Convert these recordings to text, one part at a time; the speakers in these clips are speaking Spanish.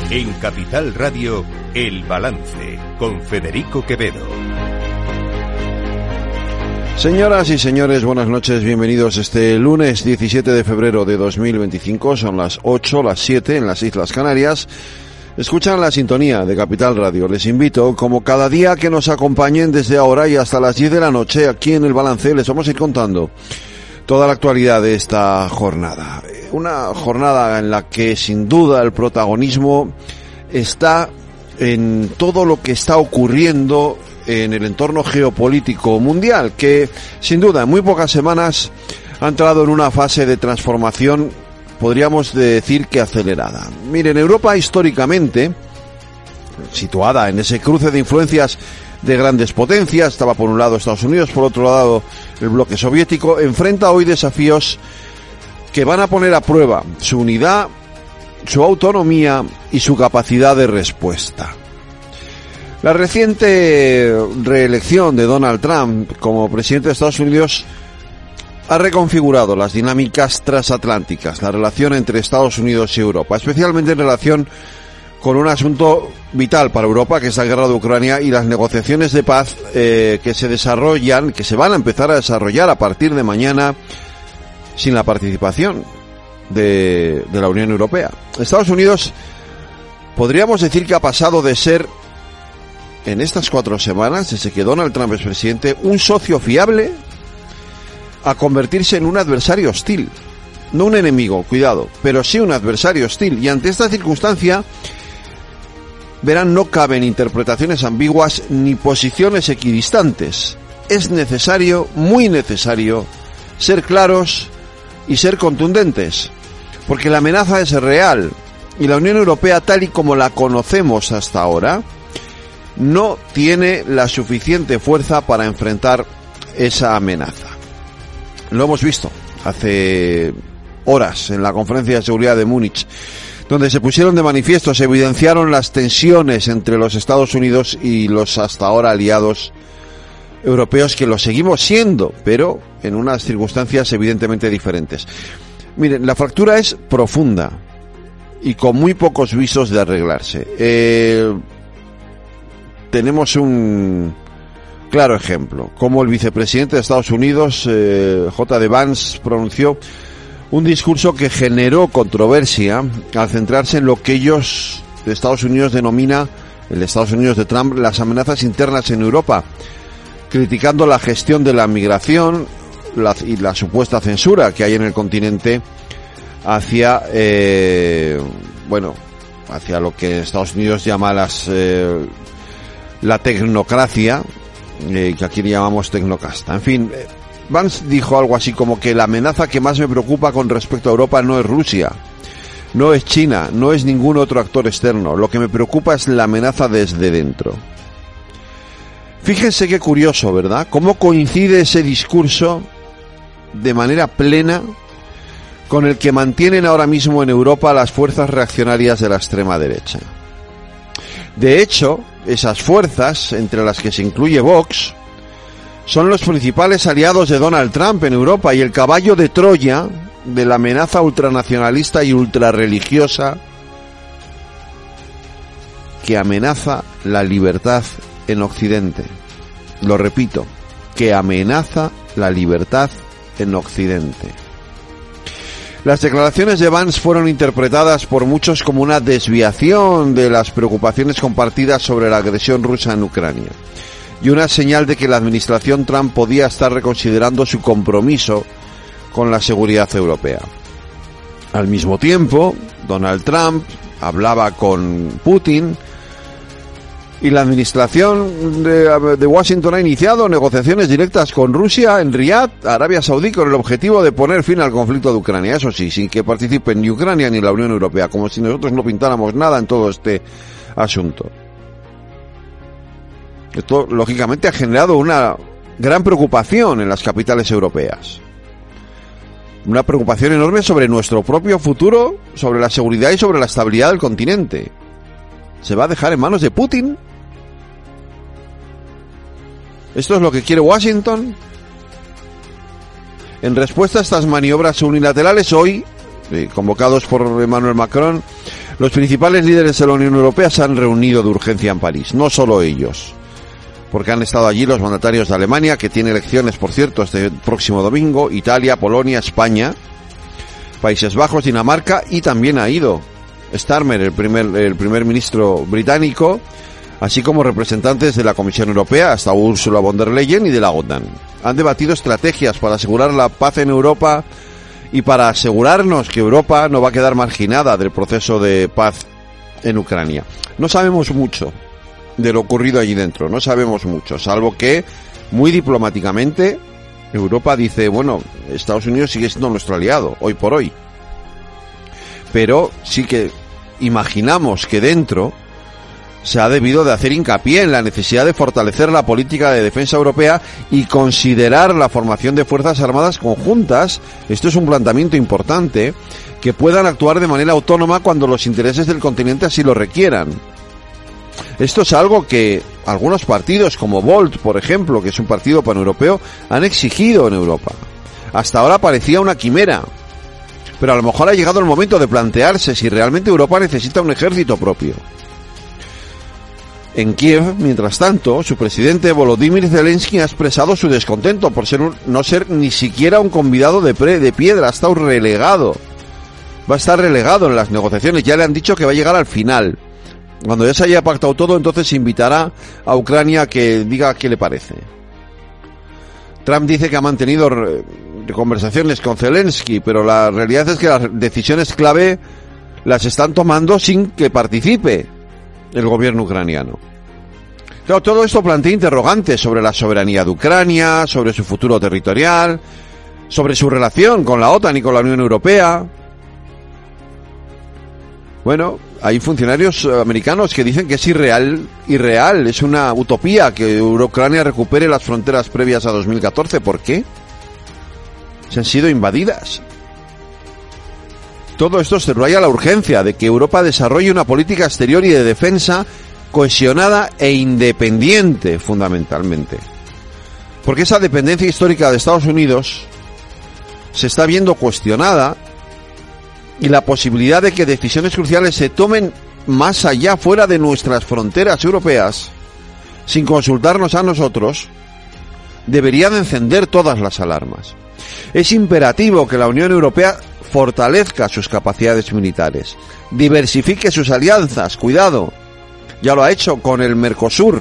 En Capital Radio, El Balance, con Federico Quevedo. Señoras y señores, buenas noches, bienvenidos este lunes 17 de febrero de 2025, son las 8, las 7 en las Islas Canarias. Escuchan la sintonía de Capital Radio. Les invito, como cada día, a que nos acompañen desde ahora y hasta las 10 de la noche aquí en El Balance. Les vamos a ir contando toda la actualidad de esta jornada. Una jornada en la que sin duda el protagonismo está en todo lo que está ocurriendo en el entorno geopolítico mundial, que sin duda en muy pocas semanas ha entrado en una fase de transformación, podríamos decir que acelerada. Miren, Europa históricamente, situada en ese cruce de influencias de grandes potencias, estaba por un lado Estados Unidos, por otro lado el bloque soviético, enfrenta hoy desafíos que van a poner a prueba su unidad, su autonomía y su capacidad de respuesta. La reciente reelección de Donald Trump como presidente de Estados Unidos ha reconfigurado las dinámicas transatlánticas, la relación entre Estados Unidos y Europa, especialmente en relación con un asunto vital para Europa, que es la guerra de Ucrania y las negociaciones de paz que se desarrollan, que se van a empezar a desarrollar a partir de mañana sin la participación de la Unión Europea. Estados Unidos, podríamos decir que ha pasado de ser, en estas 4 semanas, desde que Donald Trump es presidente, un socio fiable, a convertirse en un adversario hostil. No un enemigo, cuidado, pero sí un adversario hostil. Y ante esta circunstancia, verán, no caben interpretaciones ambiguas ni posiciones equidistantes. Es necesario, muy necesario, ser claros y ser contundentes, porque la amenaza es real y la Unión Europea, tal y como la conocemos hasta ahora, no tiene la suficiente fuerza para enfrentar esa amenaza. Lo hemos visto hace horas en la conferencia de seguridad de Múnich, donde se pusieron de manifiesto, se evidenciaron las tensiones entre los Estados Unidos y los hasta ahora aliados europeos, que lo seguimos siendo, pero en unas circunstancias evidentemente diferentes. Miren, la fractura es profunda y con muy pocos visos de arreglarse. Tenemos un claro ejemplo, como el vicepresidente de Estados Unidos, J.D. Vance, pronunció un discurso que generó controversia al centrarse en lo que ellos de Estados Unidos denomina, el Estados Unidos de Trump, las amenazas internas en Europa, criticando la gestión de la migración y la supuesta censura que hay en el continente hacia hacia lo que Estados Unidos llama la tecnocracia, que aquí le llamamos tecnocasta. En fin, Vance dijo algo así como que la amenaza que más me preocupa con respecto a Europa no es Rusia, no es China, no es ningún otro actor externo. Lo que me preocupa es la amenaza desde dentro. Fíjense qué curioso, ¿verdad? Cómo coincide ese discurso de manera plena con el que mantienen ahora mismo en Europa las fuerzas reaccionarias de la extrema derecha. De hecho, esas fuerzas, entre las que se incluye Vox, son los principales aliados de Donald Trump en Europa y el caballo de Troya de la amenaza ultranacionalista y ultrarreligiosa que amenaza la libertad en Occidente. Lo repito, que amenaza la libertad en Occidente. Las declaraciones de Vance fueron interpretadas por muchos como una desviación de las preocupaciones compartidas sobre la agresión rusa en Ucrania y una señal de que la administración Trump podía estar reconsiderando su compromiso con la seguridad europea. Al mismo tiempo, Donald Trump hablaba con Putin y la administración de Washington ha iniciado negociaciones directas con Rusia en Riad, Arabia Saudí, con el objetivo de poner fin al conflicto de Ucrania. Eso sí, sin que participen ni Ucrania ni la Unión Europea, como si nosotros no pintáramos nada en todo este asunto. Esto, lógicamente, ha generado una gran preocupación en las capitales europeas. Una preocupación enorme sobre nuestro propio futuro, sobre la seguridad y sobre la estabilidad del continente. ¿Se va a dejar en manos de Putin? ¿Esto es lo que quiere Washington? En respuesta a estas maniobras unilaterales, hoy, convocados por Emmanuel Macron, Los principales líderes de la Unión Europea se han reunido de urgencia en París, no solo ellos, porque han estado allí los mandatarios de Alemania, que tiene elecciones, por cierto, este próximo domingo, Italia, Polonia, España, Países Bajos, Dinamarca, y también ha ido Starmer, el primer ministro británico, así como representantes de la Comisión Europea, hasta Ursula von der Leyen, y de la OTAN. Han debatido estrategias para asegurar la paz en Europa y para asegurarnos que Europa no va a quedar marginada del proceso de paz en Ucrania. No sabemos mucho de lo ocurrido allí dentro, no sabemos mucho, salvo que, muy diplomáticamente, Europa dice, bueno, Estados Unidos sigue siendo nuestro aliado, hoy por hoy. Pero sí que imaginamos que dentro se ha debido de hacer hincapié en la necesidad de fortalecer la política de defensa europea y considerar la formación de fuerzas armadas conjuntas. Esto es un planteamiento importante, que puedan actuar de manera autónoma cuando los intereses del continente así lo requieran. Esto es algo que algunos partidos, como Volt, por ejemplo, que es un partido paneuropeo, han exigido en Europa. Hasta ahora parecía una quimera, pero a lo mejor ha llegado el momento de plantearse si realmente Europa necesita un ejército propio. En Kiev, mientras tanto, su presidente Volodymyr Zelensky ha expresado su descontento por no ser ni siquiera un convidado de piedra, ha estado relegado. Va a estar relegado en las negociaciones, ya le han dicho que va a llegar al final. Cuando ya se haya pactado todo, entonces se invitará a Ucrania a que diga qué le parece. Trump dice que ha mantenido conversaciones con Zelensky, pero la realidad es que las decisiones clave las están tomando sin que participe el gobierno ucraniano. Claro, todo esto plantea interrogantes sobre la soberanía de Ucrania, sobre su futuro territorial, sobre su relación con la OTAN y con la Unión Europea. Bueno, hay funcionarios americanos que dicen que es irreal, es una utopía que Ucrania recupere las fronteras previas a 2014. ¿Por qué? Se han sido invadidas. Todo esto subraya la urgencia de que Europa desarrolle una política exterior y de defensa cohesionada e independiente, fundamentalmente. Porque esa dependencia histórica de Estados Unidos se está viendo cuestionada, y la posibilidad de que decisiones cruciales se tomen más allá, fuera de nuestras fronteras europeas, sin consultarnos a nosotros, debería de encender todas las alarmas. Es imperativo que la Unión Europea fortalezca sus capacidades militares, diversifique sus alianzas, cuidado, ya lo ha hecho con el Mercosur,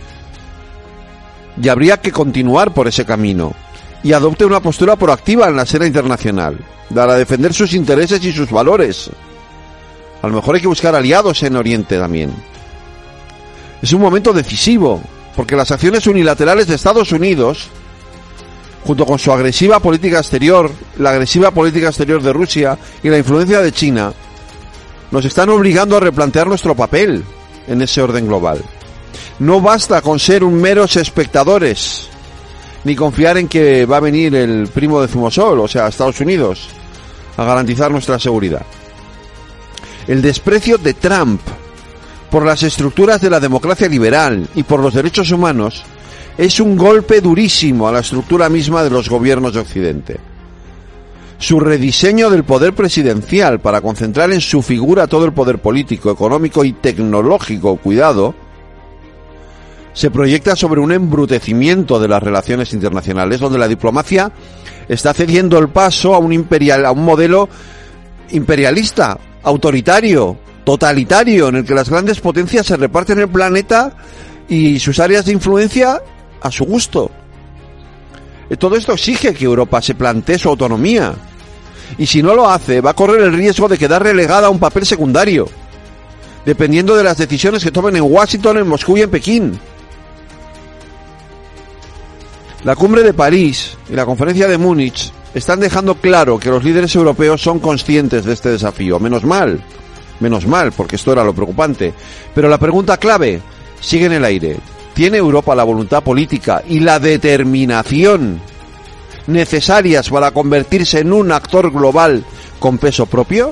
y habría que continuar por ese camino, y adopte una postura proactiva en la escena internacional, para defender sus intereses y sus valores. A lo mejor hay que buscar aliados en Oriente también. Es un momento decisivo, porque las acciones unilaterales de Estados Unidos, junto con su agresiva política exterior, la agresiva política exterior de Rusia y la influencia de China, nos están obligando a replantear nuestro papel en ese orden global. No basta con ser un meros espectadores, ni confiar en que va a venir el primo de Zumosol, o sea, Estados Unidos, a garantizar nuestra seguridad. El desprecio de Trump por las estructuras de la democracia liberal y por los derechos humanos es un golpe durísimo a la estructura misma de los gobiernos de Occidente. Su rediseño del poder presidencial para concentrar en su figura todo el poder político, económico y tecnológico, cuidado, se proyecta sobre un embrutecimiento de las relaciones internacionales, donde la diplomacia está cediendo el paso a un modelo imperialista, autoritario, totalitario, en el que las grandes potencias se reparten el planeta y sus áreas de influencia a su gusto. Todo esto exige que Europa se plantee su autonomía, y si no lo hace, va a correr el riesgo de quedar relegada a un papel secundario, dependiendo de las decisiones que tomen en Washington, en Moscú y en Pekín. La cumbre de París y la conferencia de Múnich están dejando claro que los líderes europeos son conscientes de este desafío. Menos mal, porque esto era lo preocupante. Pero la pregunta clave sigue en el aire. ¿Tiene Europa la voluntad política y la determinación necesarias para convertirse en un actor global con peso propio?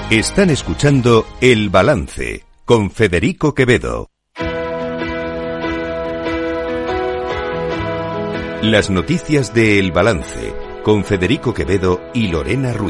Están escuchando El Balance con Federico Quevedo. Las noticias de El Balance con Federico Quevedo y Lorena Ruiz.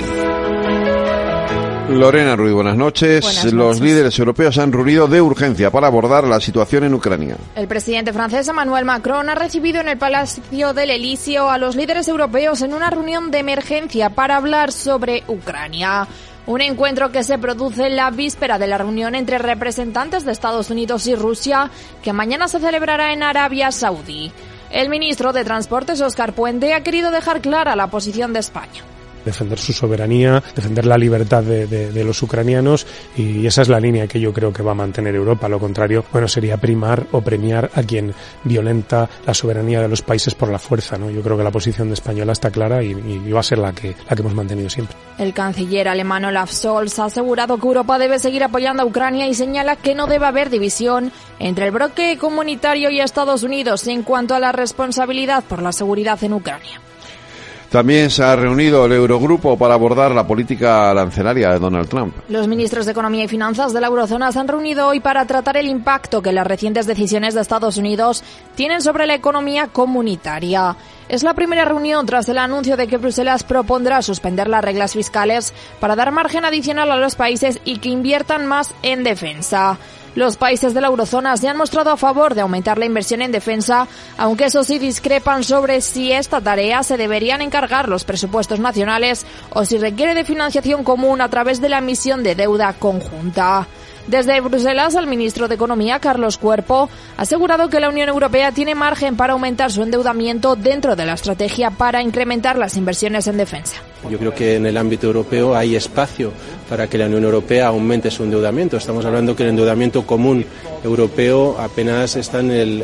Lorena Ruiz, buenas noches. Los líderes europeos han reunido de urgencia para abordar la situación en Ucrania. El presidente francés Emmanuel Macron ha recibido en el Palacio del Elíseo a los líderes europeos en una reunión de emergencia para hablar sobre Ucrania. Un encuentro que se produce en la víspera de la reunión entre representantes de Estados Unidos y Rusia, que mañana se celebrará en Arabia Saudí. El ministro de Transportes, Óscar Puente, ha querido dejar clara la posición de España. Defender su soberanía, defender la libertad de los ucranianos, y esa es la línea que yo creo que va a mantener Europa. Lo contrario, sería primar o premiar a quien violenta la soberanía de los países por la fuerza, ¿no? Yo creo que la posición de española está clara y va a ser la que hemos mantenido siempre. El canciller alemán Olaf Scholz ha asegurado que Europa debe seguir apoyando a Ucrania y señala que no debe haber división entre el bloque comunitario y Estados Unidos en cuanto a la responsabilidad por la seguridad en Ucrania. También se ha reunido el Eurogrupo para abordar la política arancelaria de Donald Trump. Los ministros de Economía y Finanzas de la Eurozona se han reunido hoy para tratar el impacto que las recientes decisiones de Estados Unidos tienen sobre la economía comunitaria. Es la primera reunión tras el anuncio de que Bruselas propondrá suspender las reglas fiscales para dar margen adicional a los países y que inviertan más en defensa. Los países de la eurozona se han mostrado a favor de aumentar la inversión en defensa, aunque eso sí discrepan sobre si esta tarea se deberían encargar los presupuestos nacionales o si requiere de financiación común a través de la emisión de deuda conjunta. Desde Bruselas, el ministro de Economía, Carlos Cuerpo, ha asegurado que la Unión Europea tiene margen para aumentar su endeudamiento dentro de la estrategia para incrementar las inversiones en defensa. Yo creo que en el ámbito europeo hay espacio para que la Unión Europea aumente su endeudamiento. Estamos hablando que el endeudamiento común europeo apenas está en el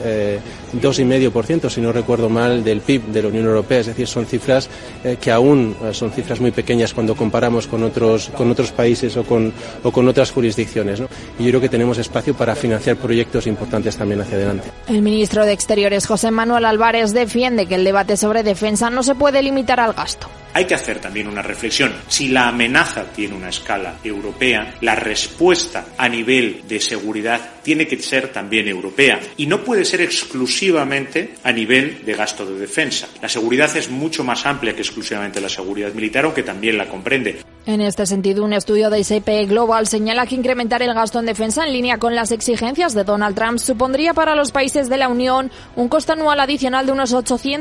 2,5%, si no recuerdo mal, del PIB de la Unión Europea. Es decir, son cifras que aún son cifras muy pequeñas cuando comparamos con otros países o con otras jurisdicciones, ¿no? Y yo creo que tenemos espacio para financiar proyectos importantes también hacia adelante. El ministro de Exteriores, José Manuel Álvarez, defiende que el debate sobre defensa no se puede limitar al gasto. Hay que hacer también una reflexión. Si la amenaza tiene una escala europea, la respuesta a nivel de seguridad tiene que ser también europea y no puede ser exclusivamente a nivel de gasto de defensa. La seguridad es mucho más amplia que exclusivamente la seguridad militar, aunque también la comprende. En este sentido, un estudio de S&P Global señala que incrementar el gasto en defensa en línea con las exigencias de Donald Trump supondría para los países de la Unión un coste anual adicional de unos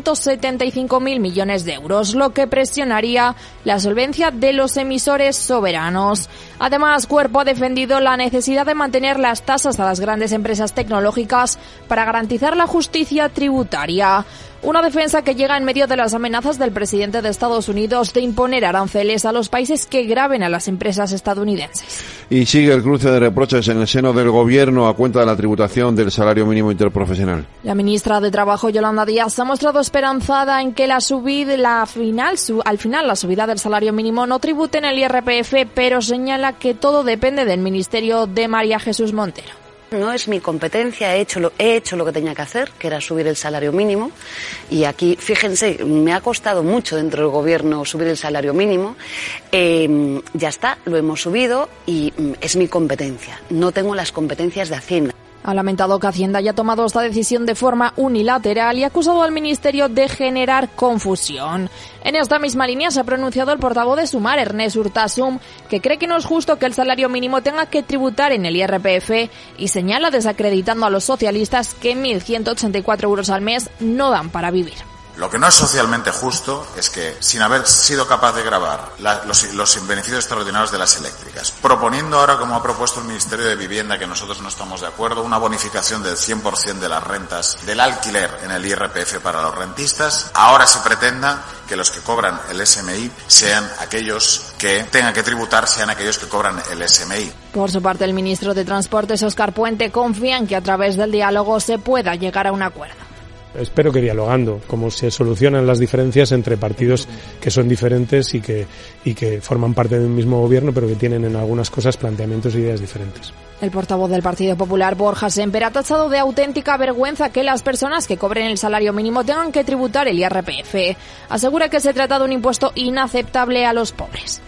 875.000 millones de euros, lo que presionaría la solvencia de los emisores soberanos. Además, Cuerpo ha defendido la necesidad de mantener las tasas a las grandes empresas tecnológicas para garantizar la justicia tributaria. Una defensa que llega en medio de las amenazas del presidente de Estados Unidos de imponer aranceles a los países que graven a las empresas estadounidenses. Y sigue el cruce de reproches en el seno del gobierno a cuenta de la tributación del salario mínimo interprofesional. La ministra de Trabajo, Yolanda Díaz, se ha mostrado esperanzada en que al final la subida del salario mínimo no tribute en el IRPF, pero señala que todo depende del ministerio de María Jesús Montero. No es mi competencia, he hecho lo que tenía que hacer, que era subir el salario mínimo. Y aquí, fíjense, me ha costado mucho dentro del gobierno subir el salario mínimo. Ya está, lo hemos subido y es mi competencia. No tengo las competencias de Hacienda. Ha lamentado que Hacienda haya tomado esta decisión de forma unilateral y ha acusado al Ministerio de generar confusión. En esta misma línea se ha pronunciado el portavoz de Sumar, Ernest Urtasun, que cree que no es justo que el salario mínimo tenga que tributar en el IRPF y señala, desacreditando a los socialistas, que 1.184 euros al mes no dan para vivir. Lo que no es socialmente justo es que, sin haber sido capaz de gravar los beneficios extraordinarios de las eléctricas, proponiendo ahora, como ha propuesto el Ministerio de Vivienda, que nosotros no estamos de acuerdo, una bonificación del 100% de las rentas del alquiler en el IRPF para los rentistas, ahora se pretenda que los que cobran el SMI sean aquellos que tengan que tributar, sean aquellos que cobran el SMI. Por su parte, el ministro de Transportes, Óscar Puente, confía en que a través del diálogo se pueda llegar a un acuerdo. Espero que dialogando, como se solucionan las diferencias entre partidos que son diferentes y que forman parte de un mismo gobierno, pero que tienen en algunas cosas planteamientos e ideas diferentes. El portavoz del Partido Popular, Borja Semper, ha tachado de auténtica vergüenza que las personas que cobren el salario mínimo tengan que tributar el IRPF. Asegura que se trata de un impuesto inaceptable a los pobres.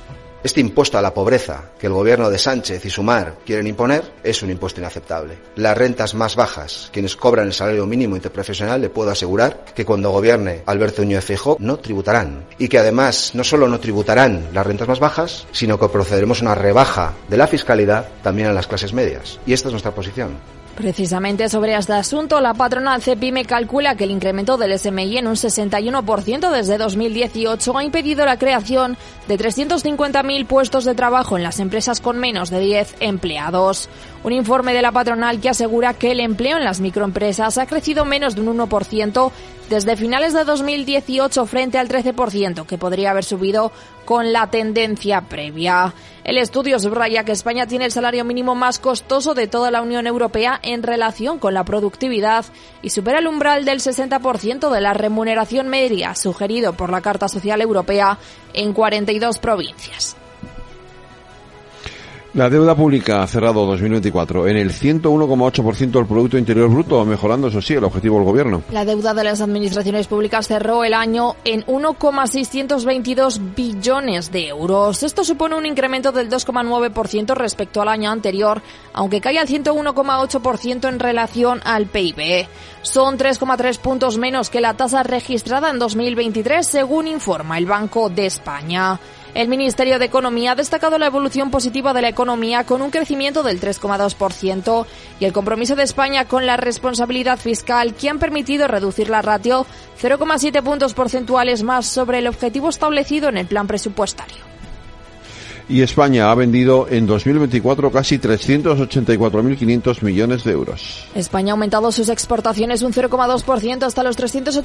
Este impuesto a la pobreza que el gobierno de Sánchez y Sumar quieren imponer es un impuesto inaceptable. Las rentas más bajas, quienes cobran el salario mínimo interprofesional, le puedo asegurar que cuando gobierne Alberto Núñez Feijóo no tributarán. Y que además no solo no tributarán las rentas más bajas, sino que procederemos a una rebaja de la fiscalidad también a las clases medias. Y esta es nuestra posición. Precisamente sobre este asunto, la patronal CEPIME calcula que el incremento del SMI en un 61% desde 2018 ha impedido la creación de 350.000 puestos de trabajo en las empresas con menos de 10 empleados. Un informe de la patronal que asegura que el empleo en las microempresas ha crecido menos de un 1% desde finales de 2018 frente al 13% que podría haber subido con la tendencia previa. El estudio subraya que España tiene el salario mínimo más costoso de toda la Unión Europea en relación con la productividad y supera el umbral del 60% de la remuneración media sugerido por la Carta Social Europea en 42 provincias. La deuda pública ha cerrado 2024 en el 101,8% del Producto Interior Bruto, mejorando, eso sí, el objetivo del Gobierno. La deuda de las administraciones públicas cerró el año en 1,622 billones de euros. Esto supone un incremento del 2,9% respecto al año anterior, aunque cae al 101,8% en relación al PIB. Son 3,3 puntos menos que la tasa registrada en 2023, según informa el Banco de España. El Ministerio de Economía ha destacado la evolución positiva de la economía con un crecimiento del 3,2% y el compromiso de España con la responsabilidad fiscal que han permitido reducir la ratio 0,7 puntos porcentuales más sobre el objetivo establecido en el plan presupuestario. Y España ha vendido en 2024 casi 384.500 millones de euros. España ha aumentado sus exportaciones un 0,2% hasta los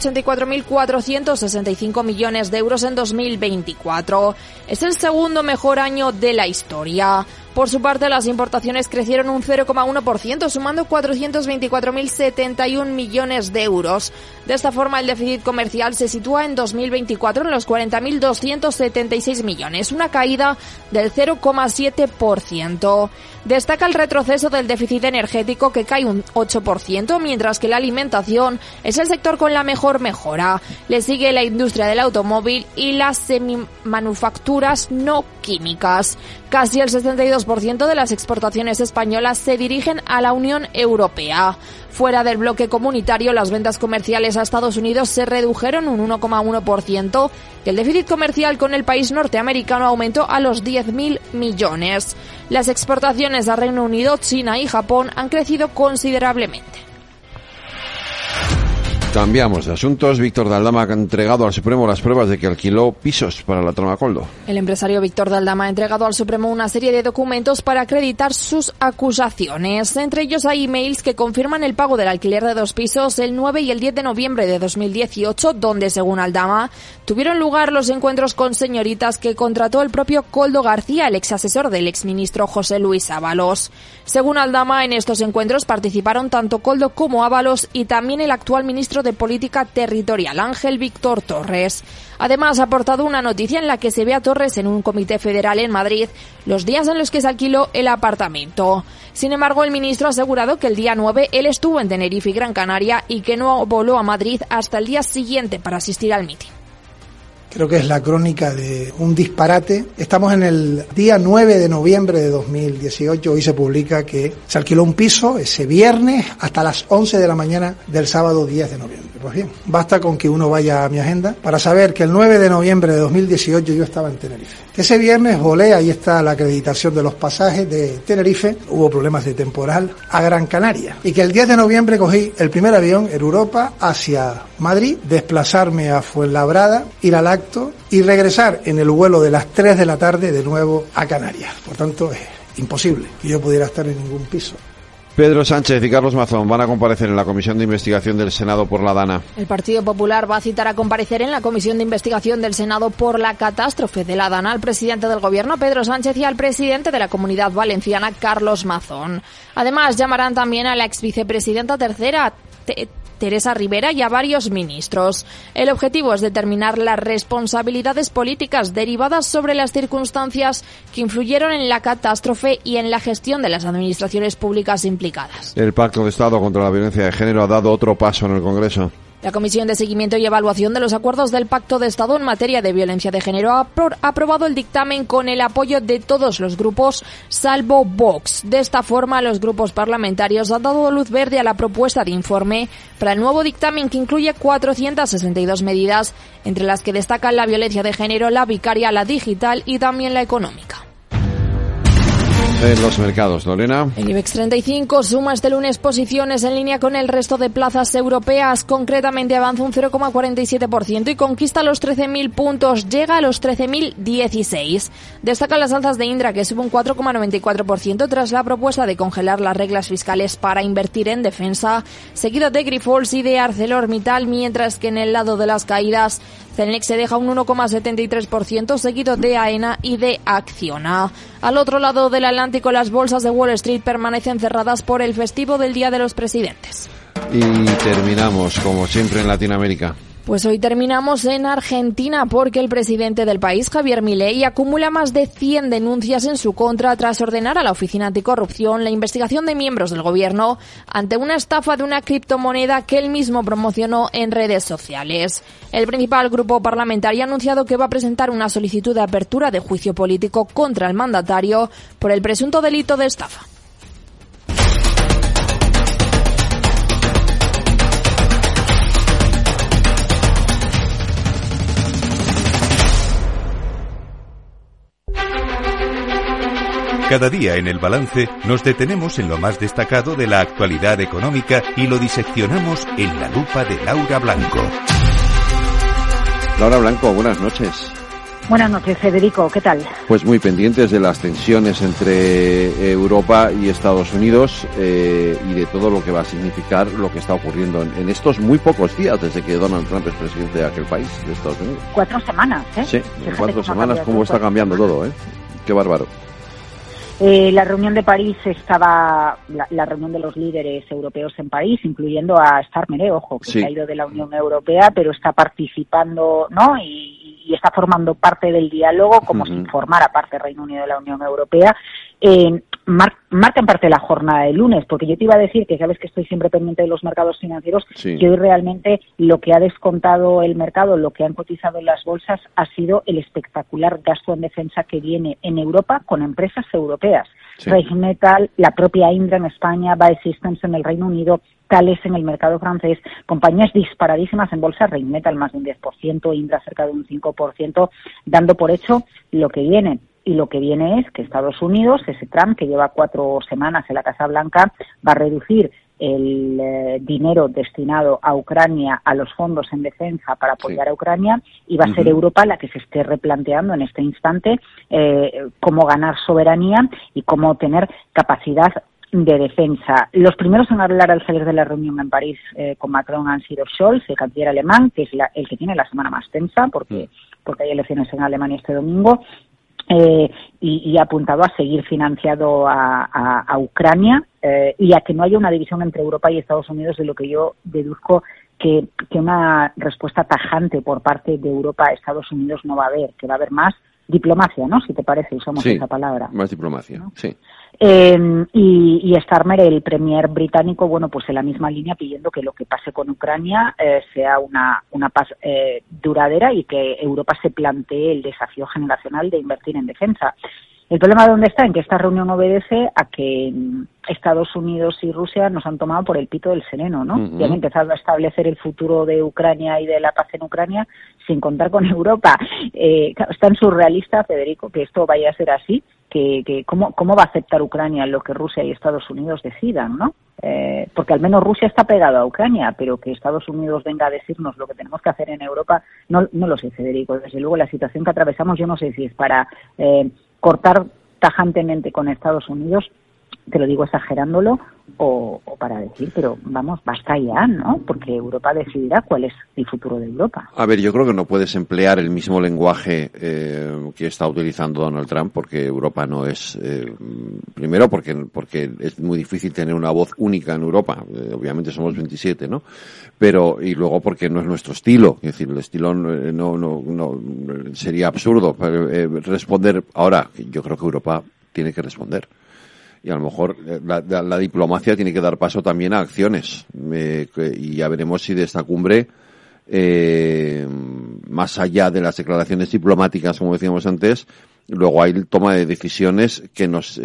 384.465 millones de euros en 2024. Es el segundo mejor año de la historia. Por su parte, las importaciones crecieron un 0,1%, sumando 424.071 millones de euros. De esta forma, el déficit comercial se sitúa en 2024 en los 40.276 millones, una caída del 0,7%. Destaca el retroceso del déficit energético, que cae un 8%, mientras que la alimentación es el sector con la mejor mejora. Le sigue la industria del automóvil y las semimanufacturas no químicas. Casi el 62% de las exportaciones españolas se dirigen a la Unión Europea. Fuera del bloque comunitario, las ventas comerciales a Estados Unidos se redujeron un 1,1% y el déficit comercial con el país norteamericano aumentó a los 10.000 millones. Las exportaciones a Reino Unido, China y Japón han crecido considerablemente. Cambiamos de asuntos. Víctor de Aldama ha entregado al Supremo las pruebas de que alquiló pisos para la trama Coldo. El empresario Víctor de Aldama ha entregado al Supremo una serie de documentos para acreditar sus acusaciones. Entre ellos hay emails que confirman el pago del alquiler de 2 pisos el 9 y el 10 de noviembre de 2018, donde, según Aldama, tuvieron lugar los encuentros con señoritas que contrató el propio Koldo García, el exasesor del exministro José Luis Ábalos. Según Aldama, en estos encuentros participaron tanto Koldo como Ábalos y también el actual ministro de Política Territorial, Ángel Víctor Torres. Además, ha aportado una noticia en la que se ve a Torres en un comité federal en Madrid los días en los que se alquiló el apartamento. Sin embargo, el ministro ha asegurado que el día 9 él estuvo en Tenerife y Gran Canaria y que no voló a Madrid hasta el día siguiente para asistir al mitin. Creo que es la crónica de un disparate. Estamos en el día 9 de noviembre de 2018. Hoy se publica que se alquiló un piso ese viernes hasta las 11 de la mañana del sábado 10 de noviembre. Pues bien, basta con que uno vaya a mi agenda para saber que el 9 de noviembre de 2018 yo estaba en Tenerife. Ese viernes volé, ahí está la acreditación de los pasajes de Tenerife, hubo problemas de temporal, a Gran Canaria. Y que el 10 de noviembre cogí el primer avión en Europa hacia Madrid, desplazarme a Fuenlabrada, ir al acto y regresar en el vuelo de las 3 de la tarde de nuevo a Canarias. Por tanto, es imposible que yo pudiera estar en ningún piso. Pedro Sánchez y Carlos Mazón van a comparecer en la Comisión de Investigación del Senado por la Dana. El Partido Popular va a citar a comparecer en la Comisión de Investigación del Senado por la catástrofe de la Dana al presidente del Gobierno, Pedro Sánchez, y al presidente de la Comunidad Valenciana, Carlos Mazón. Además, llamarán también a la exvicepresidenta tercera, Teresa Rivera, y a varios ministros. El objetivo es determinar las responsabilidades políticas derivadas sobre las circunstancias que influyeron en la catástrofe y en la gestión de las administraciones públicas implicadas. El Pacto de Estado contra la Violencia de Género ha dado otro paso en el Congreso. La Comisión de Seguimiento y Evaluación de los Acuerdos del Pacto de Estado en materia de violencia de género ha aprobado el dictamen con el apoyo de todos los grupos, salvo Vox. De esta forma, los grupos parlamentarios han dado luz verde a la propuesta de informe para el nuevo dictamen, que incluye 462 medidas, entre las que destacan la violencia de género, la vicaria, la digital y también la económica. En los mercados, Lorena. El IBEX 35 suma este lunes posiciones en línea con el resto de plazas europeas. Concretamente avanza un 0,47% y conquista los 13.000 puntos. Llega a los 13.016. Destacan las alzas de Indra, que sube un 4,94% tras la propuesta de congelar las reglas fiscales para invertir en defensa, seguido de Grifols y de ArcelorMittal, mientras que en el lado de las caídas, Celnex se deja un 1,73%, seguido de AENA y de Acciona. Al otro lado del Atlántico, las bolsas de Wall Street permanecen cerradas por el festivo del Día de los Presidentes. Y terminamos, como siempre, en Latinoamérica. Pues hoy terminamos en Argentina, porque el presidente del país, Javier Milei, acumula más de 100 denuncias en su contra tras ordenar a la Oficina Anticorrupción la investigación de miembros del gobierno ante una estafa de una criptomoneda que él mismo promocionó en redes sociales. El principal grupo parlamentario ha anunciado que va a presentar una solicitud de apertura de juicio político contra el mandatario por el presunto delito de estafa. Cada día en El Balance nos detenemos en lo más destacado de la actualidad económica y lo diseccionamos en la lupa de Laura Blanco. Laura Blanco, buenas noches. Buenas noches, Federico, ¿qué tal? Pues muy pendientes de las tensiones entre Europa y Estados Unidos y de todo lo que va a significar lo que está ocurriendo en estos muy pocos días desde que Donald Trump es presidente de aquel país, de Estados Unidos. 4 semanas, ¿eh? Sí, en 4 semanas cómo está cambiando todo, ¿eh? Qué bárbaro. La reunión de París estaba, la reunión de los líderes europeos en París, incluyendo a Starmer, ojo, que sí, se ha ido de la Unión Europea, pero está participando, ¿no? Y está formando parte del diálogo, como si formara parte del Reino Unido de la Unión Europea. Marcan parte de la jornada de lunes, porque yo te iba a decir que sabes que estoy siempre pendiente de los mercados financieros, sí, que hoy realmente lo que ha descontado el mercado, lo que han cotizado en las bolsas, ha sido el espectacular gasto en defensa que viene en Europa con empresas europeas. Sí. Rheinmetall, la propia Indra en España, BAE Systems en el Reino Unido, Thales en el mercado francés, compañías disparadísimas en bolsa, Rheinmetall más de un 10%, Indra cerca de un 5%, dando por hecho lo que viene. Y lo que viene es que Estados Unidos, ese Trump que lleva 4 semanas en la Casa Blanca, va a reducir el dinero destinado a Ucrania, a los fondos en defensa para apoyar a Ucrania, y va a ser Europa la que se esté replanteando en este instante cómo ganar soberanía y cómo tener capacidad de defensa. Los primeros en hablar al salir de la reunión en París con Macron han sido Scholz, el canciller alemán, que es el que tiene la semana más tensa porque hay elecciones en Alemania este domingo, y ha apuntado a seguir financiando a Ucrania y a que no haya una división entre Europa y Estados Unidos, de lo que yo deduzco que una respuesta tajante por parte de Europa a Estados Unidos no va a haber, que va a haber más diplomacia, ¿no? Si te parece, usamos esa palabra. Más diplomacia, ¿no? Sí. Y Starmer, el premier británico, bueno, pues en la misma línea, pidiendo que lo que pase con Ucrania sea una paz duradera y que Europa se plantee el desafío generacional de invertir en defensa. El problema de dónde está, en que esta reunión obedece a que Estados Unidos y Rusia nos han tomado por el pito del sereno, ¿no? Y han empezado a establecer el futuro de Ucrania y de la paz en Ucrania sin contar con Europa. Es tan surrealista, Federico, que esto vaya a ser así, que ¿cómo va a aceptar Ucrania lo que Rusia y Estados Unidos decidan, ¿no? Porque al menos Rusia está pegado a Ucrania, pero que Estados Unidos venga a decirnos lo que tenemos que hacer en Europa, no lo sé, Federico. Desde luego la situación que atravesamos, yo no sé si es para cortar tajantemente con Estados Unidos, te lo digo exagerándolo, o para decir, pero vamos, basta ya, ¿no? Porque Europa decidirá cuál es el futuro de Europa. A ver, yo creo que no puedes emplear el mismo lenguaje que está utilizando Donald Trump, porque Europa no es, primero porque es muy difícil tener una voz única en Europa, obviamente somos 27, ¿no? Pero, y luego porque no es nuestro estilo, es decir, el estilo no sería absurdo responder. Ahora, yo creo que Europa tiene que responder. y a lo mejor la diplomacia tiene que dar paso también a acciones, y ya veremos si de esta cumbre, más allá de las declaraciones diplomáticas, como decíamos antes, luego hay toma de decisiones que nos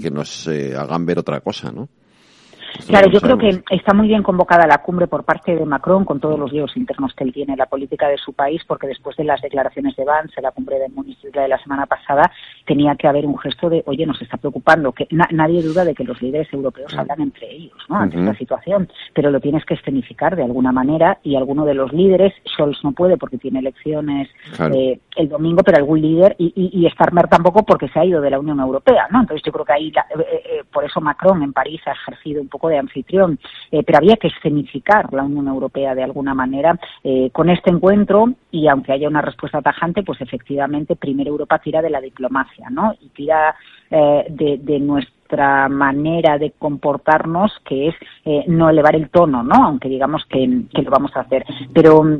hagan ver otra cosa, ¿no? Claro, yo creo que está muy bien convocada la cumbre por parte de Macron, con todos los líos internos que él tiene en la política de su país, porque después de las declaraciones de Vance, la cumbre de Múnich de la semana pasada, tenía que haber un gesto de, oye, nos está preocupando, que nadie duda de que los líderes europeos hablan entre ellos, ¿no?, ante esta situación, pero lo tienes que escenificar de alguna manera, y alguno de los líderes, Scholz no puede porque tiene elecciones el domingo, pero algún líder, y Starmer tampoco porque se ha ido de la Unión Europea, ¿no? Entonces yo creo que ahí, por eso Macron en París ha ejercido un poco de anfitrión, pero había que escenificar la Unión Europea de alguna manera con este encuentro, y aunque haya una respuesta tajante, pues efectivamente primero Europa tira de la diplomacia, ¿no? Y tira de nuestra manera de comportarnos, que es no elevar el tono, ¿no? Aunque digamos que lo vamos a hacer. Pero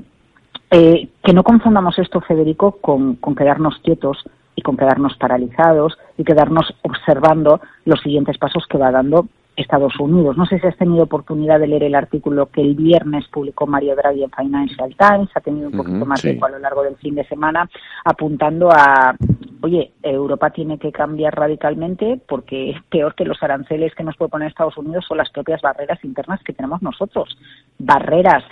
que no confundamos esto, Federico, con quedarnos quietos y con quedarnos paralizados y quedarnos observando los siguientes pasos que va dando Estados Unidos. No sé si has tenido oportunidad de leer el artículo que el viernes publicó Mario Draghi en Financial Times. Ha tenido un poquito más de tiempo a lo largo del fin de semana, apuntando a, oye, Europa tiene que cambiar radicalmente, porque peor que los aranceles que nos puede poner Estados Unidos son las propias barreras internas que tenemos nosotros. Barreras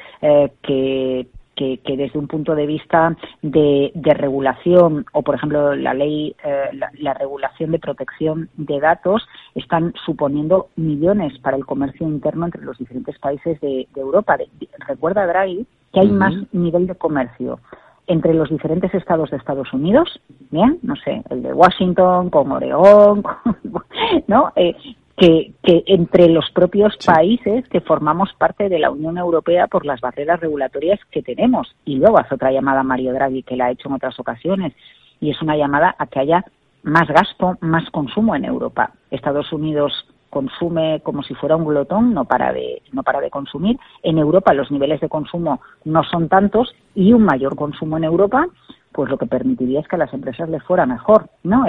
que desde un punto de vista de regulación, o por ejemplo la ley, la regulación de protección de datos, están suponiendo millones para el comercio interno entre los diferentes países de Europa. Recuerda, Draghi, que hay más nivel de comercio entre los diferentes estados de Estados Unidos, bien, no sé, el de Washington con Oregón, ¿no? Que entre los propios países que formamos parte de la Unión Europea por las barreras regulatorias que tenemos. Y luego hace otra llamada a Mario Draghi, que la ha hecho en otras ocasiones, y es una llamada a que haya más gasto, más consumo en Europa. Estados Unidos consume como si fuera un glotón, no para de consumir. En Europa los niveles de consumo no son tantos, y un mayor consumo en Europa pues lo que permitiría es que a las empresas les fuera mejor, ¿no?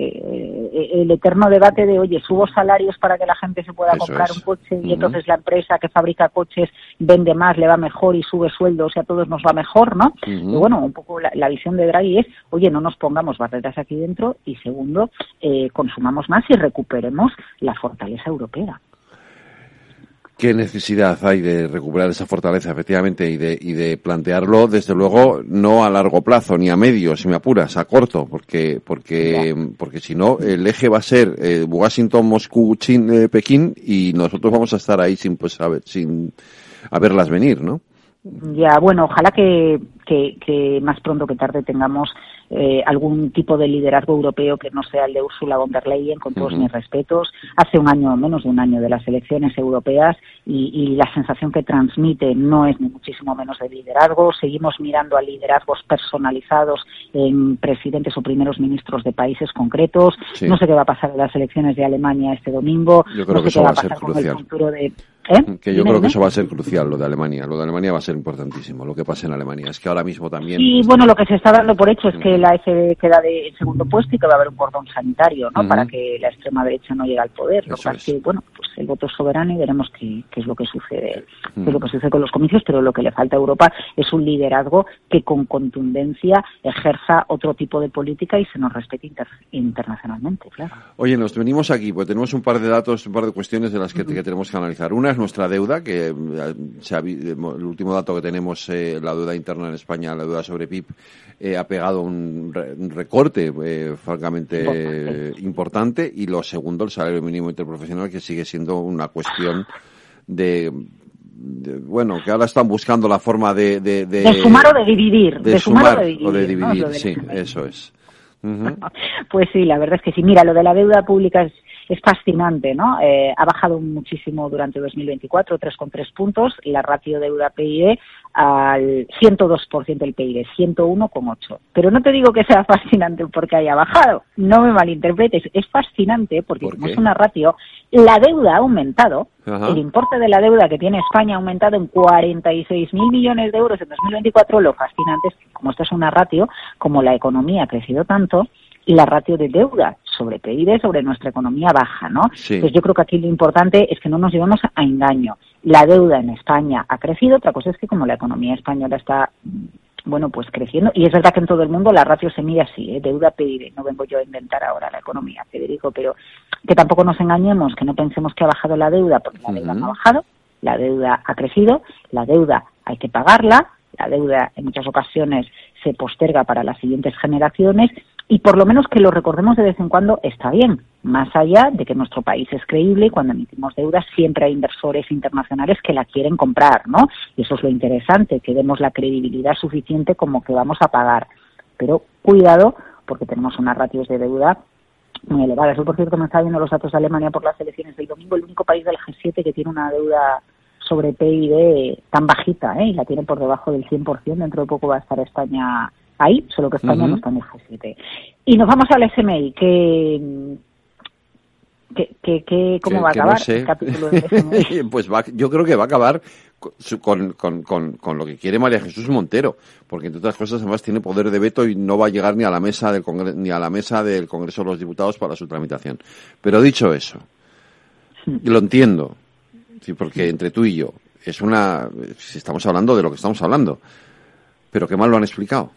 El eterno debate de, oye, subo salarios para que la gente se pueda comprar un coche, y entonces la empresa que fabrica coches vende más, le va mejor, y sube sueldos y a todos nos va mejor, ¿no? Y bueno, un poco la visión de Draghi es, oye, no nos pongamos barreras aquí dentro, y segundo, consumamos más y recuperemos la fortaleza europea. ¿Qué necesidad hay de recuperar esa fortaleza, efectivamente, y de plantearlo, desde luego, no a largo plazo, ni a medio, si me apuras, a corto, porque si no, el eje va a ser Washington, Moscú, Pekín, y nosotros vamos a estar ahí sin verlas venir, ¿no? Ya, bueno, ojalá que más pronto que tarde tengamos algún tipo de liderazgo europeo que no sea el de Ursula von der Leyen, con todos mis respetos. Hace menos de un año de las elecciones europeas, y la sensación que transmite no es ni muchísimo menos de liderazgo. Seguimos mirando a liderazgos personalizados en presidentes o primeros ministros de países concretos. Sí. No sé qué va a pasar en las elecciones de Alemania este domingo. Yo creo que eso va a ser crucial. Que yo creo que eso va a ser crucial, lo de Alemania. Lo de Alemania va a ser importantísimo, lo que pase en Alemania. Es que ahora mismo también... Y bueno, lo que se está dando por hecho es que la FD queda en segundo puesto, y que va a haber un cordón sanitario, ¿no? Para que la extrema derecha no llegue al poder. Lo que pasa es que, bueno, pues el voto es soberano, y veremos qué es lo que sucede, qué es lo que sucede con los comicios, pero lo que le falta a Europa es un liderazgo que con contundencia ejerza otro tipo de política y se nos respete internacionalmente, claro. Oye, nos venimos aquí, pues tenemos un par de datos, un par de cuestiones de las que tenemos que analizar. Una es nuestra deuda, que el último dato que tenemos, la deuda interna en España, la deuda sobre PIB, ha pegado un recorte francamente importante. Y lo segundo, el salario mínimo interprofesional, que sigue siendo una cuestión bueno, que ahora están buscando la forma de sumar o de dividir. De sumar o de dividir, ¿no? Sí, eso es. Pues sí, la verdad es que sí. Mira, lo de la deuda pública es fascinante, ¿no? Ha bajado muchísimo durante 2024, 3,3 puntos, la ratio deuda-PIB al 102% del PIB, 101,8. Pero no te digo que sea fascinante porque haya bajado, no me malinterpretes, es fascinante porque como es una ratio, la deuda ha aumentado. Ajá. El importe de la deuda que tiene España ha aumentado en 46.000 millones de euros en 2024. Lo fascinante es que, como esta es una ratio, como la economía ha crecido tanto, la ratio de deuda sobre PIB, sobre nuestra economía baja, ¿no? Sí. Entonces yo creo que aquí lo importante es que no nos llevemos a engaño. La deuda en España ha crecido, otra cosa es que como la economía española está, bueno, pues creciendo, y es verdad que en todo el mundo la ratio se mide así, deuda PIB, no vengo yo a inventar ahora la economía, Federico, pero que tampoco nos engañemos, que no pensemos que ha bajado la deuda, porque la deuda no ha bajado, la deuda ha crecido, la deuda hay que pagarla, la deuda en muchas ocasiones se posterga para las siguientes generaciones, y por lo menos que lo recordemos de vez en cuando está bien, más allá de que nuestro país es creíble y cuando emitimos deuda siempre hay inversores internacionales que la quieren comprar, ¿no? Y eso es lo interesante, que demos la credibilidad suficiente como que vamos a pagar. Pero cuidado, porque tenemos unas ratios de deuda muy elevadas. Yo, por cierto, me estaba viendo los datos de Alemania por las elecciones del domingo, el único país del G7 que tiene una deuda sobre PIB tan bajita, y la tiene por debajo del 100%, dentro de poco va a estar España ahí, solo que España no está en el G7. Y nos vamos al SMI, ¿cómo va a acabar el capítulo del SMI? Pues yo creo que va a acabar con lo que quiere María Jesús Montero, porque entre otras cosas además tiene poder de veto y no va a llegar ni a la mesa del Congreso de los Diputados para su tramitación. Pero dicho eso, lo entiendo, sí, porque entre tú y yo si estamos hablando de lo que estamos hablando, pero qué mal lo han explicado.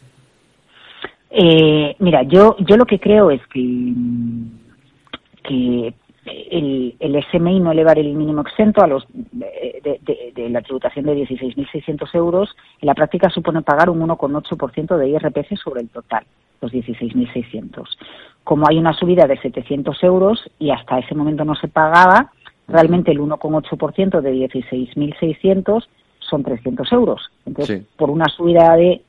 Mira, yo lo que creo es que el SMI no elevar el mínimo exento a los de la tributación de 16.600 euros, en la práctica supone pagar un 1,8% de IRPF sobre el total, los 16.600. Como hay una subida de 700 euros y hasta ese momento no se pagaba, realmente el 1,8% de 16.600 son 300 euros. Entonces, por una subida de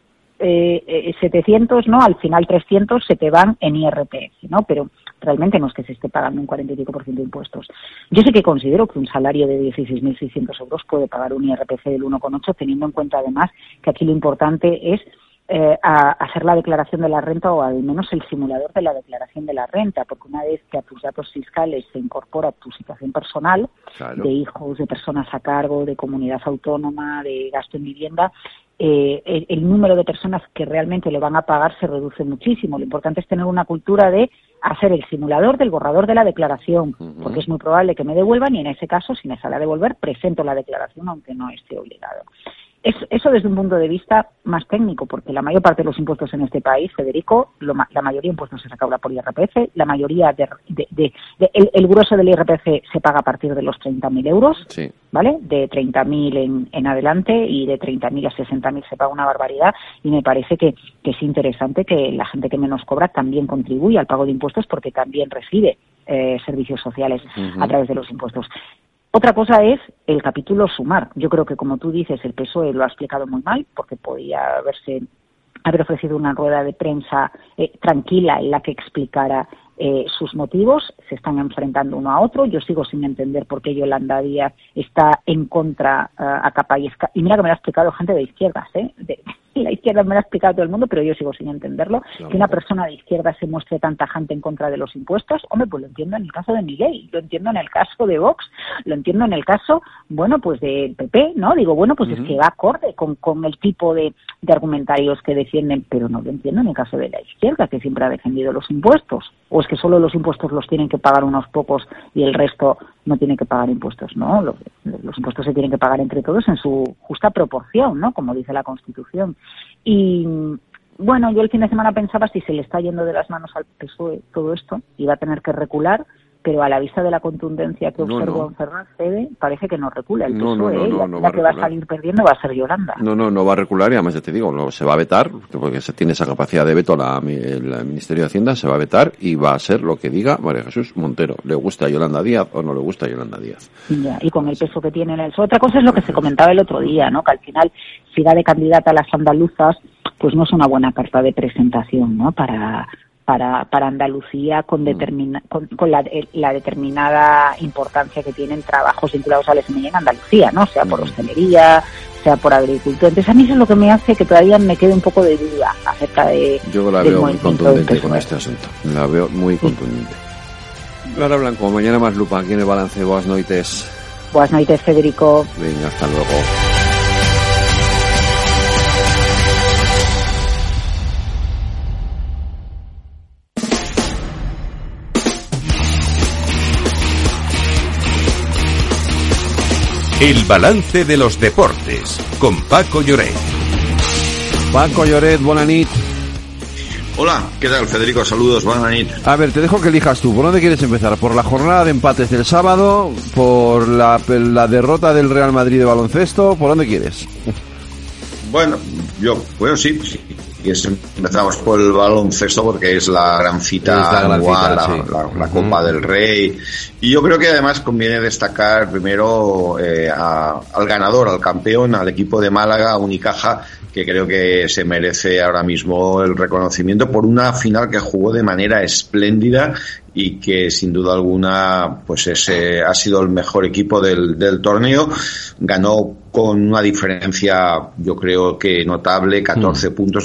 700, ¿no? Al final 300 se te van en IRPF, ¿no? Pero realmente no es que se esté pagando un 40 y pico % de impuestos. Yo sí que considero que un salario de 16.600 euros puede pagar un IRPF del 1,8, teniendo en cuenta además que aquí lo importante es hacer la declaración de la renta, o al menos el simulador de la declaración de la renta, porque una vez que a tus datos fiscales se incorpora tu situación personal, claro, de hijos, de personas a cargo, de comunidad autónoma, de gasto en vivienda, el número de personas que realmente lo van a pagar se reduce muchísimo. Lo importante es tener una cultura de hacer el simulador del borrador de la declaración, porque es muy probable que me devuelvan y en ese caso, si me sale a devolver, presento la declaración aunque no esté obligado. Eso desde un punto de vista más técnico, porque la mayor parte de los impuestos en este país, Federico, la mayoría de impuestos se recauda por IRPF, la mayoría el grueso del IRPF se paga a partir de los 30.000 euros, sí, ¿vale? De 30.000 en adelante, y de 30.000 a 60.000 se paga una barbaridad, y me parece que es interesante que la gente que menos cobra también contribuya al pago de impuestos, porque también recibe servicios sociales a través de los impuestos. Otra cosa es el capítulo sumar. Yo creo que, como tú dices, el PSOE lo ha explicado muy mal, porque podía haber ofrecido una rueda de prensa tranquila en la que explicara sus motivos. Se están enfrentando uno a otro. Yo sigo sin entender por qué Yolanda Díaz está en contra a capa y espada. Y mira que me lo ha explicado gente de izquierdas, de la izquierda me lo ha explicado todo el mundo, pero yo sigo sin entenderlo. Claro. Que una persona de izquierda se muestre tan tajante en contra de los impuestos, hombre, pues lo entiendo en el caso de Miguel, lo entiendo en el caso de Vox, lo entiendo en el caso, bueno, pues del PP, ¿no? Digo, bueno, pues es que va acorde con el tipo de argumentarios que defienden, pero no lo entiendo en el caso de la izquierda, que siempre ha defendido los impuestos. ¿O es que solo los impuestos los tienen que pagar unos pocos y el resto no tiene que pagar impuestos? No, los impuestos se tienen que pagar entre todos en su justa proporción, ¿no? Como dice la Constitución. Y bueno, yo el fin de semana pensaba, si se le está yendo de las manos al PSOE todo esto, iba a tener que recular, pero a la vista de la contundencia que observo en Ferraz Fede, parece que no recula el PSOE. La que va a salir perdiendo va a ser Yolanda. No va a recular, y además ya te digo, se va a vetar, porque se tiene esa capacidad de veto el Ministerio de Hacienda, se va a vetar y va a ser lo que diga María Jesús Montero. ¿Le gusta a Yolanda Díaz o no le gusta a Yolanda Díaz? Ya, y con el peso que tiene en el PSOE. Otra cosa es lo que se comentaba el otro día, ¿no? Que al final, si da de candidata a las andaluzas, pues no es una buena carta de presentación, ¿no? Para Andalucía, con la determinada importancia que tienen trabajos vinculados al SMI en Andalucía, ¿no? Sea por hostelería, sea por agricultura. Entonces a mí eso es lo que me hace que todavía me quede un poco de duda acerca de... Yo la veo muy contundente con este asunto. La veo muy contundente. Clara Blanco, mañana más lupa aquí en el balance. Boas noites. Boas noites, Federico. Venga, hasta luego. El balance de los deportes con Paco Lloret. Paco Lloret, buena nit. Hola, ¿qué tal, Federico? Saludos, buena nit. A ver, te dejo que elijas tú. ¿Por dónde quieres empezar? ¿Por la jornada de empates del sábado? ¿Por la derrota del Real Madrid de baloncesto? ¿Por dónde quieres? Bueno, sí. Empezamos por el baloncesto porque es la gran cita anual, la Copa del Rey. Y yo creo que además conviene destacar primero al ganador, al campeón, al equipo de Málaga, Unicaja, que creo que se merece ahora mismo el reconocimiento por una final que jugó de manera espléndida y que sin duda alguna pues ha sido el mejor equipo del torneo. Ganó con una diferencia, yo creo que notable, 14 puntos,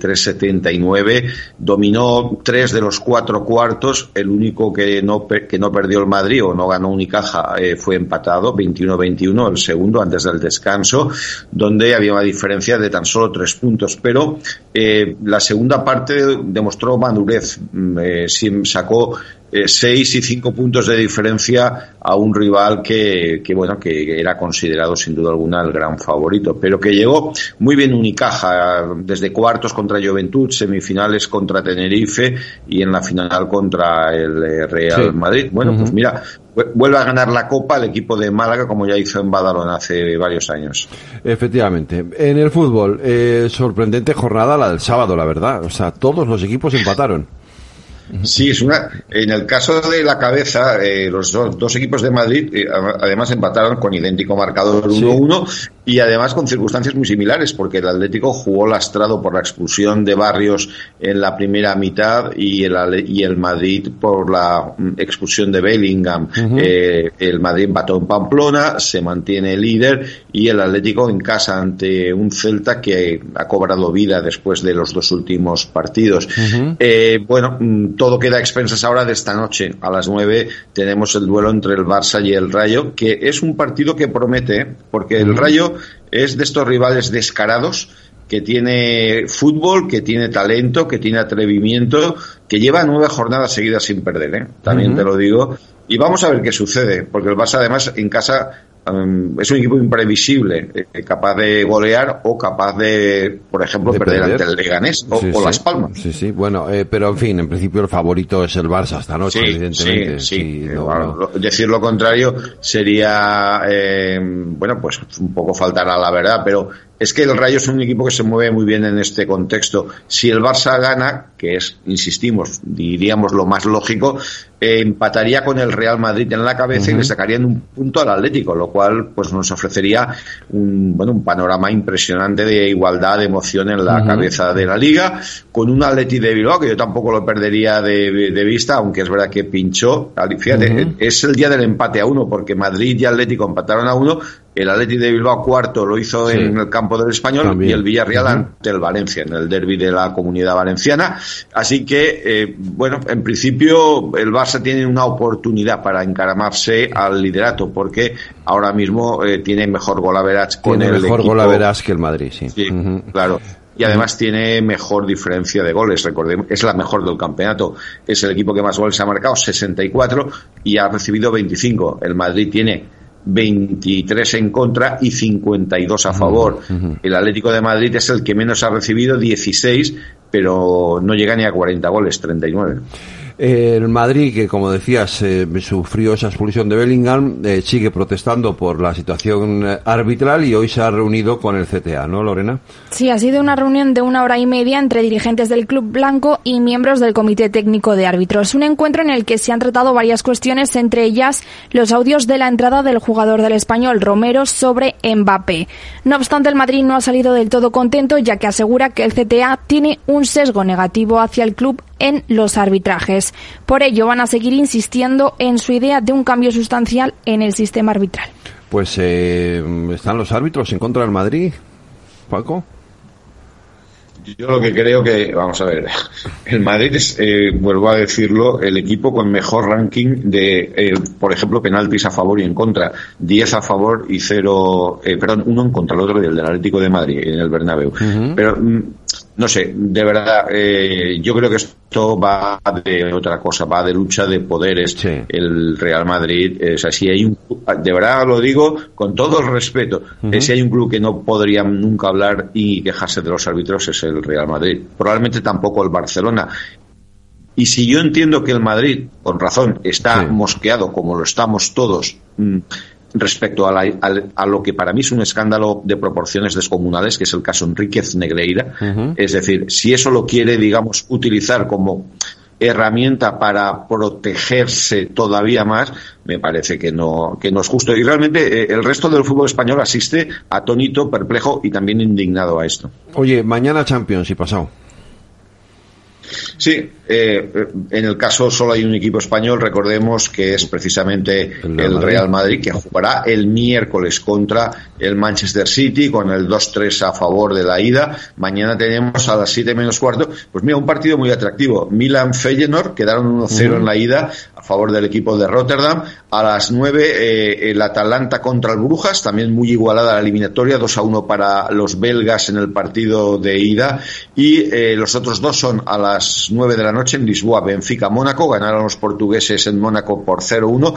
93-79. Dominó 3 de los 4 cuartos. El único que no perdió el Madrid o no ganó Unicaja fue empatado, 21-21, el segundo antes del descanso, donde había una diferencia de tan solo 3 puntos. Pero la segunda parte demostró madurez. Sacó 6 y 5 puntos de diferencia a un rival que era considerado sin duda alguna el gran favorito, pero que llegó muy bien Unicaja, desde cuartos contra Juventud, semifinales contra Tenerife y en la final contra el Real Madrid. Bueno, pues mira, vuelve a ganar la Copa el equipo de Málaga, como ya hizo en Badalona hace varios años. Efectivamente. En el fútbol, sorprendente jornada la del sábado, la verdad. O sea, todos los equipos empataron. Sí, en el caso de la cabeza, los dos equipos de Madrid además empataron con idéntico marcador 1-1 y además con circunstancias muy similares, porque el Atlético jugó lastrado por la expulsión de Barrios en la primera mitad y el Madrid por la expulsión de Bellingham. El Madrid empató en Pamplona, se mantiene líder, y el Atlético en casa ante un Celta que ha cobrado vida después de los 2 últimos partidos. Todo queda a expensas ahora de esta noche. A las 9 tenemos el duelo entre el Barça y el Rayo, que es un partido que promete, porque el Rayo es de estos rivales descarados, que tiene fútbol, que tiene talento, que tiene atrevimiento, que lleva 9 jornadas seguidas sin perder, también te lo digo. Y vamos a ver qué sucede, porque el Barça además en casa es un equipo imprevisible, capaz de golear o capaz de, por ejemplo, perder ante el Leganés o Las Palmas. Sí, bueno, pero en fin, en principio el favorito es el Barça esta noche, evidentemente. Decir lo contrario sería, pues un poco faltar a la verdad, pero es que el Rayo es un equipo que se mueve muy bien en este contexto. Si el Barça gana, que es, insistimos, diríamos lo más lógico, empataría con el Real Madrid en la cabeza y le sacarían un punto al Atlético, lo cual pues nos ofrecería un panorama impresionante de igualdad, de emoción en la cabeza de la Liga, con un Atleti de Bilbao que yo tampoco lo perdería de vista, aunque es verdad que pinchó. Fíjate, es el día del empate a 1, porque Madrid y Atlético empataron a 1. El Atleti de Bilbao cuarto lo hizo en el campo del Español también. Y el Villarreal ante el Valencia, en el derbi de la Comunidad Valenciana. Así que, en principio el Barça tiene una oportunidad para encaramarse al liderato, porque ahora mismo tiene mejor gol average con el mejor equipo. Gol average que el Madrid, sí. Claro. Y además tiene mejor diferencia de goles, recordemos, es la mejor del campeonato, es el equipo que más goles ha marcado, 64, y ha recibido 25. El Madrid tiene 23 en contra y 52 a favor. El Atlético de Madrid es el que menos ha recibido, 16, pero no llega ni a 40 goles, 39. El Madrid, que como decías, sufrió esa expulsión de Bellingham, sigue protestando por la situación arbitral y hoy se ha reunido con el CTA, ¿no, Lorena? Sí, ha sido una reunión de 1 hora y media entre dirigentes del Club Blanco y miembros del Comité Técnico de Árbitros. Un encuentro en el que se han tratado varias cuestiones, entre ellas los audios de la entrada del jugador del Español, Romero, sobre Mbappé. No obstante, el Madrid no ha salido del todo contento, ya que asegura que el CTA tiene un sesgo negativo hacia el club en los arbitrajes. Por ello, van a seguir insistiendo en su idea de un cambio sustancial en el sistema arbitral. Pues están los árbitros en contra del Madrid, Paco. Yo lo que creo que, vamos a ver, el Madrid es, vuelvo a decirlo, el equipo con mejor ranking de, por ejemplo, penaltis a favor y en contra. 10 a favor y 1 en contra, el otro del Atlético de Madrid, en el Bernabéu. Pero no sé, de verdad, yo creo que esto va de otra cosa, va de lucha de poderes. Sí. El Real Madrid, o sea, si hay un, de verdad lo digo con todo el respeto, si hay un club que no podría nunca hablar y quejarse de los árbitros es el Real Madrid. Probablemente tampoco el Barcelona. Y si yo entiendo que el Madrid, con razón, está mosqueado como lo estamos todos, respecto a lo que para mí es un escándalo de proporciones descomunales, que es el caso Enríquez Negreira, es decir, si eso lo quiere, digamos, utilizar como herramienta para protegerse todavía más, me parece que no es justo. Y realmente el resto del fútbol español asiste atónito, perplejo y también indignado a esto. Oye, mañana Champions y pasado. Sí, en el caso solo hay un equipo español, recordemos que es precisamente el Real Madrid, que jugará el miércoles contra el Manchester City con el 2-3 a favor de la ida. Mañana tenemos a las 7:15, pues mira, un partido muy atractivo. Milan-Feyenoord, quedaron 1-0 en la ida a favor del equipo de Rotterdam. A las 9 el Atalanta contra el Brujas, también muy igualada la eliminatoria, 2-1 para los belgas en el partido de ida. Y los otros dos son a las 9 de la noche en Lisboa, Benfica-Mónaco, ganaron los portugueses en Mónaco por 0-1,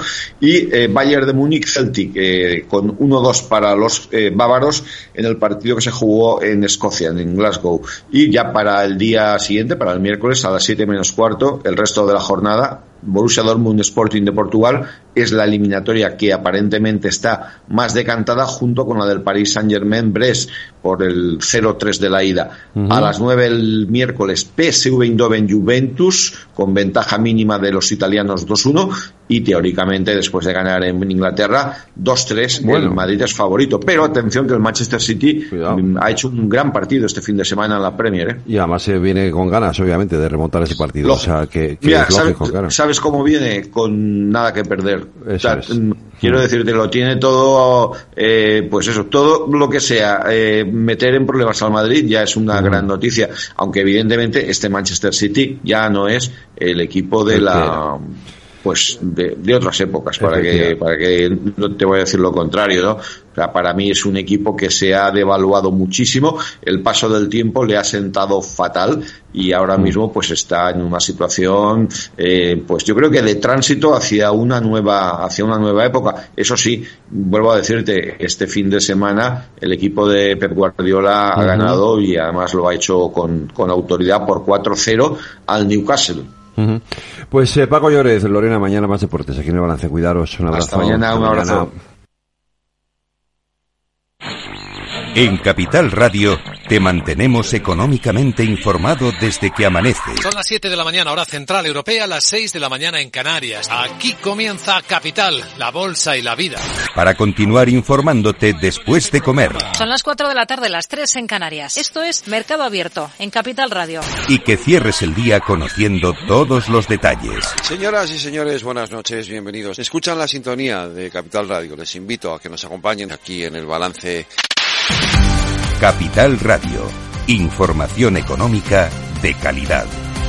y Bayern de Múnich-Celtic, con 1-2 para los bávaros en el partido que se jugó en Escocia, en Glasgow. Y ya para el día siguiente, para el miércoles, a las 7:15, el resto de la jornada, Borussia Dortmund Sporting de Portugal, es la eliminatoria que aparentemente está más decantada, junto con la del Paris Saint-Germain-Brest por el 0-3 de la ida. A las 9 el miércoles, PSV Eindhoven Juventus, con ventaja mínima de los italianos 2-1, y teóricamente después de ganar en Inglaterra 2-3, el Madrid es favorito. Pero atención, que el Manchester City ha hecho un gran partido este fin de semana en la Premier, Y además se viene con ganas, obviamente, de remontar ese partido. Lógico. O sea, que mira, es lógico, claro. ¿Sabes cómo viene? Con nada que perder. O sea, quiero decirte, lo tiene todo, pues eso, todo lo que sea, meter en problemas al Madrid ya es una gran noticia, aunque evidentemente este Manchester City ya no es el equipo de la... pues de otras épocas, para que no te voy a decir lo contrario, ¿no? O sea, para mí es un equipo que se ha devaluado muchísimo, el paso del tiempo le ha sentado fatal y ahora mismo pues está en una situación, pues yo creo que de tránsito hacia una nueva época. Eso sí, vuelvo a decirte, este fin de semana el equipo de Pep Guardiola ha ganado, y además lo ha hecho con autoridad por 4-0 al Newcastle. Pues Paco Llorez, Lorena, mañana más deportes aquí en el Balance. Cuidaros, un abrazo. Hasta mañana, un abrazo. En Capital Radio te mantenemos económicamente informado desde que amanece. Son las 7 de la mañana, hora central europea, las 6 de la mañana en Canarias. Aquí comienza Capital, la bolsa y la vida. Para continuar informándote después de comer. Son las 4 de la tarde, las 3 en Canarias. Esto es Mercado Abierto, en Capital Radio. Y que cierres el día conociendo todos los detalles. Señoras y señores, buenas noches, bienvenidos. Escuchan la sintonía de Capital Radio. Les invito a que nos acompañen aquí en el Balance. Capital Radio. Información económica de calidad.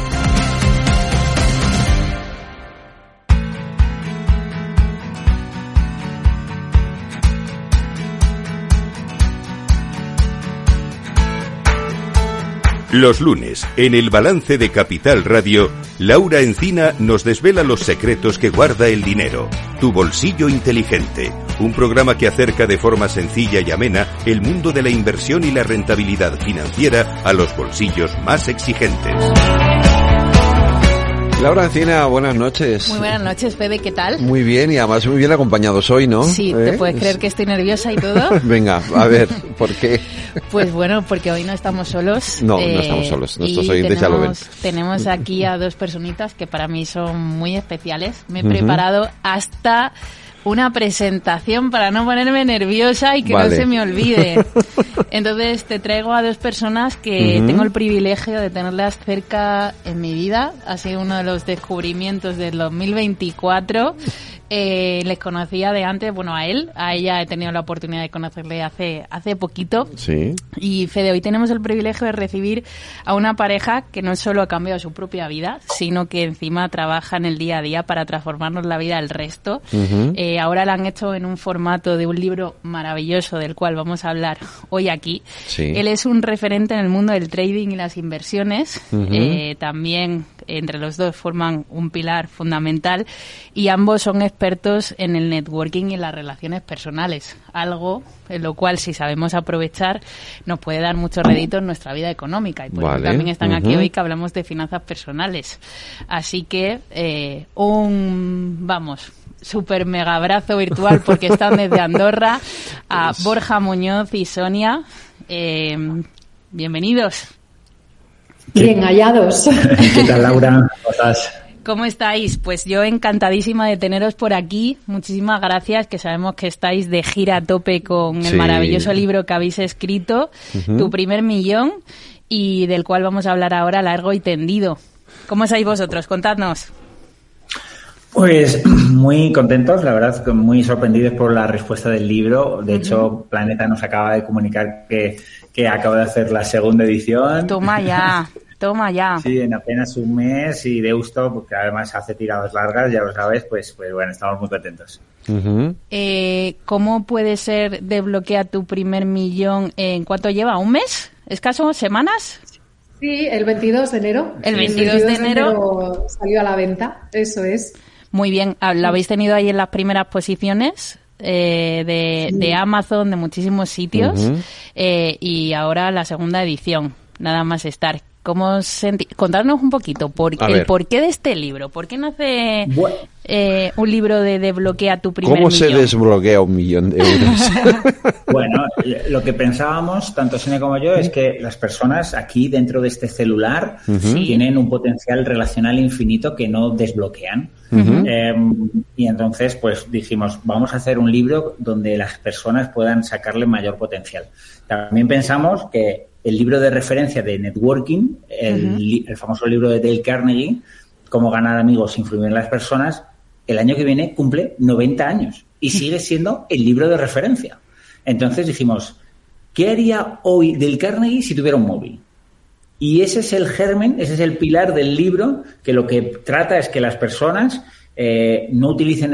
Los lunes, en el Balance de Capital Radio, Laura Encina nos desvela los secretos que guarda el dinero. Tu bolsillo inteligente. Un programa que acerca de forma sencilla y amena el mundo de la inversión y la rentabilidad financiera a los bolsillos más exigentes. Laura Encina, buenas noches. Muy buenas noches, Fede, ¿qué tal? Muy bien, y además muy bien acompañados hoy, ¿no? Sí, ¿te puedes creer que estoy nerviosa y todo? Venga, a ver, ¿por qué? Pues bueno, porque hoy no estamos solos. No estamos solos, nuestros oyentes ya lo ven. Tenemos aquí a dos personitas que para mí son muy especiales. Me he preparado hasta una presentación para no ponerme nerviosa y que no se me olvide. Entonces te traigo a dos personas que tengo el privilegio de tenerlas cerca en mi vida. Ha sido uno de los descubrimientos del 2024. Les conocía de antes, bueno, a ella he tenido la oportunidad de conocerle hace poquito. Sí. Y Fede, hoy tenemos el privilegio de recibir a una pareja que no solo ha cambiado su propia vida, sino que encima trabaja en el día a día para transformarnos la vida del resto. ahora la han hecho en un formato de un libro maravilloso del cual vamos a hablar hoy aquí. Sí. Él es un referente en el mundo del trading y las inversiones. También entre los dos forman un pilar fundamental y ambos son expertos en el networking y las relaciones personales, algo en lo cual, si sabemos aprovechar, nos puede dar mucho rédito en nuestra vida económica, y por eso también están aquí hoy, que hablamos de finanzas personales. Así que súper mega abrazo virtual, porque están desde Andorra, a Borja Muñoz y Sonia. Bienvenidos. Bien hallados. ¿Qué tal, Laura? ¿Cómo estás? ¿Cómo estáis? Pues yo encantadísima de teneros por aquí. Muchísimas gracias, que sabemos que estáis de gira a tope con el maravilloso libro que habéis escrito, Tu primer millón, y del cual vamos a hablar ahora largo y tendido. ¿Cómo estáis vosotros? Contadnos. Pues muy contentos, la verdad, muy sorprendidos por la respuesta del libro. De hecho, Planeta nos acaba de comunicar que acaba de hacer la segunda edición. Toma ya. Sí, en apenas un mes, y Deusto, porque además hace tiradas largas, ya lo sabes, pues bueno, estamos muy contentos. ¿Cómo puede ser Desbloquea tu primer millón? ¿En cuánto lleva? ¿Un mes? ¿Escaso? ¿Semanas? Sí, el 22 de enero. El 22 de enero salió a la venta, eso es. Muy bien, lo habéis tenido ahí en las primeras posiciones de Amazon, de muchísimos sitios, y ahora la segunda edición, nada más estar. Contadnos un poquito el porqué de este libro. ¿Por qué nace un libro de Desbloquea tu primer millón? ¿Cómo se desbloquea 1 millón de euros? Bueno, lo que pensábamos, tanto Sonia como yo, es que las personas aquí dentro de este celular tienen un potencial relacional infinito que no desbloquean. Y entonces, pues dijimos, vamos a hacer un libro donde las personas puedan sacarle mayor potencial. También pensamos que el libro de referencia de networking, el famoso libro de Dale Carnegie, Cómo ganar amigos e influir en las personas, el año que viene cumple 90 años y sigue siendo el libro de referencia. Entonces dijimos, ¿qué haría hoy Dale Carnegie si tuviera un móvil? Y ese es el germen, ese es el pilar del libro, que lo que trata es que las personas no utilicen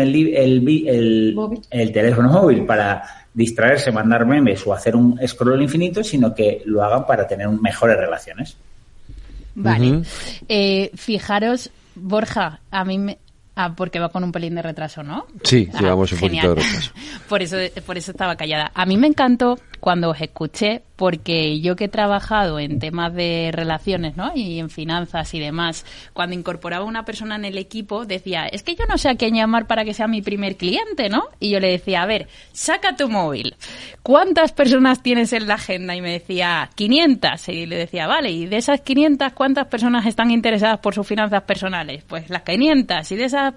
el teléfono móvil para distraerse, mandar memes o hacer un scroll infinito, sino que lo hagan para tener mejores relaciones. Vale. Fijaros, Borja, a mí porque va con un pelín de retraso, ¿no? Sí, vamos un poquito de retraso. Por eso estaba callada. A mí me encantó cuando os escuché, porque yo que he trabajado en temas de relaciones, ¿no?, y en finanzas y demás, cuando incorporaba una persona en el equipo, decía, es que yo no sé a quién llamar para que sea mi primer cliente, ¿no? Y yo le decía, a ver, saca tu móvil. ¿Cuántas personas tienes en la agenda? Y me decía, 500. Y le decía, vale, y de esas 500, ¿cuántas personas están interesadas por sus finanzas personales? Pues las 500. Y de esas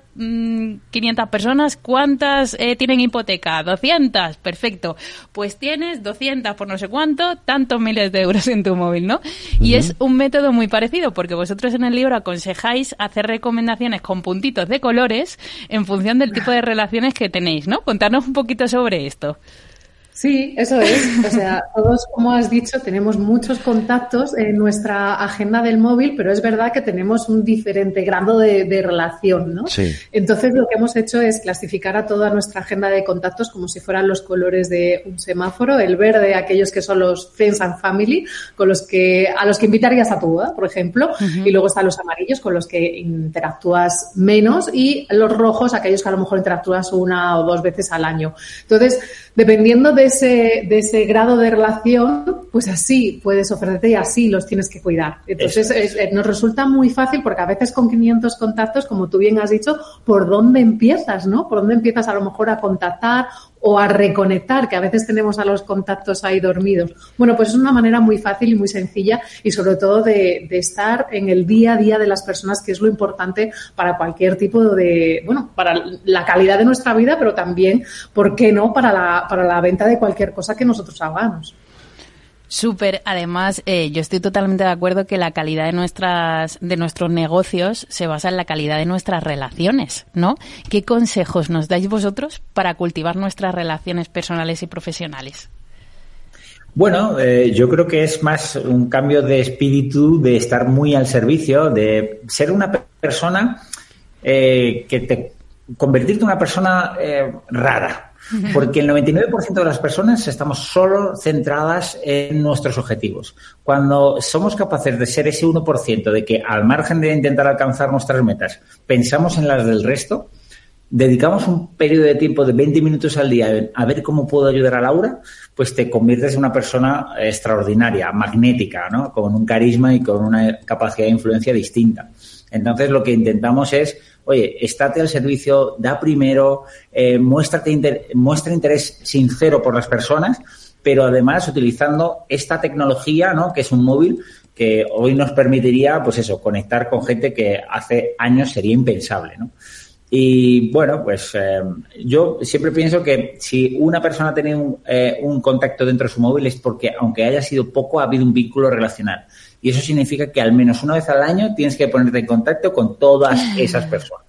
500 personas, ¿cuántas tienen hipoteca? 200. Perfecto. Pues tienes 200 por no sé cuánto, tantos miles de euros en tu móvil, ¿no? Y es un método muy parecido, porque vosotros en el libro aconsejáis hacer recomendaciones con puntitos de colores en función del tipo de relaciones que tenéis, ¿no? Contarnos un poquito sobre esto. Sí, eso es. O sea, todos, como has dicho, tenemos muchos contactos en nuestra agenda del móvil, pero es verdad que tenemos un diferente grado de relación, ¿no? Sí. Entonces, lo que hemos hecho es clasificar a toda nuestra agenda de contactos como si fueran los colores de un semáforo. El verde, aquellos que son los friends and family, a los que invitarías a tu boda, por ejemplo, y luego están los amarillos, con los que interactúas menos, y los rojos, aquellos que a lo mejor interactúas 1 o 2 veces al año. Entonces, dependiendo de ese grado de relación, pues así puedes ofrecerte y así los tienes que cuidar. Entonces, nos resulta muy fácil, porque a veces con 500 contactos, como tú bien has dicho, ¿por dónde empiezas, no? ¿Por dónde empiezas a lo mejor a contactar o a reconectar, que a veces tenemos a los contactos ahí dormidos? Bueno, pues es una manera muy fácil y muy sencilla, y sobre todo de estar en el día a día de las personas, que es lo importante para cualquier tipo para la calidad de nuestra vida, pero también, ¿por qué no?, para la venta de cualquier cosa que nosotros hagamos. Súper. Además, yo estoy totalmente de acuerdo que la calidad de nuestros negocios se basa en la calidad de nuestras relaciones, ¿no? ¿Qué consejos nos dais vosotros para cultivar nuestras relaciones personales y profesionales? Bueno, yo creo que es más un cambio de espíritu, de estar muy al servicio, de ser una persona que convertirte en una persona rara. Porque el 99% de las personas estamos solo centradas en nuestros objetivos. Cuando somos capaces de ser ese 1% de que, al margen de intentar alcanzar nuestras metas, pensamos en las del resto, dedicamos un periodo de tiempo de 20 minutos al día a ver cómo puedo ayudar a Laura, pues te conviertes en una persona extraordinaria, magnética, ¿no? Con un carisma y con una capacidad de influencia distinta. Entonces, lo que intentamos es, oye, estate al servicio, da primero, muestra interés sincero por las personas, pero además utilizando esta tecnología, ¿no? Que es un móvil que hoy nos permitiría, pues eso, conectar con gente que hace años sería impensable, ¿no? Y bueno, pues yo siempre pienso que si una persona ha tenido un contacto dentro de su móvil es porque, aunque haya sido poco, ha habido un vínculo relacional. Y eso significa que al menos una vez al año tienes que ponerte en contacto con todas esas personas.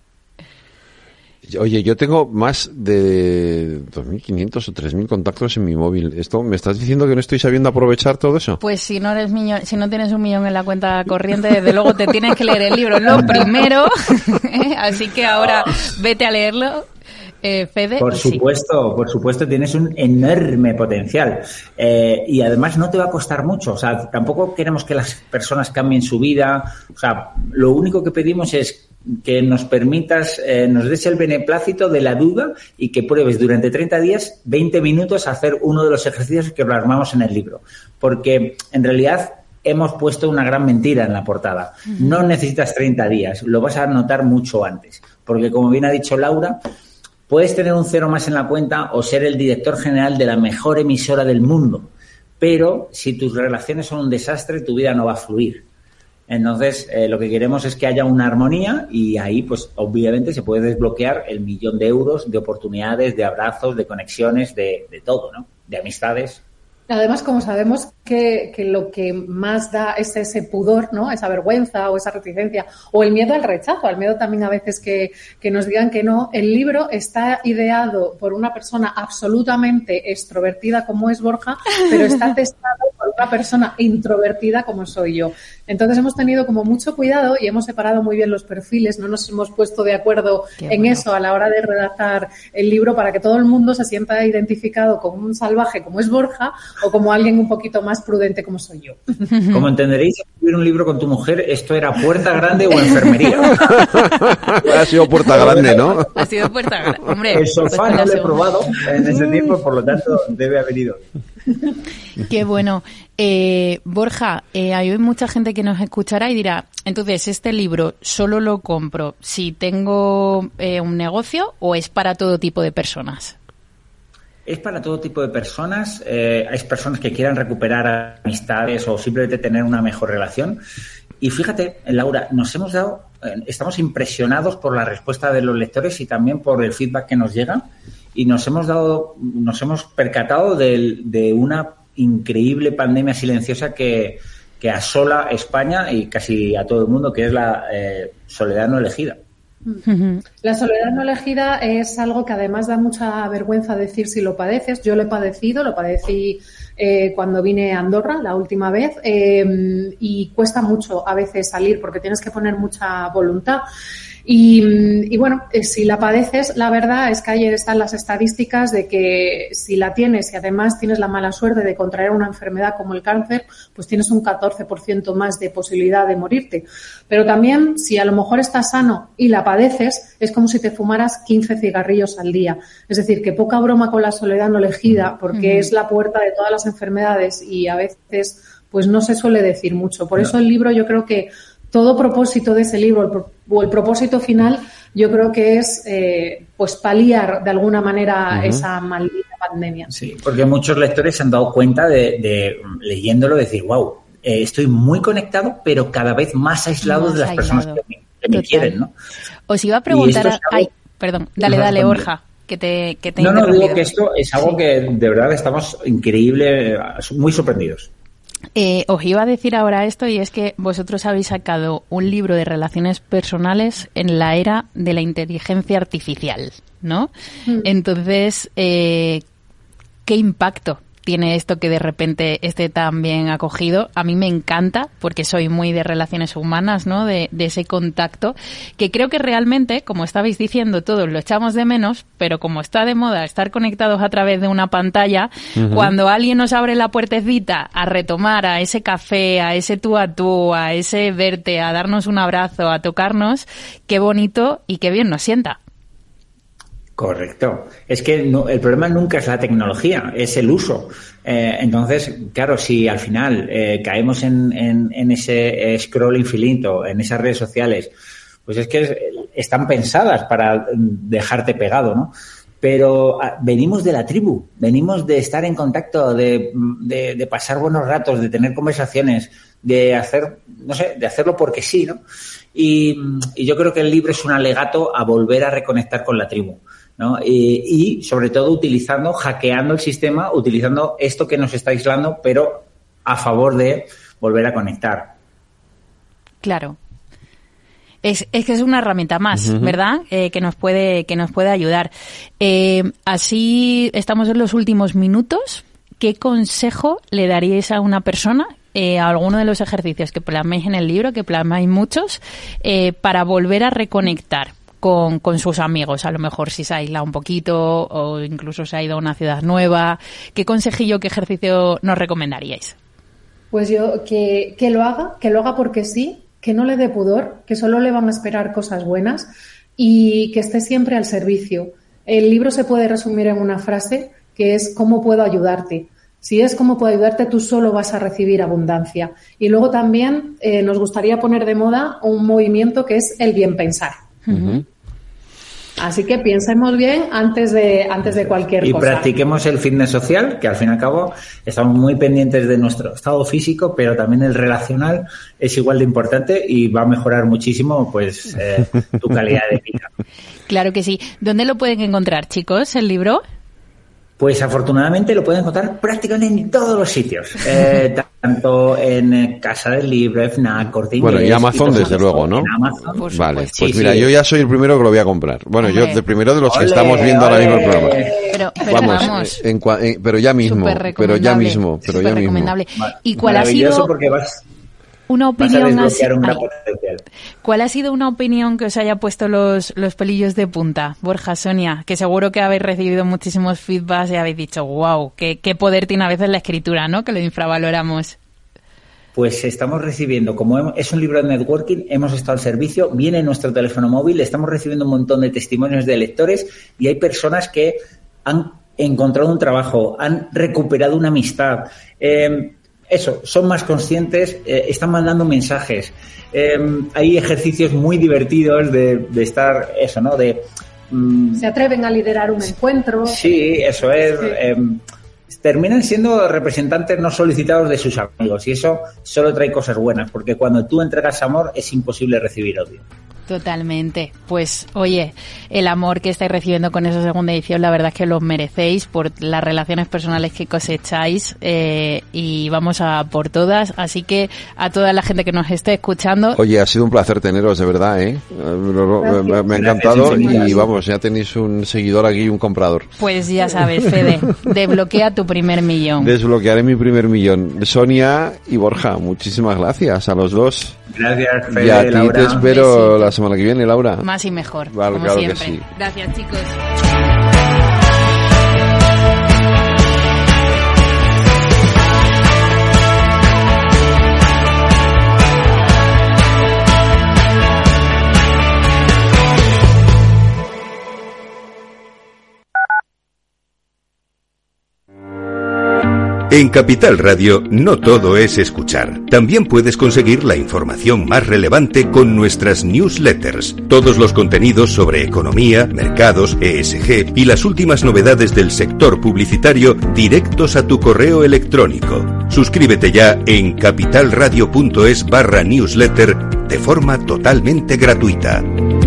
Oye, yo tengo más de 2.500 o 3.000 contactos en mi móvil. ¿Esto me estás diciendo que no estoy sabiendo aprovechar todo eso? Pues si no tienes 1 millón en la cuenta corriente, desde luego te tienes que leer el libro lo primero. Así que ahora vete a leerlo. Fede. Por supuesto, tienes un enorme potencial y además no te va a costar mucho. O sea, tampoco queremos que las personas cambien su vida. O sea, lo único que pedimos es que nos permitas, nos des el beneplácito de la duda y que pruebes durante 30 días, 20 minutos, a hacer uno de los ejercicios que plasmamos en el libro. Porque en realidad hemos puesto una gran mentira en la portada. No necesitas 30 días, lo vas a notar mucho antes. Porque como bien ha dicho Laura, puedes tener un 0 más en la cuenta o ser el director general de la mejor emisora del mundo, pero si tus relaciones son un desastre, tu vida no va a fluir. Entonces, lo que queremos es que haya una armonía y ahí, pues, obviamente se puede desbloquear el 1.000.000 de euros de oportunidades, de abrazos, de conexiones, de todo, ¿no? De amistades. Además, como sabemos que lo que más da es ese pudor, ¿no? Esa vergüenza o esa reticencia o el miedo al rechazo, al miedo también a veces que nos digan que no. El libro está ideado por una persona absolutamente extrovertida como es Borja, pero está testado por una persona introvertida como soy yo. Entonces hemos tenido como mucho cuidado y hemos separado muy bien los perfiles, no nos hemos puesto de acuerdo eso a la hora de redactar el libro para que todo el mundo se sienta identificado como un salvaje como es Borja o como alguien un poquito más prudente como soy yo. Como entenderéis, escribir un libro con tu mujer, esto era puerta grande o enfermería. Ha sido puerta grande, ¿no? Ha sido puerta grande. Hombre, el sofá no lo he probado en ese tiempo, por lo tanto debe haber ido. Qué bueno. Borja, hay mucha gente que nos escuchará y dirá, entonces, ¿este libro solo lo compro si tengo un negocio o es para todo tipo de personas? Es para todo tipo de personas. Hay personas que quieran recuperar amistades o simplemente tener una mejor relación. Y fíjate, Laura, estamos impresionados por la respuesta de los lectores y también por el feedback que nos llega. Y nos hemos percatado de una increíble pandemia silenciosa que asola España y casi a todo el mundo, que es la soledad no elegida. La soledad no elegida es algo que además da mucha vergüenza decir si lo padeces. Yo lo padecí cuando vine a Andorra la última vez y cuesta mucho a veces salir porque tienes que poner mucha voluntad. Y bueno, si la padeces, la verdad es que ahí están las estadísticas de que si la tienes y además tienes la mala suerte de contraer una enfermedad como el cáncer, pues tienes un 14% más de posibilidad de morirte. Pero también, si a lo mejor estás sano y la padeces, es como si te fumaras 15 cigarrillos al día. Es decir, que poca broma con la soledad no elegida, porque es la puerta de todas las enfermedades y a veces pues no se suele decir mucho. Por eso el libro, yo creo que todo propósito de ese libro o el propósito final, yo creo que es pues paliar de alguna manera esa maldita pandemia. Sí, porque muchos lectores se han dado cuenta de leyéndolo, decir, wow, estoy muy conectado, pero cada vez más aislado de las personas que me quieren, ¿no? Os iba a preguntar... Perdón, dale, Borja. Que te No, digo que esto es algo que de verdad estamos muy sorprendidos. Os iba a decir ahora esto, y es que vosotros habéis sacado un libro de relaciones personales en la era de la inteligencia artificial, ¿no? Entonces, ¿qué impacto tiene esto que de repente esté tan bien acogido. A mí me encanta, porque soy muy de relaciones humanas, ¿no? De ese contacto, que creo que realmente, como estabais diciendo todos, lo echamos de menos, pero como está de moda estar conectados a través de una pantalla, cuando alguien nos abre la puertecita a retomar a ese café, a ese tú a tú, a ese verte, a darnos un abrazo, a tocarnos, qué bonito y qué bien nos sienta. Correcto. Es que el problema nunca es la tecnología, es el uso. Entonces, claro, si al final caemos en ese scroll infinito, en esas redes sociales, pues es que están pensadas para dejarte pegado, ¿no? Pero venimos de la tribu, venimos de estar en contacto, de pasar buenos ratos, de tener conversaciones, de hacer, no sé, de hacerlo porque sí, ¿no? Y yo creo que el libro es un alegato a volver a reconectar con la tribu, ¿no? Y sobre todo hackeando el sistema, utilizando esto que nos está aislando, pero a favor de volver a conectar. Claro. Es que es una herramienta más, ¿verdad? Que nos puede ayudar. Así estamos en los últimos minutos. ¿Qué consejo le daríais a una persona, a alguno de los ejercicios que plasmáis en el libro, que plasmáis muchos, para volver a reconectar con sus amigos? A lo mejor si se ha aislado un poquito o incluso se ha ido a una ciudad nueva. ¿Qué consejillo, qué ejercicio nos recomendaríais? Pues yo que lo haga porque sí, que no le dé pudor, que solo le van a esperar cosas buenas y que esté siempre al servicio. El libro se puede resumir en una frase que es ¿cómo puedo ayudarte? Si es cómo puedo ayudarte, tú solo vas a recibir abundancia. Y luego también nos gustaría poner de moda un movimiento que es el bien pensar. Así que pensemos bien antes de cualquier cosa. Y practiquemos el fitness social, que al fin y al cabo estamos muy pendientes de nuestro estado físico, pero también el relacional es igual de importante y va a mejorar muchísimo pues tu calidad de vida. Claro que sí. ¿Dónde lo pueden encontrar, chicos, el libro? Pues afortunadamente lo pueden encontrar prácticamente en todos los sitios, tanto en Casa del Libro, FNAC, Corte Inglés. Bueno, y Amazon desde luego, ¿no? En Amazon. Vale, pues sí, mira, yo ya soy el primero que lo voy a comprar. Bueno, yo el primero de los que estamos viendo ahora mismo el programa. Pero ya mismo. ¿Y cuál ha sido una opinión así? ¿Cuál ha sido una opinión que os haya puesto los pelillos de punta? Borja, Sonia, que seguro que habéis recibido muchísimos feedbacks y habéis dicho, wow, qué poder tiene a veces la escritura, ¿no? Que lo infravaloramos. Pues estamos recibiendo, como es un libro de networking, hemos estado al servicio, viene nuestro teléfono móvil, estamos recibiendo un montón de testimonios de lectores y hay personas que han encontrado un trabajo, han recuperado una amistad, son más conscientes, están mandando mensajes. Hay ejercicios muy divertidos de estar, ¿no? Se atreven a liderar un encuentro. Sí, eso es. Sí. Terminan siendo representantes no solicitados de sus amigos y eso solo trae cosas buenas, porque cuando tú entregas amor es imposible recibir odio. Totalmente. Pues, oye, el amor que estáis recibiendo con esa segunda edición, la verdad es que lo merecéis por las relaciones personales que cosecháis y vamos a por todas. Así que a toda la gente que nos esté escuchando... Oye, ha sido un placer teneros, de verdad, ¿eh? Me ha encantado y vamos, ya tenéis un seguidor aquí y un comprador. Pues ya sabes, Fede, desbloquea tu primer millón. Desbloquearé mi primer millón. Sonia y Borja, muchísimas gracias a los dos. Gracias, Fede, y a ti Laura. te espero la semana que viene, Laura. Más y mejor, vale, como claro siempre. Que sí. Gracias, chicos. En Capital Radio no todo es escuchar. También puedes conseguir la información más relevante con nuestras newsletters. Todos los contenidos sobre economía, mercados, ESG y las últimas novedades del sector publicitario directos a tu correo electrónico. Suscríbete ya en capitalradio.es/newsletter de forma totalmente gratuita.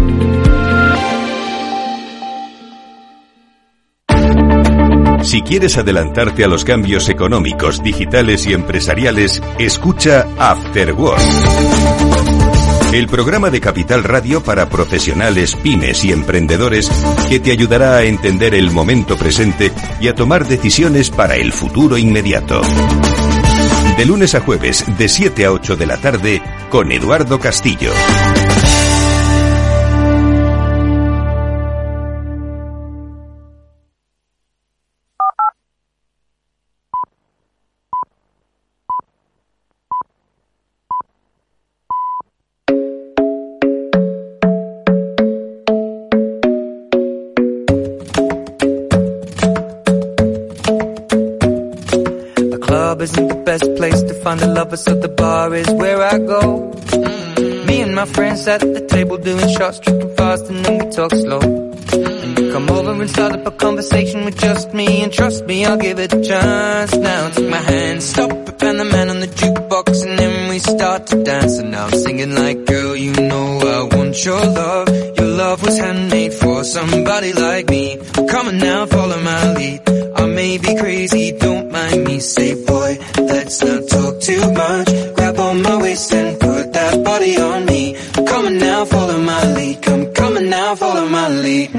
Si quieres adelantarte a los cambios económicos, digitales y empresariales, escucha After Work. el programa de Capital Radio para profesionales, pymes y emprendedores que te ayudará a entender el momento presente y a tomar decisiones para el futuro inmediato. De lunes a jueves, de 7 a 8 de la tarde, con Eduardo Castillo. Isn't the best place to find a lover, so the bar is where I go. Me and my friends at the table doing shots, tripping fast, and then we talk slow. And you come over and start up a conversation with just me, and trust me, I'll give it a chance. Now take my hand, stop it, and the man on the jukebox, and then we start to dance. And now I'm singing like, girl, you know I want your love. Your love was handmade for somebody like me. Come on now, follow my lead. I may be crazy, don't mind me. Say, boy, let's not talk too much. Grab on my waist and put that body on me. Come on now, follow my lead. Come on now, follow my lead.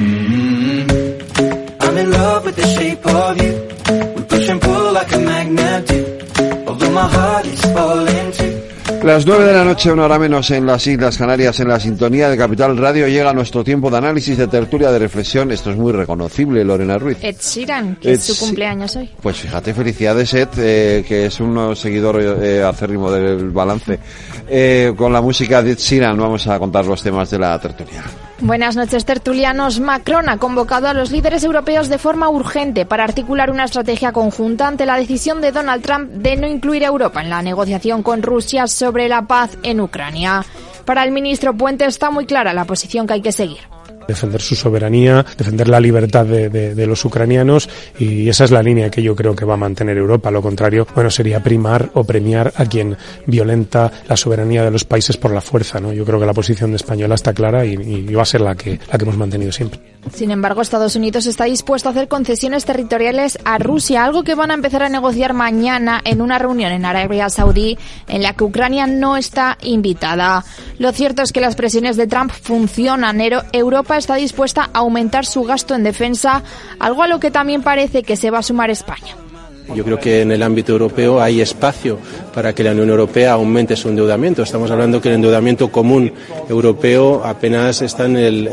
I'm in love with the shape of you. We push and pull like a magnet do. Although my heart is falling too. Las 9 de la noche, una hora menos en las Islas Canarias, en la sintonía de Capital Radio, llega nuestro tiempo de análisis, de tertulia, de reflexión. Esto es muy reconocible, Lorena Ruiz. Ed Sheeran, que es su cumpleaños hoy. Pues fíjate, felicidades Ed, que es un seguidor acérrimo del balance. Con la música de Ed Sheeran vamos a contar los temas de la tertulia. Buenas noches, tertulianos. Macron ha convocado a los líderes europeos de forma urgente para articular una estrategia conjunta ante la decisión de Donald Trump de no incluir a Europa en la negociación con Rusia sobre la paz en Ucrania. Para el ministro Puente está muy clara la posición que hay que seguir. Defender su soberanía, defender la libertad de los ucranianos, y esa es la línea que yo creo que va a mantener Europa. Lo contrario, bueno, sería primar o premiar a quien violenta la soberanía de los países por la fuerza, ¿no? Yo creo que la posición española está clara y va a ser la que hemos mantenido siempre. Sin embargo, Estados Unidos está dispuesto a hacer concesiones territoriales a Rusia, algo que van a empezar a negociar mañana en una reunión en Arabia Saudí en la que Ucrania no está invitada. Lo cierto es que las presiones de Trump funcionan. Europa está dispuesta a aumentar su gasto en defensa, algo a lo que también parece que se va a sumar España. Yo creo que en el ámbito europeo hay espacio para que la Unión Europea aumente su endeudamiento. Estamos hablando que el endeudamiento común europeo apenas está en el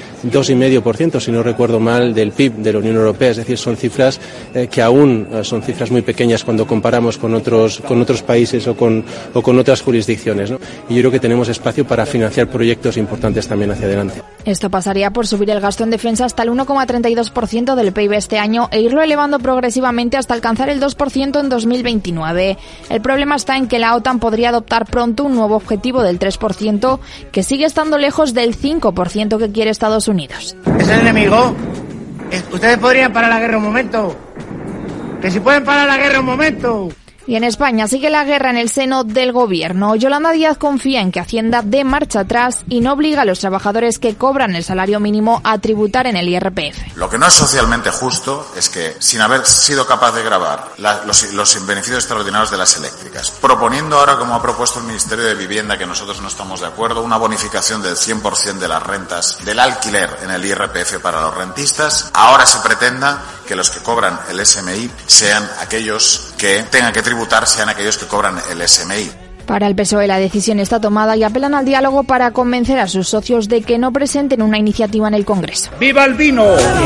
2,5%, si no recuerdo mal, del PIB de la Unión Europea. Es decir, son cifras que aún son cifras muy pequeñas cuando comparamos con otros países o con otras jurisdicciones, ¿no? Y yo creo que tenemos espacio para financiar proyectos importantes también hacia adelante. Esto pasaría por subir el gasto en defensa hasta el 1,32% del PIB este año e irlo elevando progresivamente hasta alcanzar el 2% en 2029. El problema está en que la OTAN podría adoptar pronto un nuevo objetivo del 3%, que sigue estando lejos del 5% que quiere Estados Unidos. ¿Es el enemigo? ¿Ustedes podrían parar la guerra un momento? ¡Que si pueden parar la guerra un momento! Y en España sigue la guerra en el seno del gobierno. Yolanda Díaz confía en que Hacienda dé marcha atrás y no obliga a los trabajadores que cobran el salario mínimo a tributar en el IRPF. Lo que no es socialmente justo es que, sin haber sido capaz de gravar los beneficios extraordinarios de las eléctricas, proponiendo ahora, como ha propuesto el Ministerio de Vivienda, que nosotros no estamos de acuerdo, una bonificación del 100% de las rentas del alquiler en el IRPF para los rentistas, ahora se pretenda que los que cobran el SMI sean aquellos que tengan que tributar, sean aquellos que cobran el SMI. Para el PSOE la decisión está tomada y apelan al diálogo para convencer a sus socios de que no presenten una iniciativa en el Congreso. ¡Viva el vino!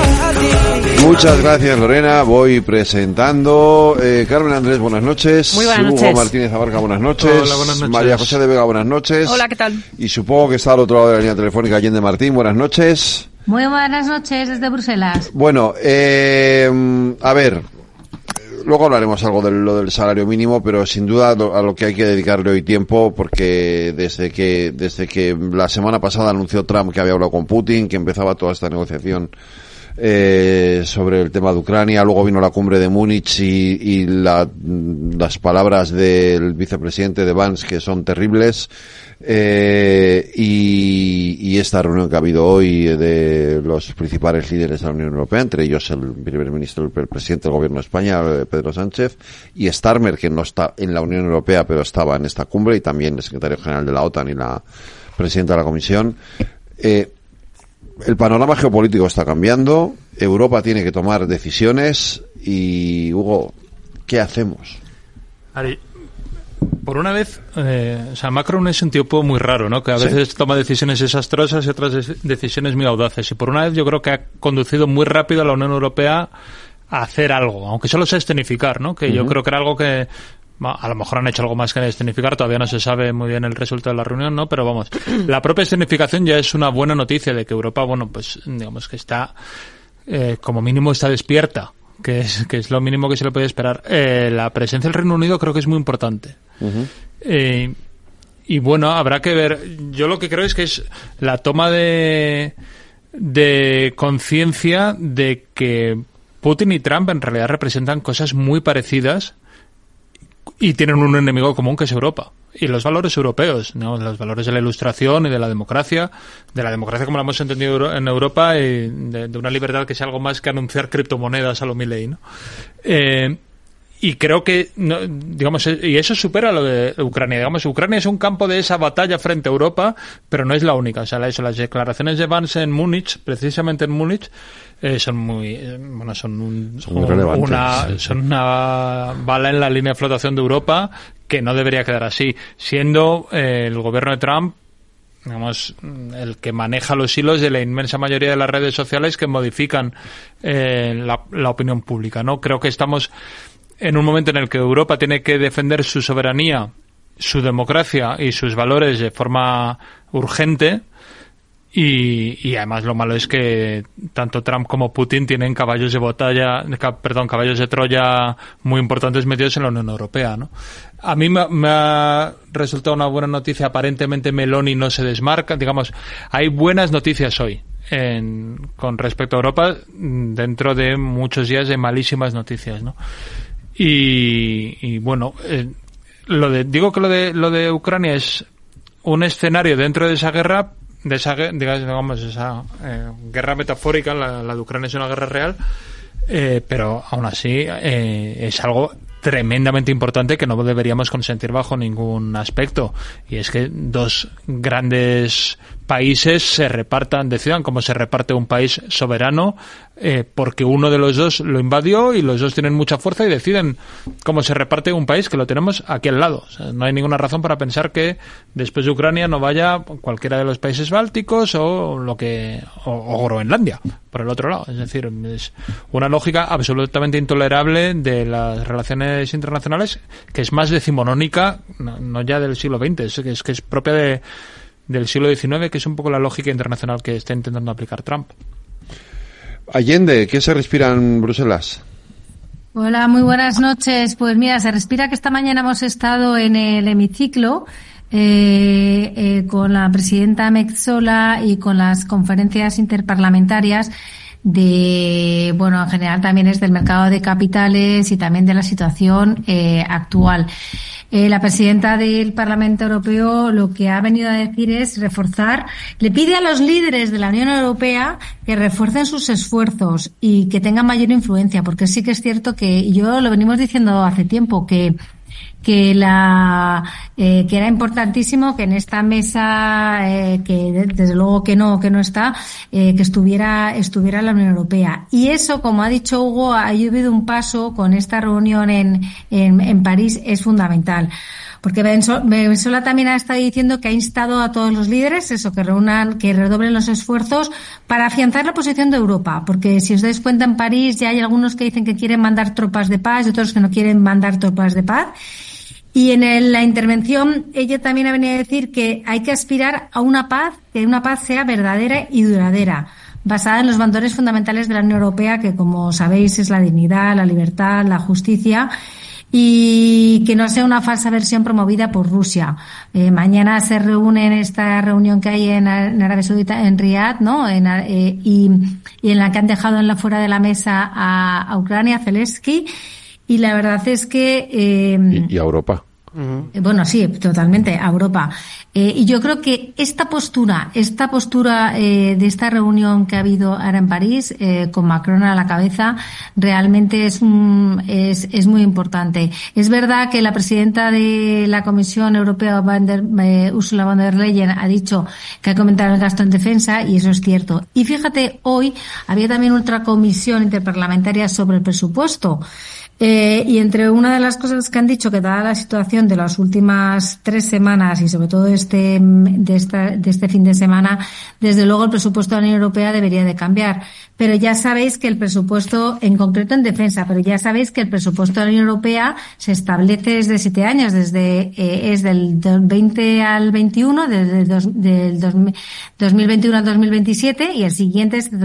Muchas gracias, Lorena. Voy presentando. Carmen Andrés, buenas noches. Muy buenas noches. Hugo Martínez Abarca, buenas noches. Hola, buenas noches. María José de Vega, buenas noches. Hola, ¿qué tal? Y supongo que está al otro lado de la línea telefónica Allende Martín, buenas noches. Muy buenas noches desde Bruselas. Bueno, a ver, luego hablaremos algo de lo del salario mínimo, pero sin duda a lo que hay que dedicarle hoy tiempo, porque desde que la semana pasada anunció Trump que había hablado con Putin, que empezaba toda esta negociación sobre el tema de Ucrania, luego vino la cumbre de Múnich y las palabras del vicepresidente de Vance, que son terribles, y esta reunión que ha habido hoy de los principales líderes de la Unión Europea, entre ellos el primer ministro, el presidente del gobierno de España, Pedro Sánchez, y Starmer, que no está en la Unión Europea pero estaba en esta cumbre, y también el secretario general de la OTAN y la presidenta de la Comisión. El panorama geopolítico está cambiando, Europa tiene que tomar decisiones y, Hugo, ¿qué hacemos? Ari, por una vez, Macron es un tipo muy raro, ¿no? Que a veces toma decisiones desastrosas y otras decisiones muy audaces. Y por una vez yo creo que ha conducido muy rápido a la Unión Europea a hacer algo, aunque solo sea escenificar, ¿no? Que yo creo que era algo que a lo mejor han hecho algo más que escenificar, todavía no se sabe muy bien el resultado de la reunión, ¿no? Pero vamos, la propia escenificación ya es una buena noticia de que Europa, bueno, pues digamos que está, como mínimo está despierta, que es lo mínimo que se le puede esperar. La presencia del Reino Unido creo que es muy importante. Y bueno, habrá que ver. Yo lo que creo es que es la toma de conciencia de que Putin y Trump en realidad representan cosas muy parecidas y tienen un enemigo común que es Europa y los valores europeos, ¿no? Los valores de la Ilustración y de la democracia como la hemos entendido en Europa, y de una libertad que es algo más que anunciar criptomonedas a lo Milei, ¿no? Y creo que, no, digamos, y eso supera lo de Ucrania. Digamos, Ucrania es un campo de esa batalla frente a Europa, pero no es la única. O sea, las declaraciones de Vance en Múnich, precisamente en Múnich, son muy, bueno, son una bala en la línea de flotación de Europa que no debería quedar así. Siendo el gobierno de Trump, digamos, el que maneja los hilos de la inmensa mayoría de las redes sociales que modifican la opinión pública, ¿no? Creo que estamos en un momento en el que Europa tiene que defender su soberanía, su democracia y sus valores de forma urgente, y además lo malo es que tanto Trump como Putin tienen caballos de Troya muy importantes metidos en la Unión Europea, ¿no? A mí me ha resultado una buena noticia. Aparentemente Meloni no se desmarca. Digamos, hay buenas noticias hoy con respecto a Europa, dentro de muchos días de malísimas noticias, ¿no? Y bueno, digo que lo de Ucrania es un escenario dentro de esa guerra, digamos, esa guerra metafórica. La de Ucrania es una guerra real, pero aún así es algo tremendamente importante que no deberíamos consentir bajo ningún aspecto, y es que dos grandes países decidan cómo se reparte un país soberano, porque uno de los dos lo invadió y los dos tienen mucha fuerza y deciden cómo se reparte un país que lo tenemos aquí al lado. O sea, no hay ninguna razón para pensar que después de Ucrania no vaya cualquiera de los países bálticos o Groenlandia por el otro lado. Es decir, es una lógica absolutamente intolerable de las relaciones internacionales, que es más decimonónica, no ya del siglo XX, es que es propia del siglo XIX, que es un poco la lógica internacional que está intentando aplicar Trump. Allende, ¿qué se respira en Bruselas? Hola, muy buenas noches. Pues mira, se respira que esta mañana hemos estado en el hemiciclo con la presidenta Metsola y con las conferencias interparlamentarias en general también es del mercado de capitales y también de la situación actual. La presidenta del Parlamento Europeo lo que ha venido a decir es le pide a los líderes de la Unión Europea que refuercen sus esfuerzos y que tengan mayor influencia, porque sí que es cierto que yo lo venimos diciendo hace tiempo que era importantísimo que en esta mesa, que desde luego que no está, que estuviera la Unión Europea. Y eso, como ha dicho Hugo, ha habido un paso con esta reunión en París, es fundamental. Porque Metsola también ha estado diciendo que ha instado a todos los líderes que redoblen los esfuerzos para afianzar la posición de Europa. Porque si os dais cuenta, en París ya hay algunos que dicen que quieren mandar tropas de paz y otros que no quieren mandar tropas de paz. Y en la intervención ella también ha venido a decir que hay que aspirar a una paz, que una paz sea verdadera y duradera, basada en los valores fundamentales de la Unión Europea, que como sabéis es la dignidad, la libertad, la justicia, y que no sea una falsa versión promovida por Rusia. Mañana se reúne en esta reunión que hay en Arabia Saudita, en Riad, ¿no? Y en la que han dejado fuera de la mesa a Ucrania, a Zelensky. Y la verdad es que... ¿Y a Europa? Bueno, sí, totalmente, a Europa. Y yo creo que esta postura de esta reunión que ha habido ahora en París, con Macron a la cabeza, realmente es muy importante. Es verdad que la presidenta de la Comisión Europea, Ursula von der Leyen, ha dicho que hay que aumentar el gasto en defensa, y eso es cierto. Y fíjate, hoy había también otra comisión interparlamentaria sobre el presupuesto. Y entre una de las cosas que han dicho, que dada la situación de las últimas 3 semanas y sobre todo de este fin de semana, desde luego el presupuesto de la Unión Europea debería de cambiar. Pero ya sabéis que el presupuesto, en concreto en defensa, pero ya sabéis que el presupuesto de la Unión Europea se establece desde 7 años, es del 20 al 21, del 2021 al 2027, y el siguiente es de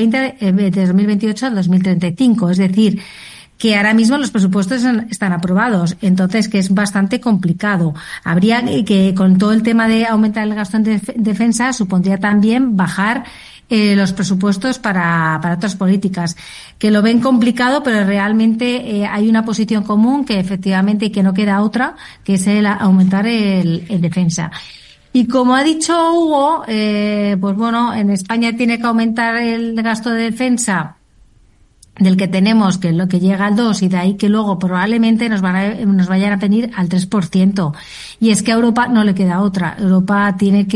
2028 al 2035. Es decir, que ahora mismo los presupuestos están aprobados, entonces que es bastante complicado. Habría que, con todo el tema de aumentar el gasto en defensa, supondría también bajar los presupuestos para otras políticas, que lo ven complicado, pero realmente hay una posición común que efectivamente, y que no queda otra, que es el aumentar el defensa. Y como ha dicho Hugo, pues bueno, en España tiene que aumentar el gasto de defensa del que tenemos, que es lo que llega al 2%, y de ahí que luego probablemente nos vayan a pedir al 3%. Y es que a Europa no le queda otra. Europa tiene,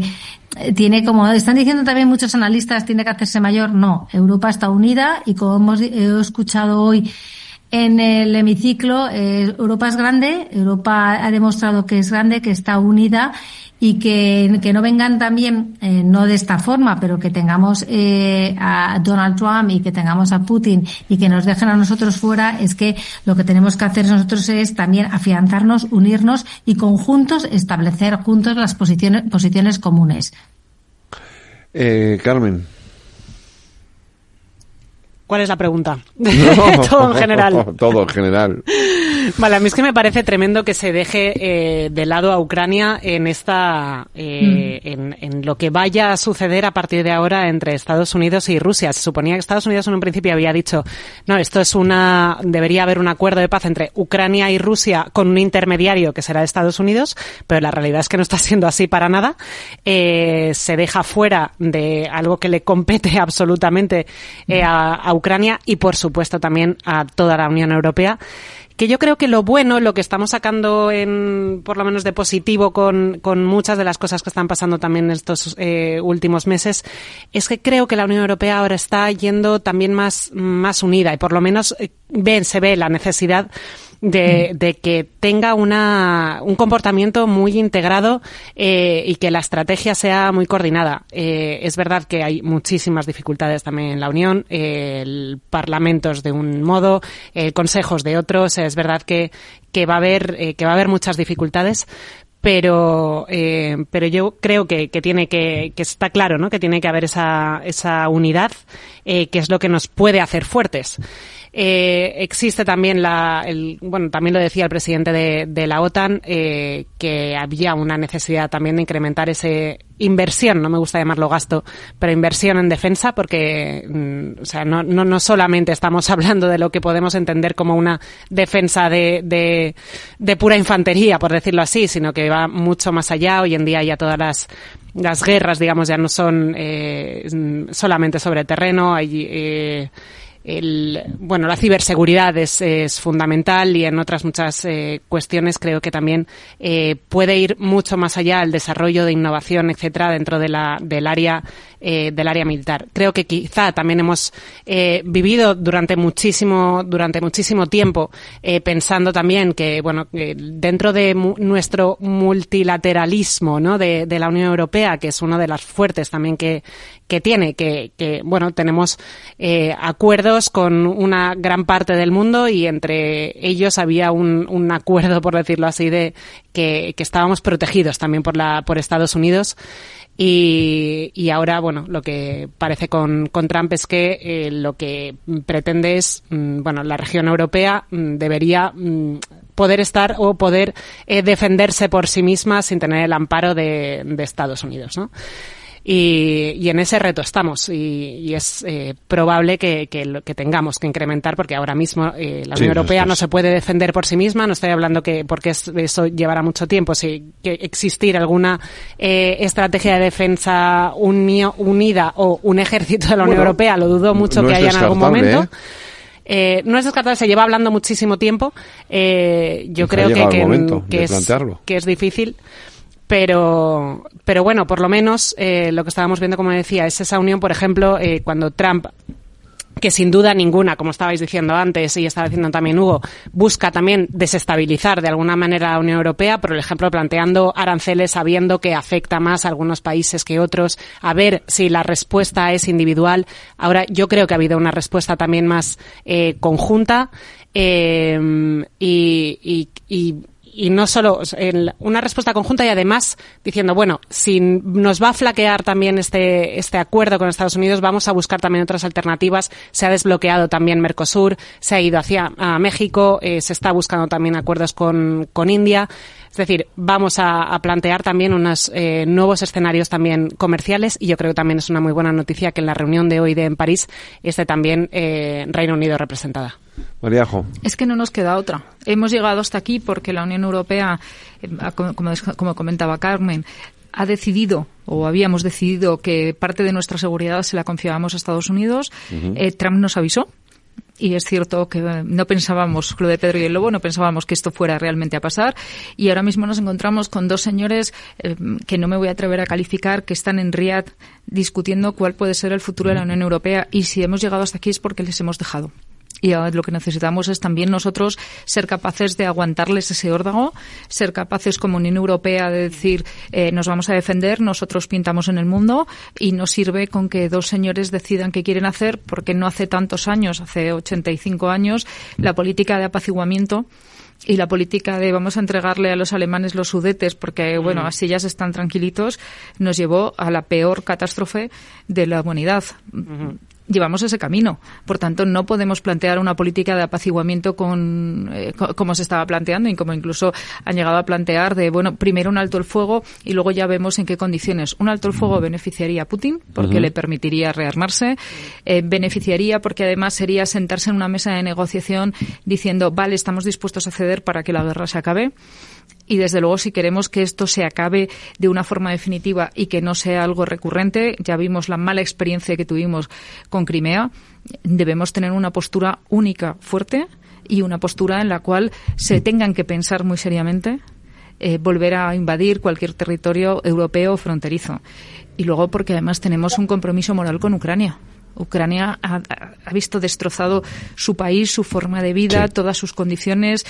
como están diciendo también muchos analistas, tiene que hacerse mayor. No, Europa está unida, y como he escuchado hoy en el hemiciclo, Europa es grande, Europa ha demostrado que es grande, que está unida, y que no vengan también, no de esta forma, pero que tengamos a Donald Trump y que tengamos a Putin y que nos dejen a nosotros fuera. Es que lo que tenemos que hacer nosotros es también afianzarnos, unirnos y conjuntos establecer juntos las posiciones comunes. Carmen. ¿Cuál es la pregunta? No, todo en general. Todo en general. Vale, a mí es que me parece tremendo que se deje de lado a Ucrania en en lo que vaya a suceder a partir de ahora entre Estados Unidos y Rusia. Se suponía que Estados Unidos en un principio había dicho, no, debería haber un acuerdo de paz entre Ucrania y Rusia con un intermediario que será Estados Unidos, pero la realidad es que no está siendo así para nada. Se deja fuera de algo que le compete absolutamente a Ucrania y, por supuesto, también a toda la Unión Europea. Que yo creo que lo que estamos sacando por lo menos de positivo con muchas de las cosas que están pasando también en estos últimos meses, es que creo que la Unión Europea ahora está yendo también más unida, y por lo menos se ve la necesidad de que tenga un comportamiento muy integrado y que la estrategia sea muy coordinada. Es verdad que hay muchísimas dificultades también en la Unión, el Parlamento es de un modo, consejos de otros. Es verdad que va a haber muchas dificultades. Pero yo creo que está claro, ¿no? Que tiene que haber esa unidad, que es lo que nos puede hacer fuertes. Existe también también lo decía el presidente de la OTAN, que había una necesidad también de incrementar ese inversión, no me gusta llamarlo gasto, pero inversión en defensa, porque no solamente estamos hablando de lo que podemos entender como una defensa de pura infantería, por decirlo así, sino que va mucho más allá. Hoy en día ya todas las guerras, digamos, ya no son solamente sobre terreno. Hay la ciberseguridad es fundamental, y en otras muchas cuestiones creo que también puede ir mucho más allá el desarrollo de innovación, etcétera, dentro del área militar. Creo que quizá también hemos vivido durante muchísimo tiempo pensando también que dentro de nuestro multilateralismo, ¿no?, de la Unión Europea, que es una de las fuertes también que tiene, tenemos acuerdos con una gran parte del mundo, y entre ellos había un acuerdo, por decirlo así, de que estábamos protegidos también por Estados Unidos. Y ahora, lo que parece con Trump es que lo que pretende es, la región europea debería poder estar o poder defenderse por sí misma sin tener el amparo de Estados Unidos, ¿no? Y en ese reto estamos y es probable que tengamos que incrementar, porque ahora mismo la Unión Europea no se puede defender por sí misma. No estoy hablando porque eso llevará mucho tiempo, sí, que existir alguna estrategia de defensa unida o un ejército de la Unión Europea, lo dudo mucho que haya en algún momento. No es descartable, se lleva hablando muchísimo tiempo. Yo creo que es difícil. Pero bueno, por lo menos lo que estábamos viendo, como decía, es esa unión, por ejemplo, cuando Trump, que sin duda ninguna, como estabais diciendo antes y estaba diciendo también Hugo, busca también desestabilizar de alguna manera a la Unión Europea, por ejemplo, planteando aranceles sabiendo que afecta más a algunos países que otros, a ver si la respuesta es individual. Ahora, yo creo que ha habido una respuesta también más conjunta y no solo una respuesta conjunta y además diciendo, bueno, si nos va a flaquear también este acuerdo con Estados Unidos, vamos a buscar también otras alternativas. Se ha desbloqueado también Mercosur, se ha ido hacia México, se está buscando también acuerdos con India. Es decir, vamos a plantear también unos nuevos escenarios también comerciales, y yo creo que también es una muy buena noticia que en la reunión de hoy en París esté también Reino Unido representada. Mariajo. Es que no nos queda otra. Hemos llegado hasta aquí porque la Unión Europea, como comentaba Carmen, ha decidido, o habíamos decidido, que parte de nuestra seguridad se la confiábamos a Estados Unidos. Trump nos avisó. Y es cierto que no pensábamos, lo de Pedro y el Lobo, no pensábamos que esto fuera realmente a pasar. Y ahora mismo nos encontramos con dos señores que no me voy a atrever a calificar, que están en Riad discutiendo cuál puede ser el futuro de la Unión Europea. Y si hemos llegado hasta aquí es porque les hemos dejado. Y lo que necesitamos es también nosotros ser capaces de aguantarles ese órdago, ser capaces como Unión Europea de decir nos vamos a defender, nosotros pintamos en el mundo, y no sirve con que dos señores decidan qué quieren hacer, porque no hace tantos años, hace 85 años, la política de apaciguamiento y la política de vamos a entregarle a los alemanes los Sudetes porque, bueno, así ya se están tranquilitos, nos llevó a la peor catástrofe de la humanidad. Llevamos ese camino. Por tanto, no podemos plantear una política de apaciguamiento como se estaba planteando y como incluso han llegado a plantear de, bueno, primero un alto el fuego y luego ya vemos en qué condiciones. Un alto el fuego beneficiaría a Putin porque le permitiría rearmarse, beneficiaría porque además sería sentarse en una mesa de negociación diciendo, vale, estamos dispuestos a ceder para que la guerra se acabe. Y desde luego, si queremos que esto se acabe de una forma definitiva y que no sea algo recurrente, ya vimos la mala experiencia que tuvimos con Crimea, debemos tener una postura única, fuerte, y una postura en la cual se tengan que pensar muy seriamente volver a invadir cualquier territorio europeo o fronterizo. Y luego porque además tenemos un compromiso moral con Ucrania. Ucrania ha visto destrozado su país, su forma de vida, todas sus condiciones.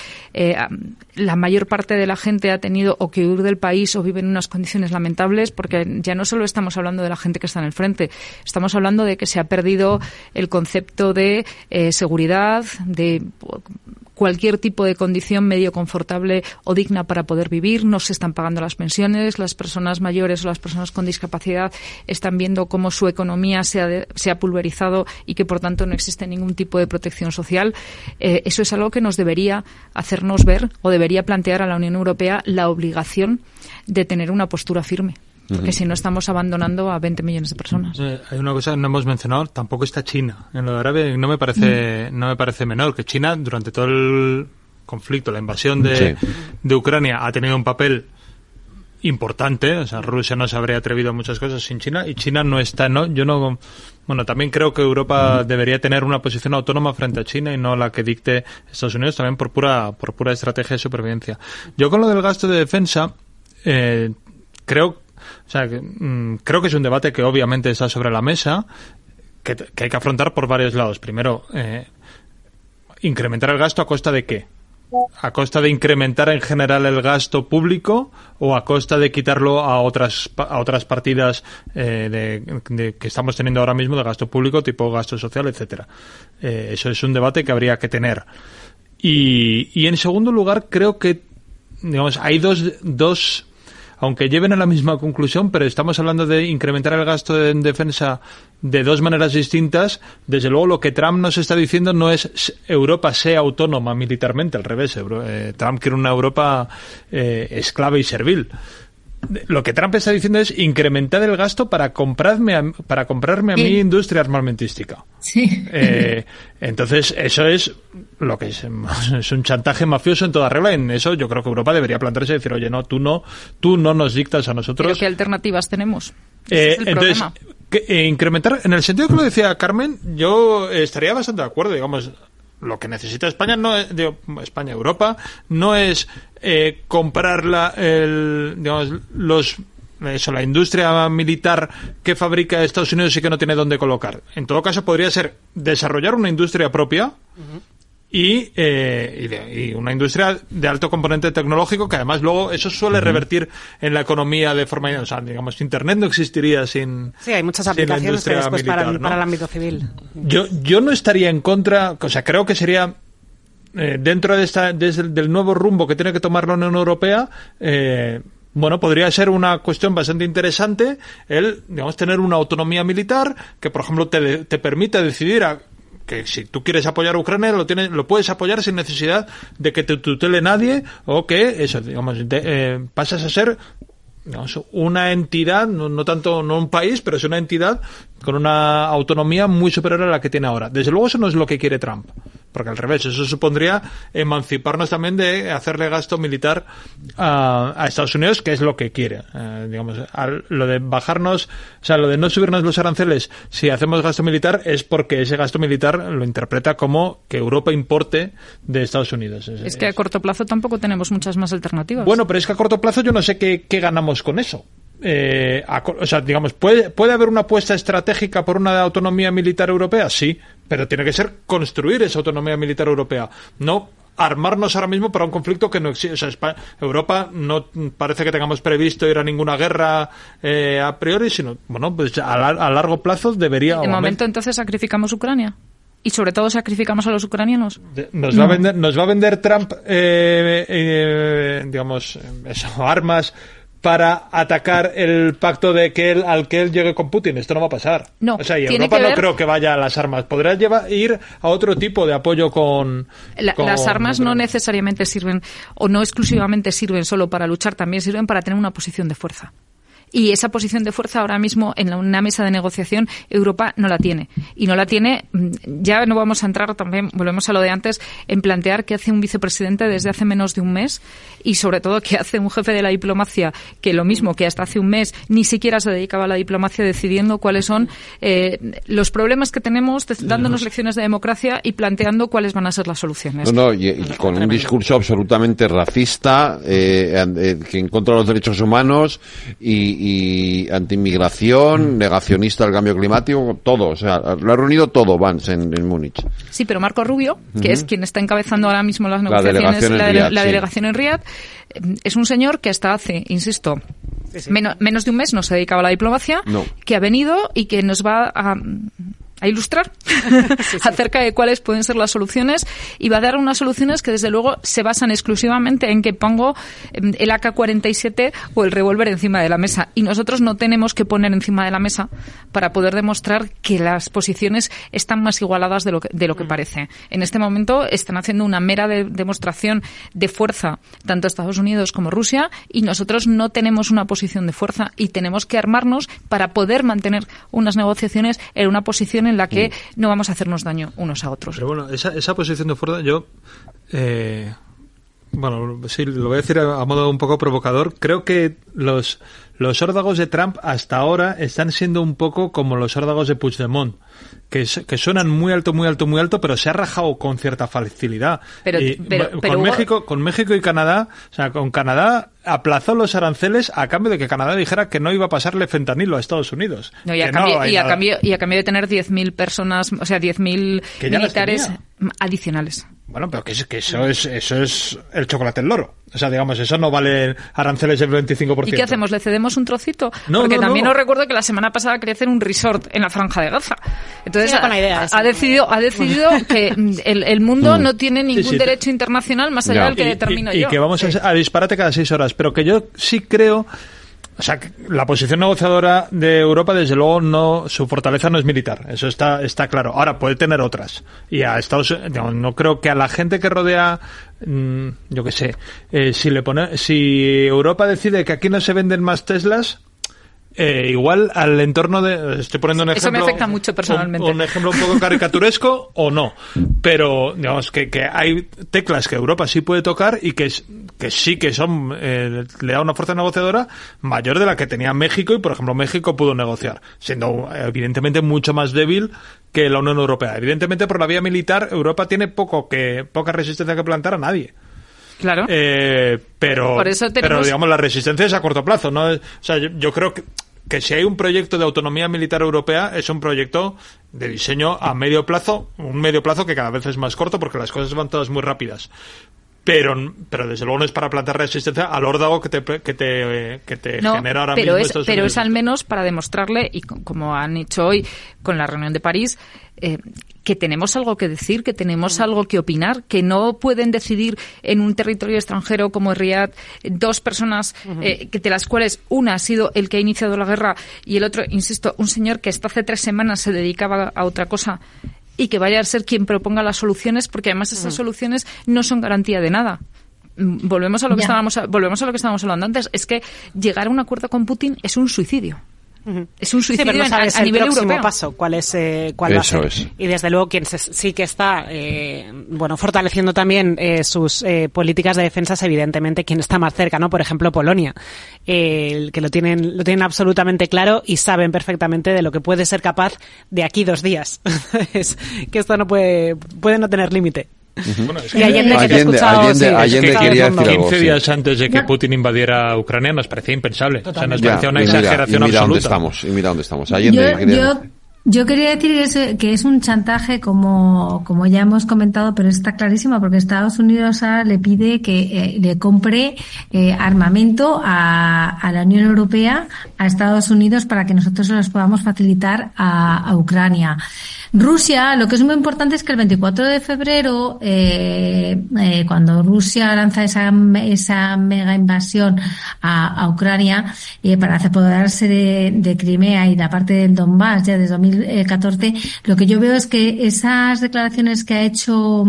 La mayor parte de la gente ha tenido o que huir del país o vive en unas condiciones lamentables, porque ya no solo estamos hablando de la gente que está en el frente, estamos hablando de que se ha perdido el concepto de seguridad, de cualquier tipo de condición medio confortable o digna para poder vivir. No se están pagando las pensiones, las personas mayores o las personas con discapacidad están viendo cómo su economía se ha pulverizado y que por tanto no existe ningún tipo de protección social. Eso es algo que nos debería hacernos ver o debería plantear a la Unión Europea la obligación de tener una postura firme. Porque si no estamos abandonando a 20 millones de personas. Hay una cosa que no hemos mencionado, tampoco está China. En lo de Arabia no me parece menor, que China durante todo el conflicto, la invasión de Ucrania, ha tenido un papel importante. O sea, Rusia no se habría atrevido a muchas cosas sin China, y China no está, bueno, también creo que Europa debería tener una posición autónoma frente a China y no la que dicte Estados Unidos, también por pura estrategia de supervivencia. Yo con lo del gasto de defensa creo que es un debate que obviamente está sobre la mesa, que hay que afrontar por varios lados. Primero, incrementar el gasto, ¿a costa de qué? ¿A costa de incrementar en general el gasto público o a costa de quitarlo a otras partidas que estamos teniendo ahora mismo de gasto público, tipo gasto social, etcétera? Eso es un debate que habría que tener. Y en segundo lugar, creo que, digamos, hay dos aunque lleven a la misma conclusión, pero estamos hablando de incrementar el gasto en defensa de dos maneras distintas. Desde luego, lo que Trump nos está diciendo no es Europa sea autónoma militarmente, al revés. Trump quiere una Europa esclava y servil. lo que Trump está diciendo es incrementar el gasto para comprarme a mi industria armamentística. Sí. Entonces, eso es lo que es un chantaje mafioso en toda regla. En eso yo creo que Europa debería plantearse y decir, oye, no, tú no nos dictas a nosotros. ¿Pero qué alternativas tenemos? Es el entonces, problema. Incrementar, en el sentido que lo decía Carmen, yo estaría bastante de acuerdo, digamos. Lo que necesita España Europa no es comprar la industria militar que fabrica Estados Unidos y que no tiene dónde colocar. En todo caso, podría ser desarrollar una industria propia y una industria de alto componente tecnológico, que además luego eso suele revertir en la economía de forma, o sea, digamos, Internet no existiría sin sí, hay muchas aplicaciones que después militar, para el ámbito civil. Yo no estaría en contra, o sea, creo que sería dentro del nuevo rumbo que tiene que tomar la Unión Europea, podría ser una cuestión bastante interesante digamos, tener una autonomía militar que, por ejemplo, te permita decidir que si tú quieres apoyar a Ucrania lo puedes apoyar sin necesidad de que te tutele nadie, o que eso, digamos, pasas a ser, digamos, una entidad, no tanto no un país, pero es una entidad con una autonomía muy superior a la que tiene ahora. Desde luego eso no es lo que quiere Trump, porque al revés, eso supondría emanciparnos también de hacerle gasto militar a Estados Unidos, que es lo que quiere. Digamos, lo de bajarnos, o sea, lo de no subirnos los aranceles si hacemos gasto militar es porque ese gasto militar lo interpreta como que Europa importe de Estados Unidos. Es que a corto plazo tampoco tenemos muchas más alternativas. Bueno, pero es que a corto plazo yo no sé qué ganamos con eso. O sea, digamos, ¿puede haber una apuesta estratégica por una autonomía militar europea? Sí, pero tiene que ser construir esa autonomía militar europea, no armarnos ahora mismo para un conflicto que no existe. O sea, Europa no parece que tengamos previsto ir a ninguna guerra a priori, sino, pues a largo plazo debería... De momento, entonces, sacrificamos Ucrania. Y sobre todo sacrificamos a los ucranianos. Nos va a vender Trump, digamos, armas para atacar el pacto al que él llegue con Putin. Esto no va a pasar. No, o sea, y Europa no creo que vaya a las armas. Podrá ir a otro tipo de apoyo con las armas no necesariamente sirven, o no exclusivamente sirven solo para luchar, también sirven para tener una posición de fuerza. Y esa posición de fuerza ahora mismo en una mesa de negociación Europa no la tiene. Y no la tiene, ya no vamos a entrar también, volvemos a lo de antes, en plantear qué hace un vicepresidente desde hace menos de un mes y sobre todo qué hace un jefe de la diplomacia que lo mismo que hasta hace un mes ni siquiera se dedicaba a la diplomacia decidiendo cuáles son los problemas que tenemos, dándonos lecciones de democracia y planteando cuáles van a ser las soluciones. Y con un discurso absolutamente racista que en contra de los derechos humanos y anti-inmigración, negacionista del cambio climático, todo, o sea, lo ha reunido todo Vance en Múnich. Sí, pero Marco Rubio, que es quien está encabezando ahora mismo las negociaciones, la delegación en Riad, es un señor que hasta hace, insisto, menos de un mes no se dedicaba a la diplomacia, que ha venido y que nos va a ilustrar acerca de cuáles pueden ser las soluciones y va a dar unas soluciones que desde luego se basan exclusivamente en que pongo el AK-47 o el revólver encima de la mesa y nosotros no tenemos que poner encima de la mesa para poder demostrar que las posiciones están más igualadas de lo que parece. En este momento están haciendo una mera demostración de fuerza tanto Estados Unidos como Rusia y nosotros no tenemos una posición de fuerza y tenemos que armarnos para poder mantener unas negociaciones en una posición en la que no vamos a hacernos daño unos a otros. Pero bueno, esa posición de fuerza, yo sí, lo voy a decir a modo un poco provocador, creo que los órdagos de Trump hasta ahora están siendo un poco como los órdagos de Puigdemont, que suenan muy alto, pero se ha rajado con cierta facilidad. Con México y Canadá, o sea, con Canadá aplazó los aranceles a cambio de que Canadá dijera que no iba a pasarle fentanilo a Estados Unidos. No, y a cambio de tener 10.000 personas, o sea, 10.000 militares adicionales. Bueno, pero que eso es el chocolate del loro. O sea, digamos, eso no vale aranceles del 25%. ¿Y qué hacemos? ¿Le cedemos un trocito? Porque también os recuerdo que la semana pasada quería hacer un resort en la Franja de Gaza. Entonces ha decidido que el mundo no tiene ningún derecho internacional más allá del que determino yo. Y que vamos a disparate cada 6 horas. Pero que yo sí creo O sea, la posición negociadora de Europa, desde luego, su fortaleza no es militar. Eso está claro. Ahora, puede tener otras. Y a Estados Unidos, digamos, no creo que a la gente que rodea, yo qué sé, si Europa decide que aquí no se venden más Teslas, igual al entorno estoy poniendo un ejemplo. Eso me afecta mucho personalmente. Un ejemplo un poco caricaturesco o no. Pero, digamos, que hay teclas que Europa sí puede tocar y que sí que son, le da una fuerza negociadora mayor de la que tenía México, y por ejemplo México pudo negociar, siendo evidentemente mucho más débil que la Unión Europea. Evidentemente, por la vía militar, Europa tiene poca resistencia que plantar a nadie. Claro. Pero digamos, la resistencia es a corto plazo, ¿no? O sea, yo creo que si hay un proyecto de autonomía militar europea, es un proyecto de diseño a medio plazo, un medio plazo que cada vez es más corto porque las cosas van todas muy rápidas. Pero desde luego no es para plantar resistencia al órdago que te genera ahora mismo Estados Unidos. Pero es al menos para demostrarle, y como han hecho hoy con la reunión de París, que tenemos algo que decir, que tenemos algo que opinar, que no pueden decidir en un territorio extranjero como Riad dos personas de las cuales una ha sido el que ha iniciado la guerra y el otro, insisto, un señor que hasta hace 3 semanas se dedicaba a otra cosa, y que vaya a ser quien proponga las soluciones, porque además esas soluciones no son garantía de nada. Volvemos a lo que estábamos hablando antes. Es que llegar a un acuerdo con Putin es un suicidio. Es un suicidio pero no sabes a nivel el próximo europeo. paso, cuál va a ser. Y desde luego quien sí que está fortaleciendo también sus políticas de defensa es evidentemente quien está más cerca, ¿no? Por ejemplo, Polonia, que lo tienen absolutamente claro y saben perfectamente de lo que puede ser capaz de aquí 2 días. Es que esto no puede no tener límite. Bueno, y Allende quería decir algo. 15 días antes de que Putin invadiera Ucrania nos parecía impensable. O sea, nos parecía una exageración absoluta. Mira dónde estamos. Yo quería decir que es un chantaje, como ya hemos comentado, pero está clarísimo, porque Estados Unidos ahora le pide que le compre armamento a la Unión Europea, a Estados Unidos, para que nosotros los podamos facilitar a Ucrania. Rusia, lo que es muy importante es que el 24 de febrero, cuando Rusia lanza esa mega invasión a Ucrania, para apoderarse de Crimea y la parte del Donbass ya desde 2014, lo que yo veo es que esas declaraciones que ha hecho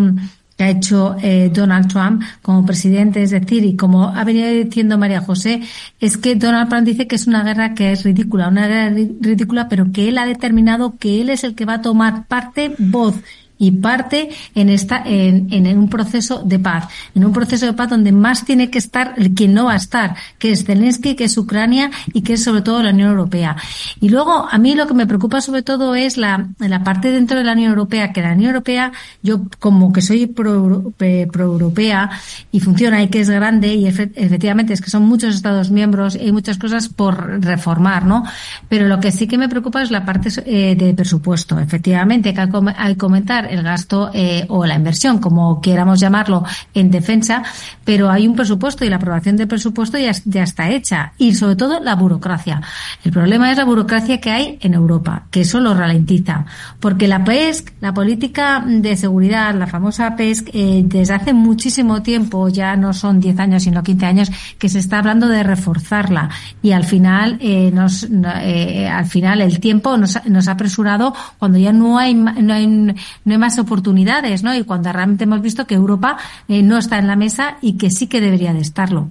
Donald Trump como presidente, es decir, y como ha venido diciendo María José, es que Donald Trump dice que es una guerra que es ridícula, pero que él ha determinado que él es el que va a tomar voz y parte en un proceso de paz, donde más tiene que estar quien no va a estar, que es Zelensky, que es Ucrania y que es sobre todo la Unión Europea. Y luego, a mí lo que me preocupa sobre todo es la parte dentro de la Unión Europea, que la Unión Europea, yo como que soy pro-europea y funciona y que es grande, y efectivamente es que son muchos Estados miembros y hay muchas cosas por reformar, ¿no? Pero lo que sí que me preocupa es la parte de presupuesto. Efectivamente, hay que comentar el gasto o la inversión, como queramos llamarlo, en defensa, pero hay un presupuesto y la aprobación del presupuesto ya está hecha, y sobre todo la burocracia. El problema es la burocracia que hay en Europa, que eso lo ralentiza, porque la PESC, la política de seguridad, la famosa PESC, desde hace muchísimo tiempo, ya no son 10 años sino 15 años, que se está hablando de reforzarla, y al final el tiempo nos ha apresurado cuando ya no hay más oportunidades, ¿no? Y cuando realmente hemos visto que Europa no está en la mesa y que sí que debería de estarlo.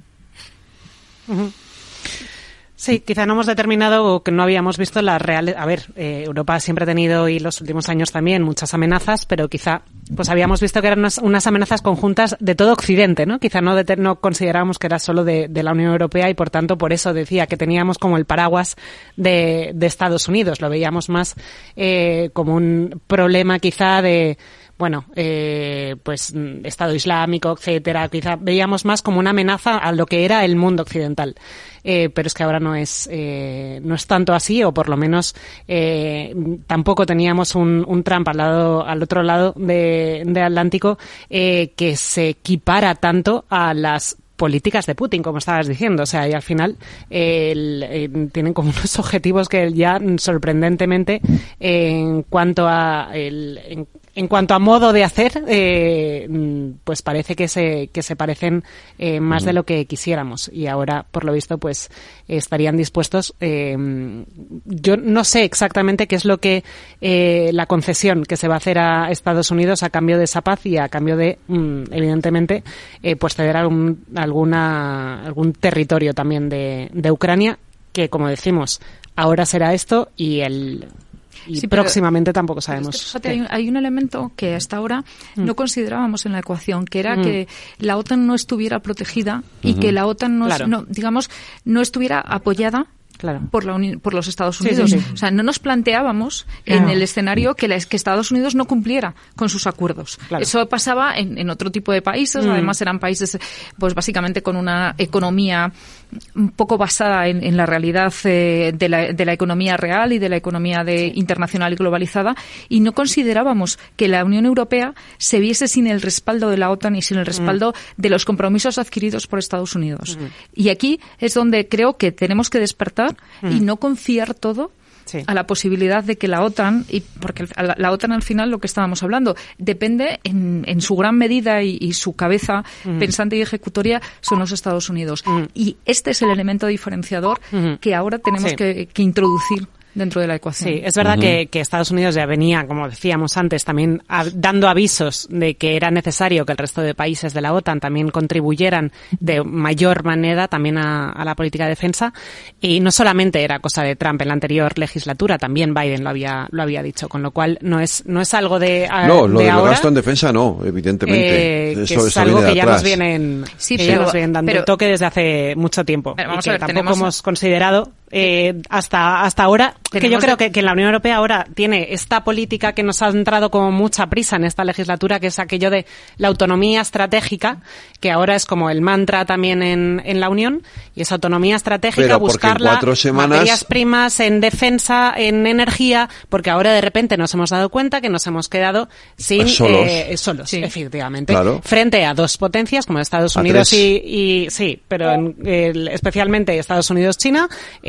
Sí, quizá no hemos determinado o que no habíamos visto las reales. A ver, Europa siempre ha tenido, y los últimos años también, muchas amenazas, pero quizá pues habíamos visto que eran unas amenazas conjuntas de todo Occidente, ¿no? Quizá no considerábamos que era solo de la Unión Europea, y por tanto por eso decía que teníamos como el paraguas de Estados Unidos. Lo veíamos más como un problema quizá de pues Estado Islámico, etcétera. Quizá veíamos más como una amenaza a lo que era el mundo occidental. Pero es que ahora no es tanto así, o por lo menos tampoco teníamos un Trump al otro lado de Atlántico que se equipara tanto a las políticas de Putin, como estabas diciendo. O sea, y al final tienen como unos objetivos que ya sorprendentemente en cuanto a En cuanto a modo de hacer, pues parece que se parecen más de lo que quisiéramos, y ahora, por lo visto, pues estarían dispuestos. Yo no sé exactamente qué es lo que la concesión que se va a hacer a Estados Unidos a cambio de esa paz y a cambio de, evidentemente, pues ceder algún territorio también de Ucrania, que, como decimos, ahora será esto y sí, próximamente tampoco sabemos. Es que, fíjate, hay un elemento que hasta ahora no considerábamos en la ecuación, que era que la OTAN no estuviera protegida y que la OTAN no estuviera apoyada por los Estados Unidos. Sí. O sea, no nos planteábamos en el escenario que Estados Unidos no cumpliera con sus acuerdos. Eso pasaba en otro tipo de países. Además, eran países, pues básicamente con una economía un poco basada en la realidad de la economía real y de la economía internacional y globalizada, y no considerábamos que la Unión Europea se viese sin el respaldo de la OTAN y sin el respaldo de los compromisos adquiridos por Estados Unidos. Y aquí es donde creo que tenemos que despertar y no confiar todo a la posibilidad de que la OTAN, porque la OTAN al final, lo que estábamos hablando, depende en su gran medida y su cabeza pensante y ejecutoria son los Estados Unidos. Y este es el elemento diferenciador que ahora tenemos que introducir dentro de la ecuación. Sí, es verdad que Estados Unidos ya venía, como decíamos antes, también dando avisos de que era necesario que el resto de países de la OTAN también contribuyeran de mayor manera también a la política de defensa, y no solamente era cosa de Trump en la anterior legislatura, también Biden lo había dicho, con lo cual no es algo de lo del ahora, gasto en defensa no, evidentemente. Eso es algo que ya nos vienen dando el toque desde hace mucho tiempo, y que tampoco hemos considerado hasta ahora, que yo creo que la Unión Europea ahora tiene esta política que nos ha entrado como mucha prisa en esta legislatura, que es aquello de la autonomía estratégica, que ahora es como el mantra también en la Unión, y esa autonomía estratégica, buscarla, materias primas, en defensa, en energía, porque ahora de repente nos hemos dado cuenta que nos hemos quedado solos, efectivamente, frente a dos potencias como Estados Unidos y pero especialmente Estados Unidos-China,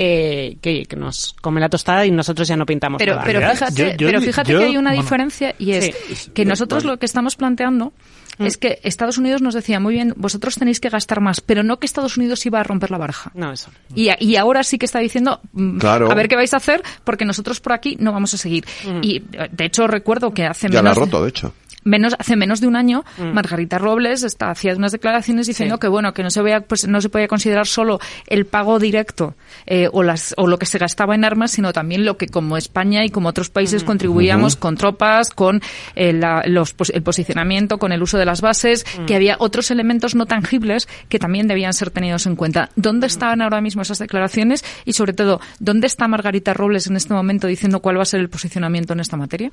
que nos come la tostada y nosotros ya no pintamos pero fíjate que hay una diferencia, y es que nosotros lo que estamos planteando es que Estados Unidos nos decía, muy bien, vosotros tenéis que gastar más, pero no que Estados Unidos iba a romper la baraja. No, eso. Y ahora sí que está diciendo, a ver qué vais a hacer, porque nosotros por aquí no vamos a seguir. Y de hecho recuerdo que hace ya la ha roto, de hecho. Hace menos de un año, Margarita Robles hacía unas declaraciones diciendo que no se podía considerar solo el pago directo o lo que se gastaba en armas, sino también lo que como España y como otros países contribuíamos con tropas, con el posicionamiento, con el uso de las bases, que había otros elementos no tangibles que también debían ser tenidos en cuenta. ¿Dónde están ahora mismo esas declaraciones? Y sobre todo, ¿dónde está Margarita Robles en este momento diciendo cuál va a ser el posicionamiento en esta materia?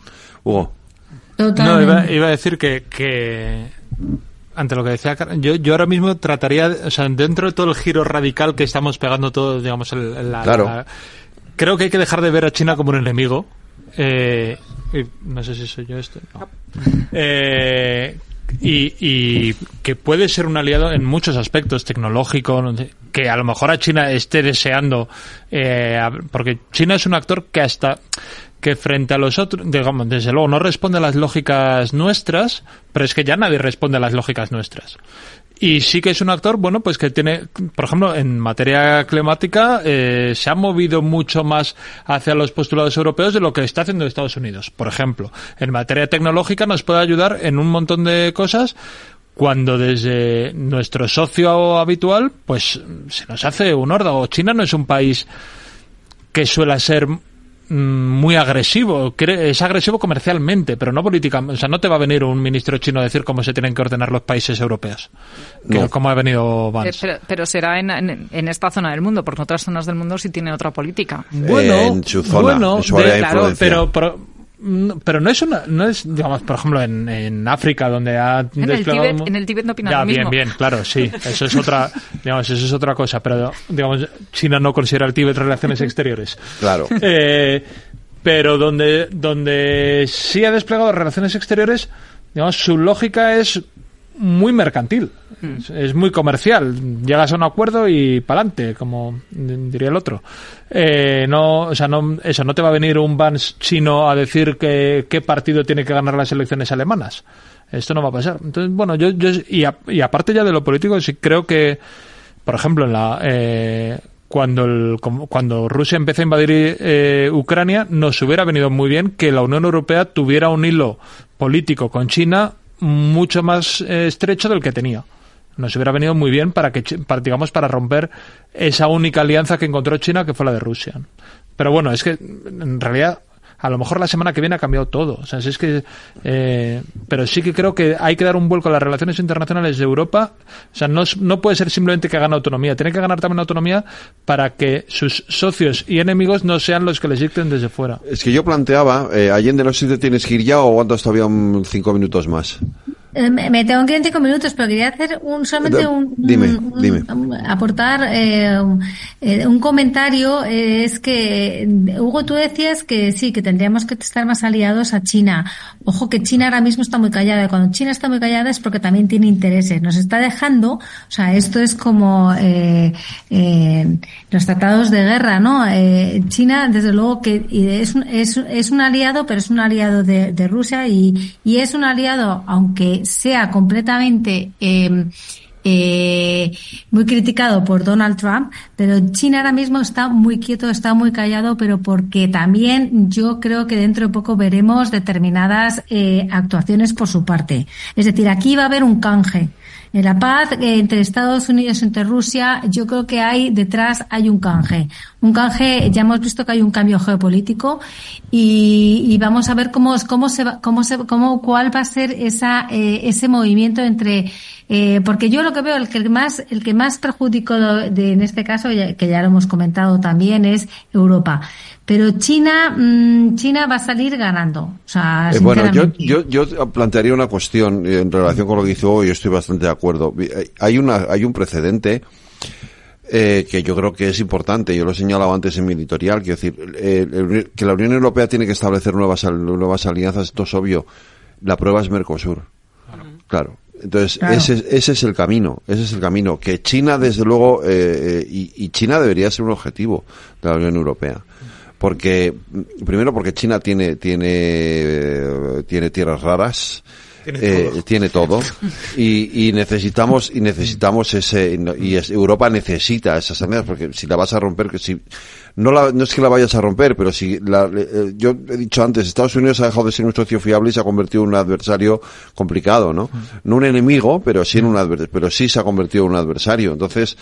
No, iba a decir que ante lo que decía yo ahora mismo trataría, o sea, dentro de todo el giro radical que estamos pegando todos, digamos, creo que hay que dejar de ver a China como un enemigo. No sé si soy yo esto. No. Y que puede ser un aliado en muchos aspectos, tecnológico, que a lo mejor a China esté deseando, porque China es un actor que frente a los otros, digamos, desde luego no responde a las lógicas nuestras, pero es que ya nadie responde a las lógicas nuestras. Y sí que es un actor, pues que tiene, por ejemplo, en materia climática, se ha movido mucho más hacia los postulados europeos de lo que está haciendo Estados Unidos. Por ejemplo, en materia tecnológica nos puede ayudar en un montón de cosas, cuando desde nuestro socio habitual, pues se nos hace un órdago. China no es un país que suele ser muy agresivo, es agresivo comercialmente, pero no políticamente. O sea, no te va a venir un ministro chino a decir cómo se tienen que ordenar los países europeos, como ha venido Vance. Pero será en esta zona del mundo, porque en otras zonas del mundo sí tiene otra política. En su zona, en su área de influencia. Pero no es, digamos, por ejemplo, en África, donde ha desplegado... En el Tíbet no opinan lo mismo. Bien, claro, sí. Eso es otra cosa. Pero, digamos, China no considera el Tíbet relaciones exteriores. Claro. Pero donde sí ha desplegado relaciones exteriores, digamos, su lógica es muy mercantil. Es muy comercial. Llegas a un acuerdo y pa'lante, como diría el otro. No te va a venir un Vance chino a decir qué partido tiene que ganar las elecciones alemanas. Esto no va a pasar. Entonces, bueno, y aparte ya de lo político, sí creo que, por ejemplo, cuando Rusia empezó a invadir Ucrania, nos hubiera venido muy bien que la Unión Europea tuviera un hilo político con China mucho más estrecho del que tenía. Nos hubiera venido muy bien para romper esa única alianza que encontró China, que fue la de Rusia. Pero bueno, es que en realidad a lo mejor la semana que viene ha cambiado todo. O sea, es que, pero sí que creo que hay que dar un vuelco a las relaciones internacionales de Europa. O sea, no puede ser simplemente que gane autonomía. Tiene que ganar también autonomía para que sus socios y enemigos no sean los que les dicten desde fuera. Es que yo planteaba, Allende, no sé si te tienes que ir ya o aguantas todavía 5 minutos más. Me tengo que ir en 5 minutos, pero quería hacer aportar un comentario. Es que, Hugo, tú decías que sí, que tendríamos que estar más aliados a China. Ojo, que China ahora mismo está muy callada. Y cuando China está muy callada es porque también tiene intereses. Nos está dejando, o sea, esto es como los tratados de guerra, ¿no? China, desde luego, que es un aliado, pero es un aliado de Rusia y es un aliado, aunque sea completamente muy criticado por Donald Trump, pero China ahora mismo está muy quieto, está muy callado, pero porque también yo creo que dentro de poco veremos determinadas actuaciones por su parte. Es decir, aquí va a haber un canje. En la paz entre Estados Unidos y entre Rusia, yo creo que detrás hay un canje. Un canje, ya hemos visto que hay un cambio geopolítico y vamos a ver cuál va a ser ese movimiento entre, porque yo lo que veo, el que más perjudicó en este caso, que ya lo hemos comentado también, es Europa. Pero China va a salir ganando. O sea, bueno, yo plantearía una cuestión en relación con lo que dice hoy. Yo estoy bastante de acuerdo. Hay un precedente que yo creo que es importante. Yo lo he señalado antes en mi editorial. Quiero decir, que la Unión Europea tiene que establecer nuevas alianzas. Esto es obvio. La prueba es Mercosur. Claro. Entonces, claro. Ese es el camino. Ese es el camino. Que China, desde luego, y China debería ser un objetivo de la Unión Europea. Primero porque China tiene tierras raras, tiene todo y necesitamos Europa necesita esas alianzas, porque si la vas a romper, no es que la vayas a romper, pero yo he dicho antes, Estados Unidos ha dejado de ser un socio fiable y se ha convertido en un adversario complicado, ¿no? No un enemigo, pero sí pero sí se ha convertido en un adversario. Entonces,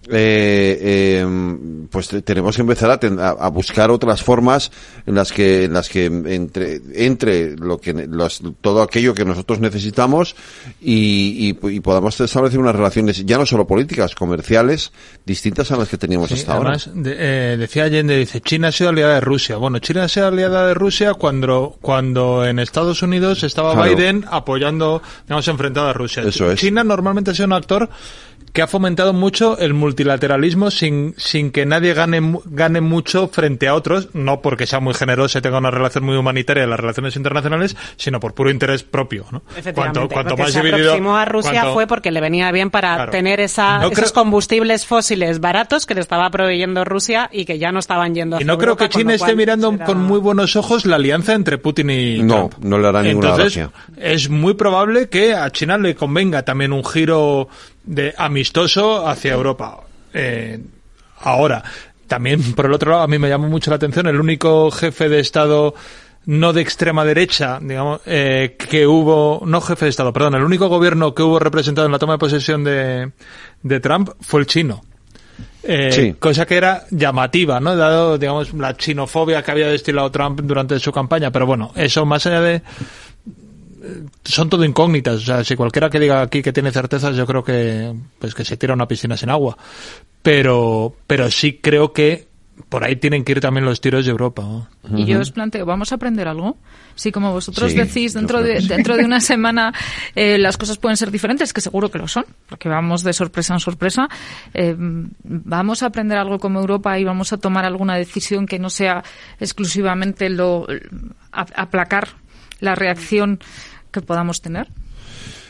pues tenemos que empezar a buscar otras formas en las que entre todo aquello que nosotros necesitamos y podamos establecer unas relaciones ya no solo políticas, comerciales, distintas a las que teníamos hasta además, ahora. Decía Allende, dice, China ha sido aliada de Rusia. Bueno, China ha sido aliada de Rusia cuando en Estados Unidos estaba claro. Biden apoyando, enfrentado a Rusia. Eso es. China normalmente ha sido un actor que ha fomentado mucho el multilateralismo sin que nadie gane mucho frente a otros, no porque sea muy generoso y tenga una relación muy humanitaria en las relaciones internacionales, sino por puro interés propio, ¿no? Efectivamente, cuanto más se aproximó a Rusia fue porque le venía bien para tener esos combustibles fósiles baratos que le estaba proveyendo Rusia y que ya no estaban yendo hacia Europa, creo que China esté mirando con muy buenos ojos la alianza entre Putin y Trump. No le hará ninguna gracia. Es muy probable que a China le convenga también un giro amistoso hacia Europa. Ahora, también por el otro lado, a mí me llamó mucho la atención el único jefe de Estado no de extrema derecha, digamos, que hubo, no jefe de Estado, perdón, el único gobierno que hubo representado en la toma de posesión de Trump fue el chino. Sí. Cosa que era llamativa, ¿no? Dado, digamos, la chinofobia que había destilado Trump durante su campaña, pero bueno, eso más allá de son todo incógnitas, o sea, si cualquiera que diga aquí que tiene certezas, yo creo que se tira a una piscina sin agua, pero sí creo que por ahí tienen que ir también los tiros de Europa, ¿no? Y yo os planteo, ¿vamos a aprender algo? Sí, como vosotros decís, dentro de una semana las cosas pueden ser diferentes, que seguro que lo son, porque vamos de sorpresa en sorpresa. ¿Vamos a aprender algo como Europa y vamos a tomar alguna decisión que no sea exclusivamente aplacar la reacción que podamos tener?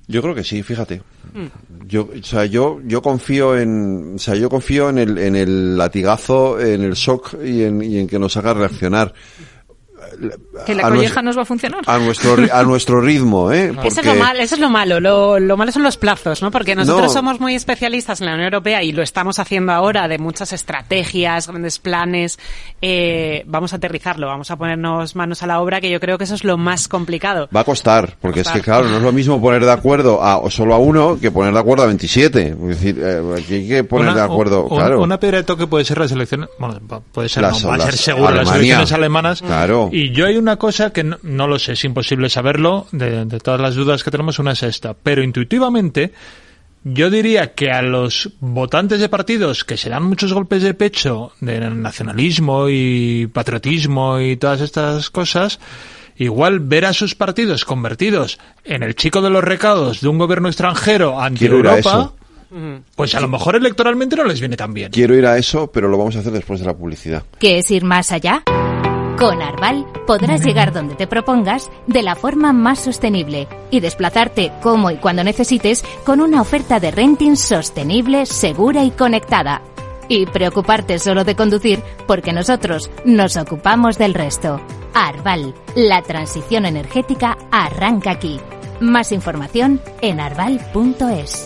Yo creo que sí, fíjate. Yo confío en el latigazo, en el shock y en que nos haga reaccionar. Que la colleja nos va a funcionar. A nuestro ritmo, Porque... Eso es lo malo. Lo malo son los plazos, ¿no? Porque nosotros somos muy especialistas en la Unión Europea y lo estamos haciendo ahora de muchas estrategias, grandes planes. Vamos a aterrizarlo, vamos a ponernos manos a la obra, que yo creo que eso es lo más complicado. Va a costar, porque es que, claro, no es lo mismo poner de acuerdo solo a uno que poner de acuerdo a 27. Es decir, aquí hay que poner de acuerdo, claro. Una piedra de toque puede ser la selección, bueno, puede ser, va a ser seguro Alemania, las elecciones alemanas. Claro. Y yo hay una cosa que no lo sé, es imposible saberlo, de todas las dudas que tenemos, una es esta, pero intuitivamente yo diría que a los votantes de partidos que se dan muchos golpes de pecho de nacionalismo y patriotismo y todas estas cosas, igual ver a sus partidos convertidos en el chico de los recados de un gobierno extranjero anti-Europa, pues a lo mejor electoralmente no les viene tan bien. Quiero ir a eso, pero lo vamos a hacer después de la publicidad. ¿Qué es ir más allá? Con Arval podrás llegar donde te propongas de la forma más sostenible y desplazarte como y cuando necesites con una oferta de renting sostenible, segura y conectada. Y preocuparte solo de conducir porque nosotros nos ocupamos del resto. Arval, la transición energética arranca aquí. Más información en arval.es.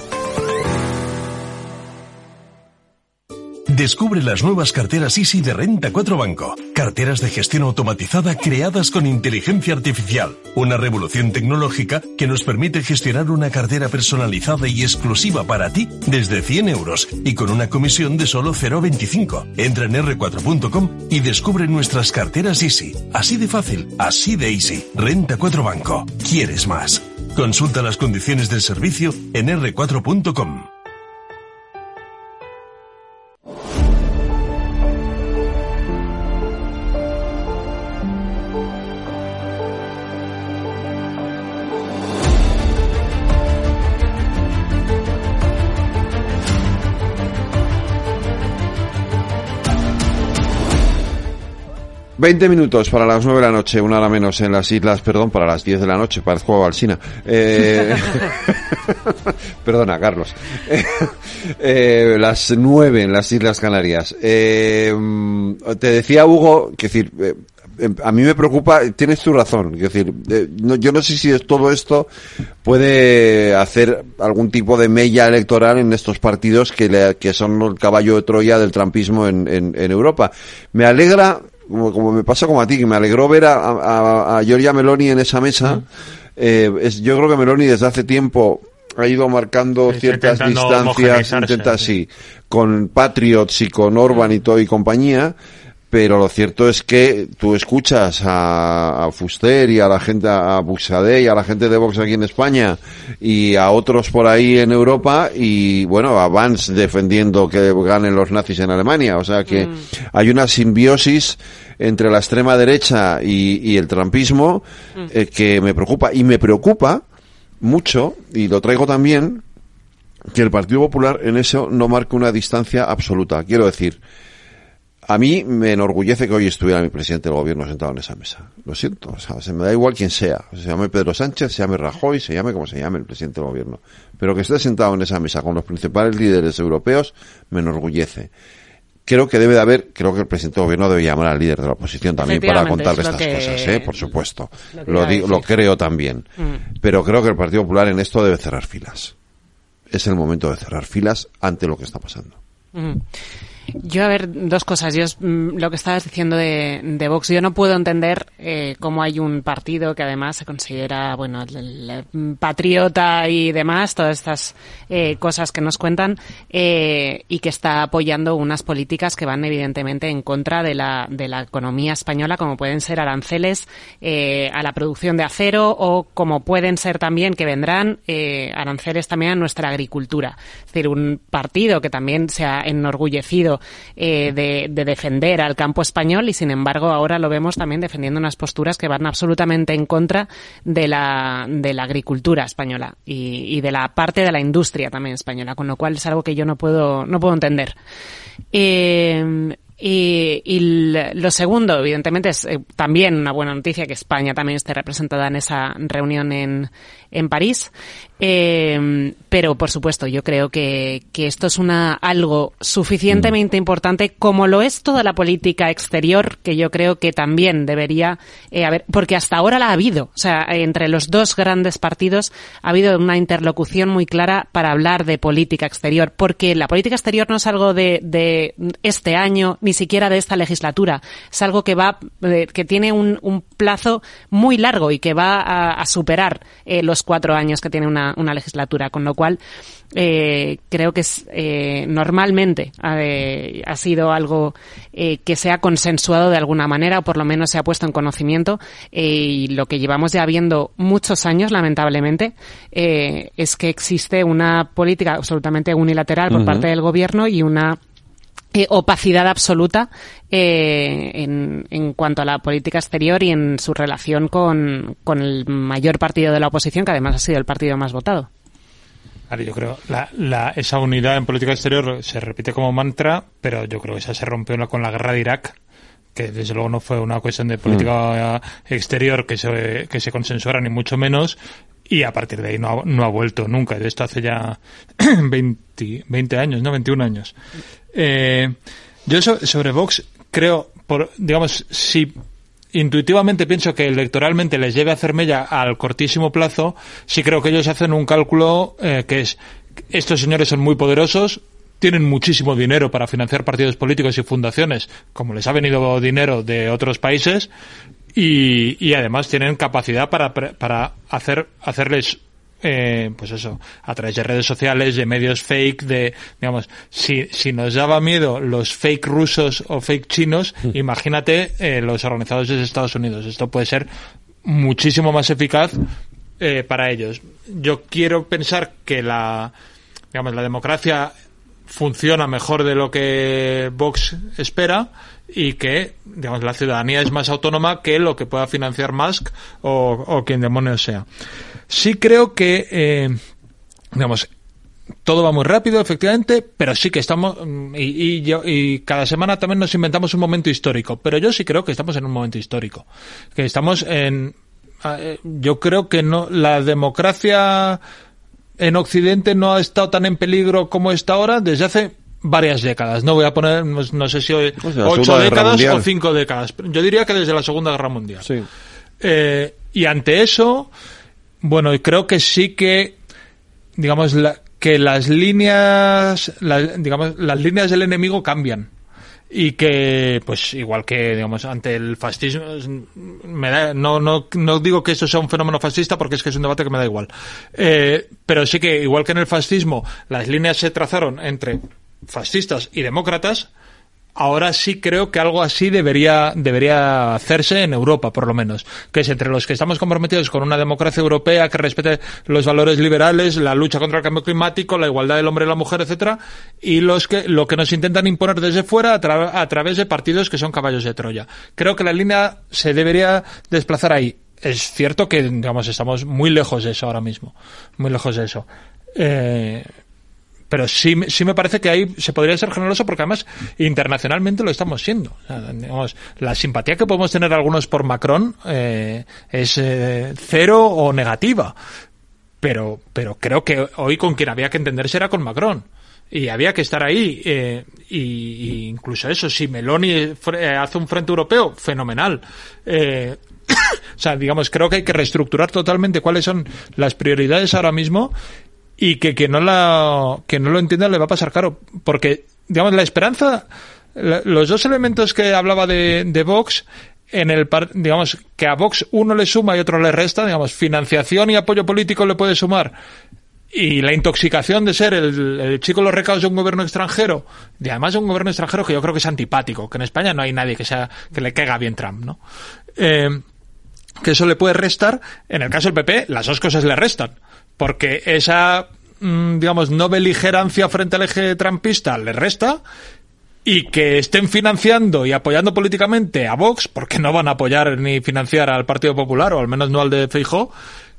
Descubre las nuevas carteras Easy de Renta 4 Banco. Carteras de gestión automatizada creadas con inteligencia artificial. Una revolución tecnológica que nos permite gestionar una cartera personalizada y exclusiva para ti desde 100 euros y con una comisión de solo 0,25. Entra en r4.com y descubre nuestras carteras Easy. Así de fácil, así de easy. Renta 4 Banco. ¿Quieres más? Consulta las condiciones del servicio en r4.com. ...20 minutos para las 9 de la noche, una hora menos en las islas, para las 10 de la noche, parezco Alsina. Perdona, Carlos. Las 9 en las Islas Canarias. Te decía, Hugo, que decir, a mí me preocupa, tienes tu razón, es decir, yo no sé si todo esto puede hacer algún tipo de mella electoral en estos partidos que son el caballo de Troya del trumpismo en Europa. Me alegra, como me pasa como a ti, que me alegró ver a Giorgia Meloni en esa mesa. Yo creo que Meloni desde hace tiempo ha ido marcando ciertas distancias, con Patriots y con Orban y todo y compañía, pero lo cierto es que tú escuchas a Fuster y a la gente, a Buxadé y a la gente de Vox aquí en España y a otros por ahí en Europa y bueno, a Vance defendiendo que ganen los nazis en Alemania, o sea que hay una simbiosis entre la extrema derecha y el trumpismo que me preocupa, y me preocupa mucho, y lo traigo también, que el Partido Popular en eso no marque una distancia absoluta. Quiero decir, a mí me enorgullece que hoy estuviera mi presidente del gobierno sentado en esa mesa. Lo siento, o sea, se me da igual quién sea. Se llame Pedro Sánchez, se llame Rajoy, se llame como se llame el presidente del gobierno. Pero que esté sentado en esa mesa con los principales líderes europeos me enorgullece. Creo que creo que el presidente del gobierno debe llamar al líder de la oposición también para contarle estas cosas, por supuesto. Lo creo también. Pero creo que el Partido Popular en esto debe cerrar filas. Es el momento de cerrar filas ante lo que está pasando. Yo, a ver, dos cosas. Lo que estabas diciendo de Vox, yo no puedo entender cómo hay un partido que además se considera, bueno, el patriota y demás, todas estas cosas que nos cuentan, y que está apoyando unas políticas que van evidentemente en contra de la economía española, como pueden ser aranceles a la producción de acero, o como pueden ser también que vendrán aranceles también a nuestra agricultura. Es decir, un partido que también se ha enorgullecido de defender al campo español, y sin embargo ahora lo vemos también defendiendo unas posturas que van absolutamente en contra de la agricultura española y de la parte de la industria también española, con lo cual es algo que yo no puedo entender. Y lo segundo, evidentemente, es también una buena noticia que España también esté representada en esa reunión en París. Pero, por supuesto, yo creo que esto es algo suficientemente importante, como lo es toda la política exterior, que yo creo que también debería haber, porque hasta ahora la ha habido. O sea, entre los dos grandes partidos ha habido una interlocución muy clara para hablar de política exterior, porque la política exterior no es algo de este año, ni siquiera de esta legislatura. Es algo que tiene un plazo muy largo y que va a superar los 4 años que tiene una legislatura, con lo cual creo que normalmente ha sido algo que se ha consensuado de alguna manera, o por lo menos se ha puesto en conocimiento, y lo que llevamos ya viendo muchos años, lamentablemente, es que existe una política absolutamente unilateral por parte del gobierno y una opacidad absoluta en cuanto a la política exterior y en su relación con el mayor partido de la oposición, que además ha sido el partido más votado. Claro, yo creo esa unidad en política exterior se repite como mantra, pero yo creo que esa se rompió con la guerra de Irak, que desde luego no fue una cuestión de política exterior que se consensuara, ni mucho menos, y a partir de ahí no ha vuelto nunca. De esto hace ya 20 años, ¿no? 21 años. Yo sobre Vox creo, si intuitivamente pienso que electoralmente les lleve a hacer mella al cortísimo plazo, sí creo que ellos hacen un cálculo que es: estos señores son muy poderosos, tienen muchísimo dinero para financiar partidos políticos y fundaciones, como les ha venido dinero de otros países, y además tienen capacidad para hacerles pues eso, a través de redes sociales, de medios fake, si nos daba miedo los fake rusos o fake chinos, imagínate los organizados desde Estados Unidos. Esto puede ser muchísimo más eficaz para ellos. Yo quiero pensar que la democracia funciona mejor de lo que Vox espera, y que la ciudadanía es más autónoma que lo que pueda financiar Musk o quien demonios sea. Sí creo que todo va muy rápido, efectivamente, pero sí que estamos, y cada semana también nos inventamos un momento histórico, pero yo sí creo que estamos en un momento histórico, que estamos yo creo que la democracia en Occidente no ha estado tan en peligro como está ahora desde hace varias décadas. No voy a poner, no sé si 8 décadas o 5 décadas. Yo diría que desde la Segunda Guerra Mundial. Sí. Y ante eso, creo que sí que, que las líneas del enemigo cambian. Y que, pues, igual que, ante el fascismo, no digo que esto sea un fenómeno fascista, porque es que es un debate que me da igual. Pero sí que, igual que en el fascismo, las líneas se trazaron entre fascistas y demócratas, ahora sí creo que algo así debería hacerse en Europa, por lo menos, que es entre los que estamos comprometidos con una democracia europea que respete los valores liberales, la lucha contra el cambio climático, la igualdad del hombre y la mujer, etcétera, y lo que nos intentan imponer desde fuera a través de partidos que son caballos de Troya. Creo que la línea se debería desplazar ahí. Es cierto que, estamos muy lejos de eso ahora mismo, muy lejos de eso. Pero sí me parece que ahí se podría ser generoso, porque además internacionalmente lo estamos siendo. O sea, la simpatía que podemos tener algunos por Macron es cero o negativa. Pero creo que hoy con quien había que entenderse era con Macron. Y había que estar ahí. Y incluso eso, si Meloni hace un frente europeo, fenomenal. O sea, creo que hay que reestructurar totalmente cuáles son las prioridades ahora mismo, y que no lo entienda le va a pasar caro, porque la esperanza, los dos elementos que hablaba de Vox, que a Vox uno le suma y otro le resta, financiación y apoyo político le puede sumar, y la intoxicación de ser el chico de los recados de un gobierno extranjero, y además de un gobierno extranjero que yo creo que es antipático, que en España no hay nadie que le caiga bien Trump, ¿no? Que eso le puede restar. En el caso del PP, las dos cosas le restan, porque esa, no beligerancia frente al eje trumpista le resta, y que estén financiando y apoyando políticamente a Vox, porque no van a apoyar ni financiar al Partido Popular, o al menos no al de Feijóo,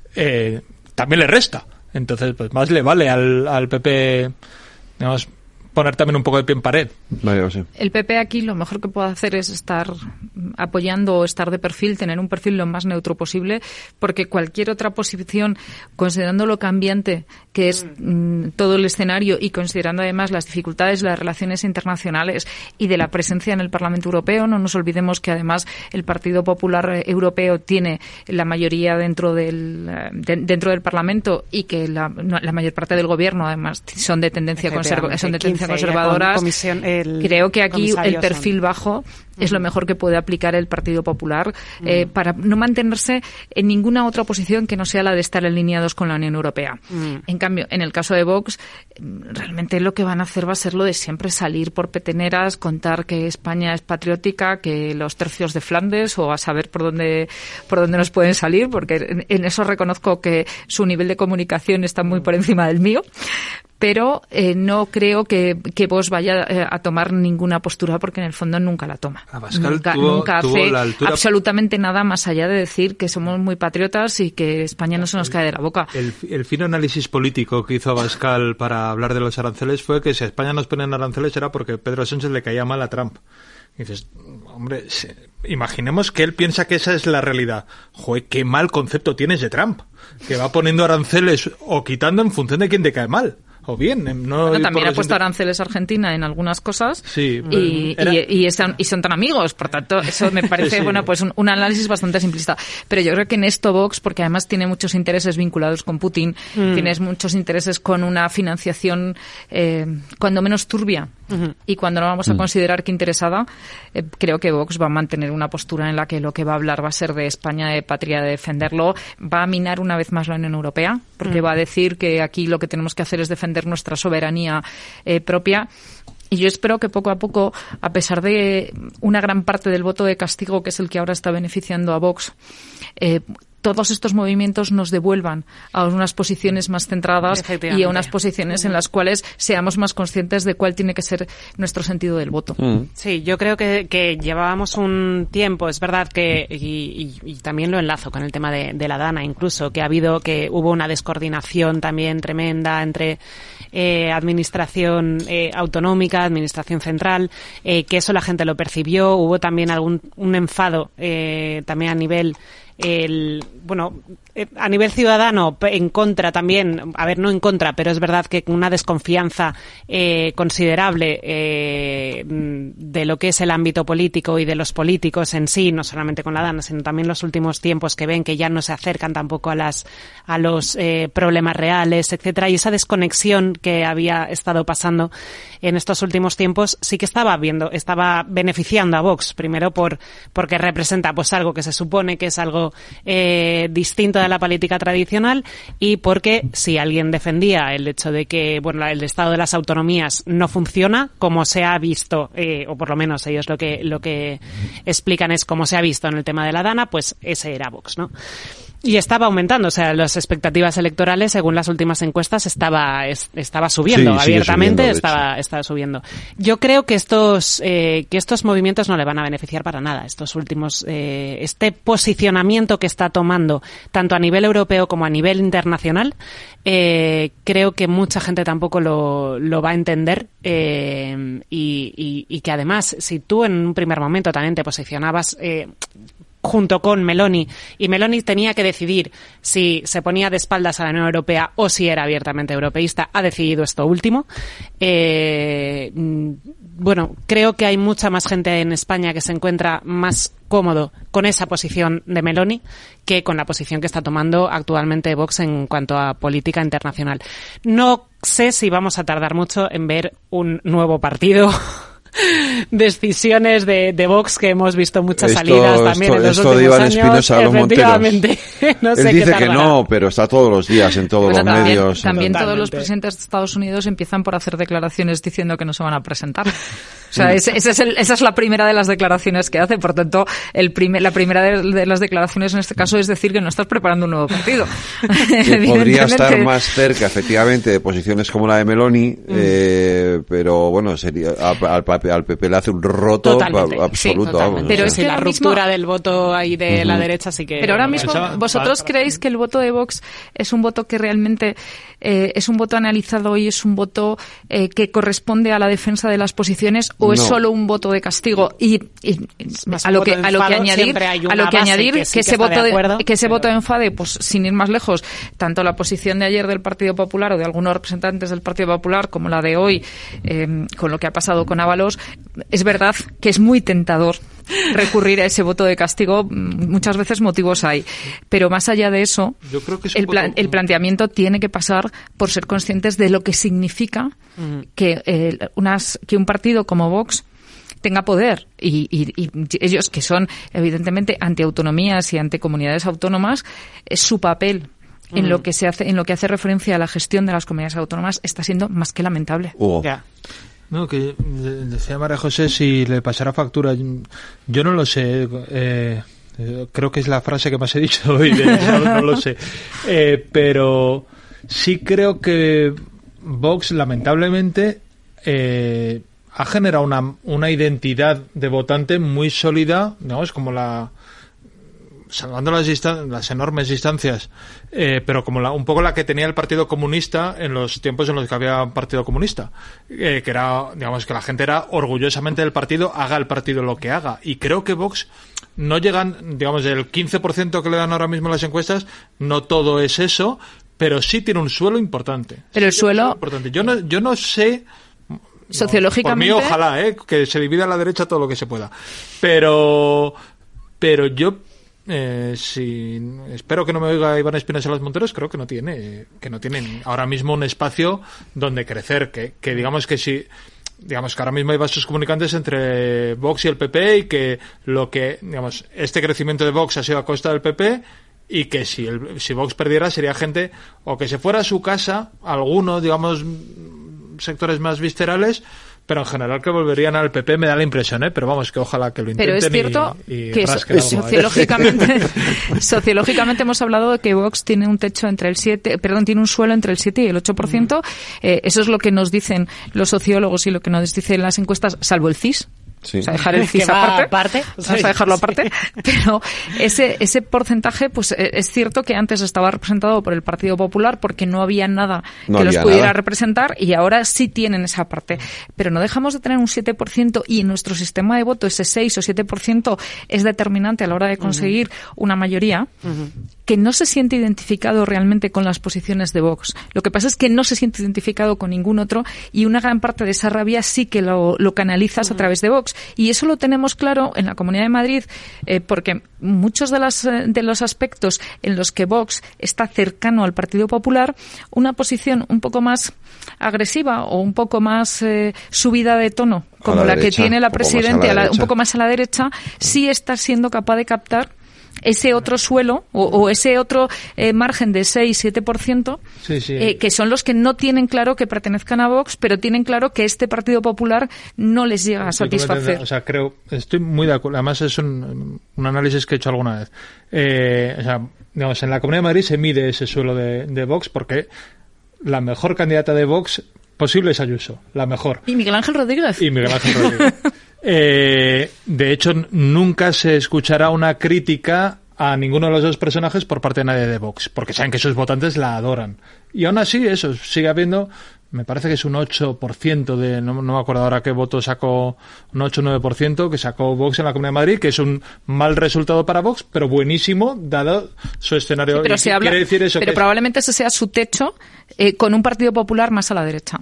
también le resta. Entonces, pues más le vale al PP, poner también un poco de pie en pared. Vale, sí. El PP aquí lo mejor que puede hacer es estar apoyando o estar de perfil, tener un perfil lo más neutro posible, porque cualquier otra posición, considerando lo cambiante que es todo el escenario y considerando además las dificultades de las relaciones internacionales y de la presencia en el Parlamento Europeo, no nos olvidemos que además el Partido Popular Europeo tiene la mayoría dentro del Parlamento y que la mayor parte del gobierno además son de tendencia conservadoras. Creo que aquí el perfil bajo es lo mejor que puede aplicar el Partido Popular para no mantenerse en ninguna otra posición que no sea la de estar alineados con la Unión Europea. En cambio, en el caso de Vox, realmente lo que van a hacer va a ser lo de siempre, salir por peteneras, contar que España es patriótica, que los tercios de Flandes, o a saber por dónde nos pueden salir, porque en eso reconozco que su nivel de comunicación está muy por encima del mío. Pero no creo que Vox vaya a tomar ninguna postura, porque en el fondo nunca la toma. Nunca hace absolutamente nada más allá de decir que somos muy patriotas y que España no se nos cae de la boca. El fino análisis político que hizo Abascal para hablar de los aranceles fue que si a España nos ponen aranceles era porque Pedro Sánchez le caía mal a Trump. Y dices, hombre, imaginemos que él piensa que esa es la realidad. Joder, qué mal concepto tienes de Trump, que va poniendo aranceles o quitando en función de quién te cae mal. O bien, también ha puesto aranceles a Argentina en algunas cosas, sí, y son tan amigos, por tanto eso me parece sí. Pues un análisis bastante simplista. Pero yo creo que en esto Vox, porque además tiene muchos intereses vinculados con Putin, tienes muchos intereses con una financiación cuando menos turbia y cuando no vamos a considerar que interesada, creo que Vox va a mantener una postura en la que lo que va a hablar va a ser de España, de patria, de defenderlo, va a minar una vez más la Unión Europea, porque va a decir que aquí lo que tenemos que hacer es defender nuestra soberanía propia. Y yo espero que poco a poco, a pesar de una gran parte del voto de castigo, que es el que ahora está beneficiando a Vox, todos estos movimientos nos devuelvan a unas posiciones más centradas y a unas posiciones en las cuales seamos más conscientes de cuál tiene que ser nuestro sentido del voto. Sí, yo creo que llevábamos un tiempo, es verdad que, y también lo enlazo con el tema de la Dana incluso, que hubo una descoordinación también tremenda entre administración autonómica, administración central, que eso la gente lo percibió, hubo también un enfado también a nivel a nivel ciudadano en contra también, no en contra, pero es verdad que una desconfianza considerable de lo que es el ámbito político y de los políticos en sí, no solamente con la Dana, sino también los últimos tiempos que ven que ya no se acercan tampoco a los problemas reales, etcétera, y esa desconexión que había estado pasando en estos últimos tiempos sí que estaba beneficiando a Vox, primero porque representa algo que se supone que es algo distinto de la política tradicional, y porque si alguien defendía el hecho de que el estado de las autonomías no funciona como se ha visto, o por lo menos ellos lo que explican es como se ha visto en el tema de la Dana, pues ese era Vox, ¿no? Y estaba aumentando, las expectativas electorales, según las últimas encuestas, estaba subiendo, abiertamente estaba subiendo. Yo creo que estos movimientos no le van a beneficiar para nada, estos últimos, este posicionamiento que está tomando, tanto a nivel europeo como a nivel internacional, creo que mucha gente tampoco lo va a entender, y que además, si tú en un primer momento también te posicionabas, junto con Meloni, y Meloni tenía que decidir si se ponía de espaldas a la Unión Europea o si era abiertamente europeísta, ha decidido esto último. Creo que hay mucha más gente en España que se encuentra más cómodo con esa posición de Meloni que con la posición que está tomando actualmente Vox en cuanto a política internacional. No sé si vamos a tardar mucho en ver un nuevo partido. Decisiones de Vox, que hemos visto muchas salidas también en los últimos años. Espinosa, efectivamente. No sé. Él dice que no, pero está todos los días en todos los medios. También todos los presidentes de Estados Unidos empiezan por hacer declaraciones diciendo que no se van a presentar. O sea, esa es la primera de las declaraciones que hace. Por tanto, la primera de las declaraciones en este caso es decir que no estás preparando un nuevo partido. Que podría estar más cerca, efectivamente, de posiciones como la de Meloni, pero sería al PP le hace un roto absoluto. Pero es que la ruptura del voto ahí de la derecha sí que... Pero ahora mismo ¿Vosotros creéis que el voto de Vox es un voto que realmente es un voto analizado y es un voto que corresponde a la defensa de las posiciones o es solo un voto de castigo? Y a lo que añadir que ese voto de enfade, pues sin ir más lejos, tanto la posición de ayer del Partido Popular o de algunos representantes del Partido Popular como la de hoy, con lo que ha pasado con Ábalos, es verdad que es muy tentador recurrir a ese voto de castigo. Muchas veces motivos hay, pero más allá de eso, yo creo que el planteamiento tiene que pasar por ser conscientes de lo que significa que un partido como Vox tenga poder y ellos, que son evidentemente antiautonomías y anticomunidades autónomas, su papel en lo que hace referencia a la gestión de las comunidades autónomas está siendo más que lamentable. No, que decía María José si le pasará factura. Yo no lo sé. Creo que es la frase que más he dicho hoy. No lo sé. Pero sí creo que Vox, lamentablemente, ha generado una identidad de votante muy sólida, digamos, como salvando las enormes distancias, pero como un poco la que tenía el Partido Comunista en los tiempos en los que había un Partido Comunista, que era, digamos, que la gente era orgullosamente del partido, haga el partido lo que haga. Y creo que Vox no llegan, digamos, del 15% que le dan ahora mismo las encuestas, no todo es eso, pero sí tiene un suelo importante. Pero el suelo... Importante. Yo no sé... Sociológicamente... Por mí, ojalá, que se divida a la derecha todo lo que se pueda. Pero yo... espero que no me oiga Iván Espinosa Los Monteros, creo que no tienen ahora mismo un espacio donde crecer, que digamos que si digamos que ahora mismo hay vasos comunicantes entre Vox y el PP y que digamos este crecimiento de Vox ha sido a costa del PP y que si Vox perdiera sería gente o que se fuera a su casa, algunos, digamos, sectores más viscerales, pero en general que volverían al PP, me da la impresión, pero vamos, que ojalá que lo intenten. Pero es cierto y que sociológicamente hemos hablado de que Vox tiene un techo tiene un suelo entre el 7 y el 8%. Eso es lo que nos dicen los sociólogos y lo que nos dicen las encuestas, salvo el CIS. Sí. O sea, dejar el CIS aparte. Vamos a dejarlo aparte. Pero ese porcentaje, pues es cierto que antes estaba representado por el Partido Popular porque no había nada que los pudiera representar y ahora sí tienen esa parte. Pero no dejamos de tener un 7% y en nuestro sistema de voto ese 6 o 7% es determinante a la hora de conseguir una mayoría que no se siente identificado realmente con las posiciones de Vox. Lo que pasa es que no se siente identificado con ningún otro y una gran parte de esa rabia sí que lo canalizas a través de Vox. Y eso lo tenemos claro en la Comunidad de Madrid, porque muchos de los aspectos en los que Vox está cercano al Partido Popular, una posición un poco más agresiva o un poco más subida de tono, como la que tiene la presidenta, un poco más a la derecha, sí está siendo capaz de captar ese otro suelo o ese otro margen de 6-7%, que son los que no tienen claro que pertenezcan a Vox, pero tienen claro que este Partido Popular no les llega a satisfacer. O sea, estoy muy de acuerdo. Además, es un análisis que he hecho alguna vez. O sea, digamos, en la Comunidad de Madrid se mide ese suelo de Vox porque la mejor candidata de Vox posible es Ayuso, la mejor. ¿Y Miguel Ángel Rodríguez? De hecho, nunca se escuchará una crítica a ninguno de los dos personajes por parte de nadie de Vox, porque saben que sus votantes la adoran. Y aún así, eso, sigue habiendo, me parece que es un 8% no me acuerdo ahora qué voto sacó, un 8 o 9% que sacó Vox en la Comunidad de Madrid, que es un mal resultado para Vox, pero buenísimo, dado su escenario. Sí, pero probablemente ese sea su techo, con un Partido Popular más a la derecha.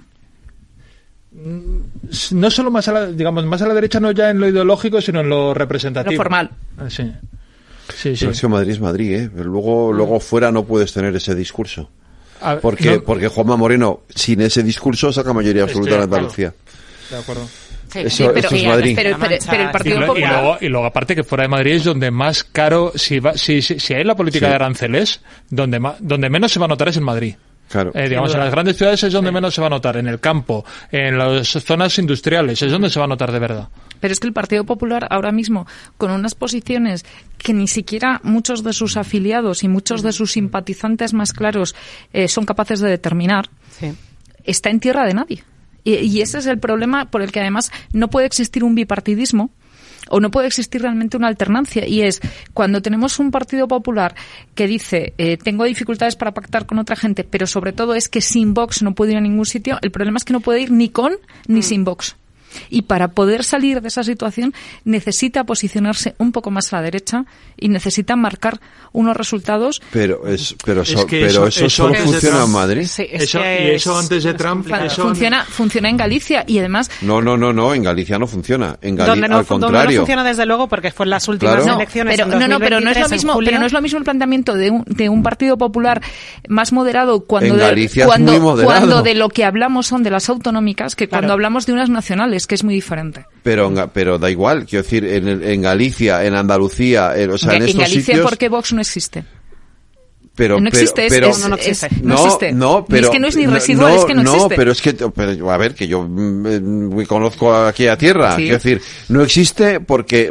No solo más a la derecha, no ya en lo ideológico, sino en lo representativo. Lo formal. Sí. Pero es que Madrid es Madrid, Pero luego fuera no puedes tener ese discurso. Porque Juanma Moreno, sin ese discurso, saca mayoría absoluta en Andalucía. De acuerdo. Eso es Madrid. Pero el Partido Popular... Y luego, aparte, que fuera de Madrid es donde más caro, si hay la política de aranceles, donde menos se va a notar es en Madrid. Claro. Digamos, en las grandes ciudades es donde menos se va a notar, en el campo, en las zonas industriales, es donde se va a notar de verdad. Pero es que el Partido Popular ahora mismo, con unas posiciones que ni siquiera muchos de sus afiliados y muchos de sus simpatizantes más claros son capaces de determinar, está en tierra de nadie. Y ese es el problema por el que además no puede existir un bipartidismo o no puede existir realmente una alternancia, y es cuando tenemos un Partido Popular que dice tengo dificultades para pactar con otra gente, pero sobre todo es que sin Vox no puede ir a ningún sitio. El problema es que no puede ir ni con ni sin Vox. Y para poder salir de esa situación necesita posicionarse un poco más a la derecha y necesita marcar unos resultados. Pero eso solo funciona en Madrid. Sí, eso antes de Trump funciona en Galicia y además no, en Galicia no funciona. En Galicia donde no funciona desde luego porque fue en las últimas elecciones. Pero no es lo mismo. Pero no es lo mismo el planteamiento de un Partido Popular más moderado cuando de lo que hablamos son de las autonómicas que cuando hablamos de unas nacionales, que es muy diferente. Pero da igual, quiero decir, en Galicia, en Andalucía, en estos Galicia, sitios... ¿por qué Vox no existe? No existe. No, pero es que no es ni residual, es que no existe. Pero es que, a ver, que yo me conozco aquí a tierra. Sí. Quiero decir, no existe porque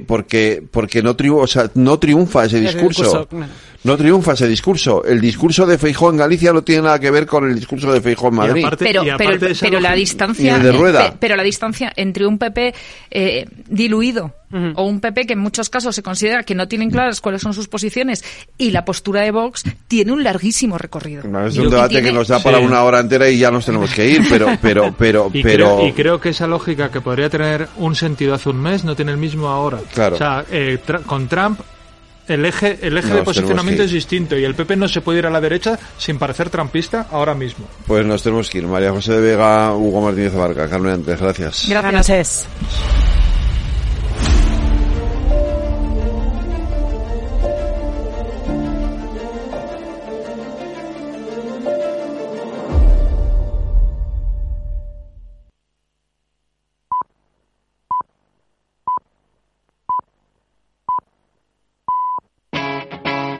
no triunfa ese discurso. No triunfa ese discurso. El discurso de Feijóo en Galicia no tiene nada que ver con el discurso de Feijóo en Madrid. Pero la distancia, pero la distancia entre un PP diluido o un PP que en muchos casos se considera que no tienen claras cuáles son sus posiciones y la postura de Vox tiene un larguísimo recorrido. Es un debate que nos da para una hora entera y ya nos tenemos que ir, pero creo que esa lógica que podría tener un sentido hace un mes no tiene el mismo ahora. Claro. O sea, con Trump el eje de posicionamiento es distinto y el PP no se puede ir a la derecha sin parecer trumpista ahora mismo. Pues nos tenemos que ir. María José de Vega, Hugo Martínez Abarca, Carmen Antes, gracias. Gracias.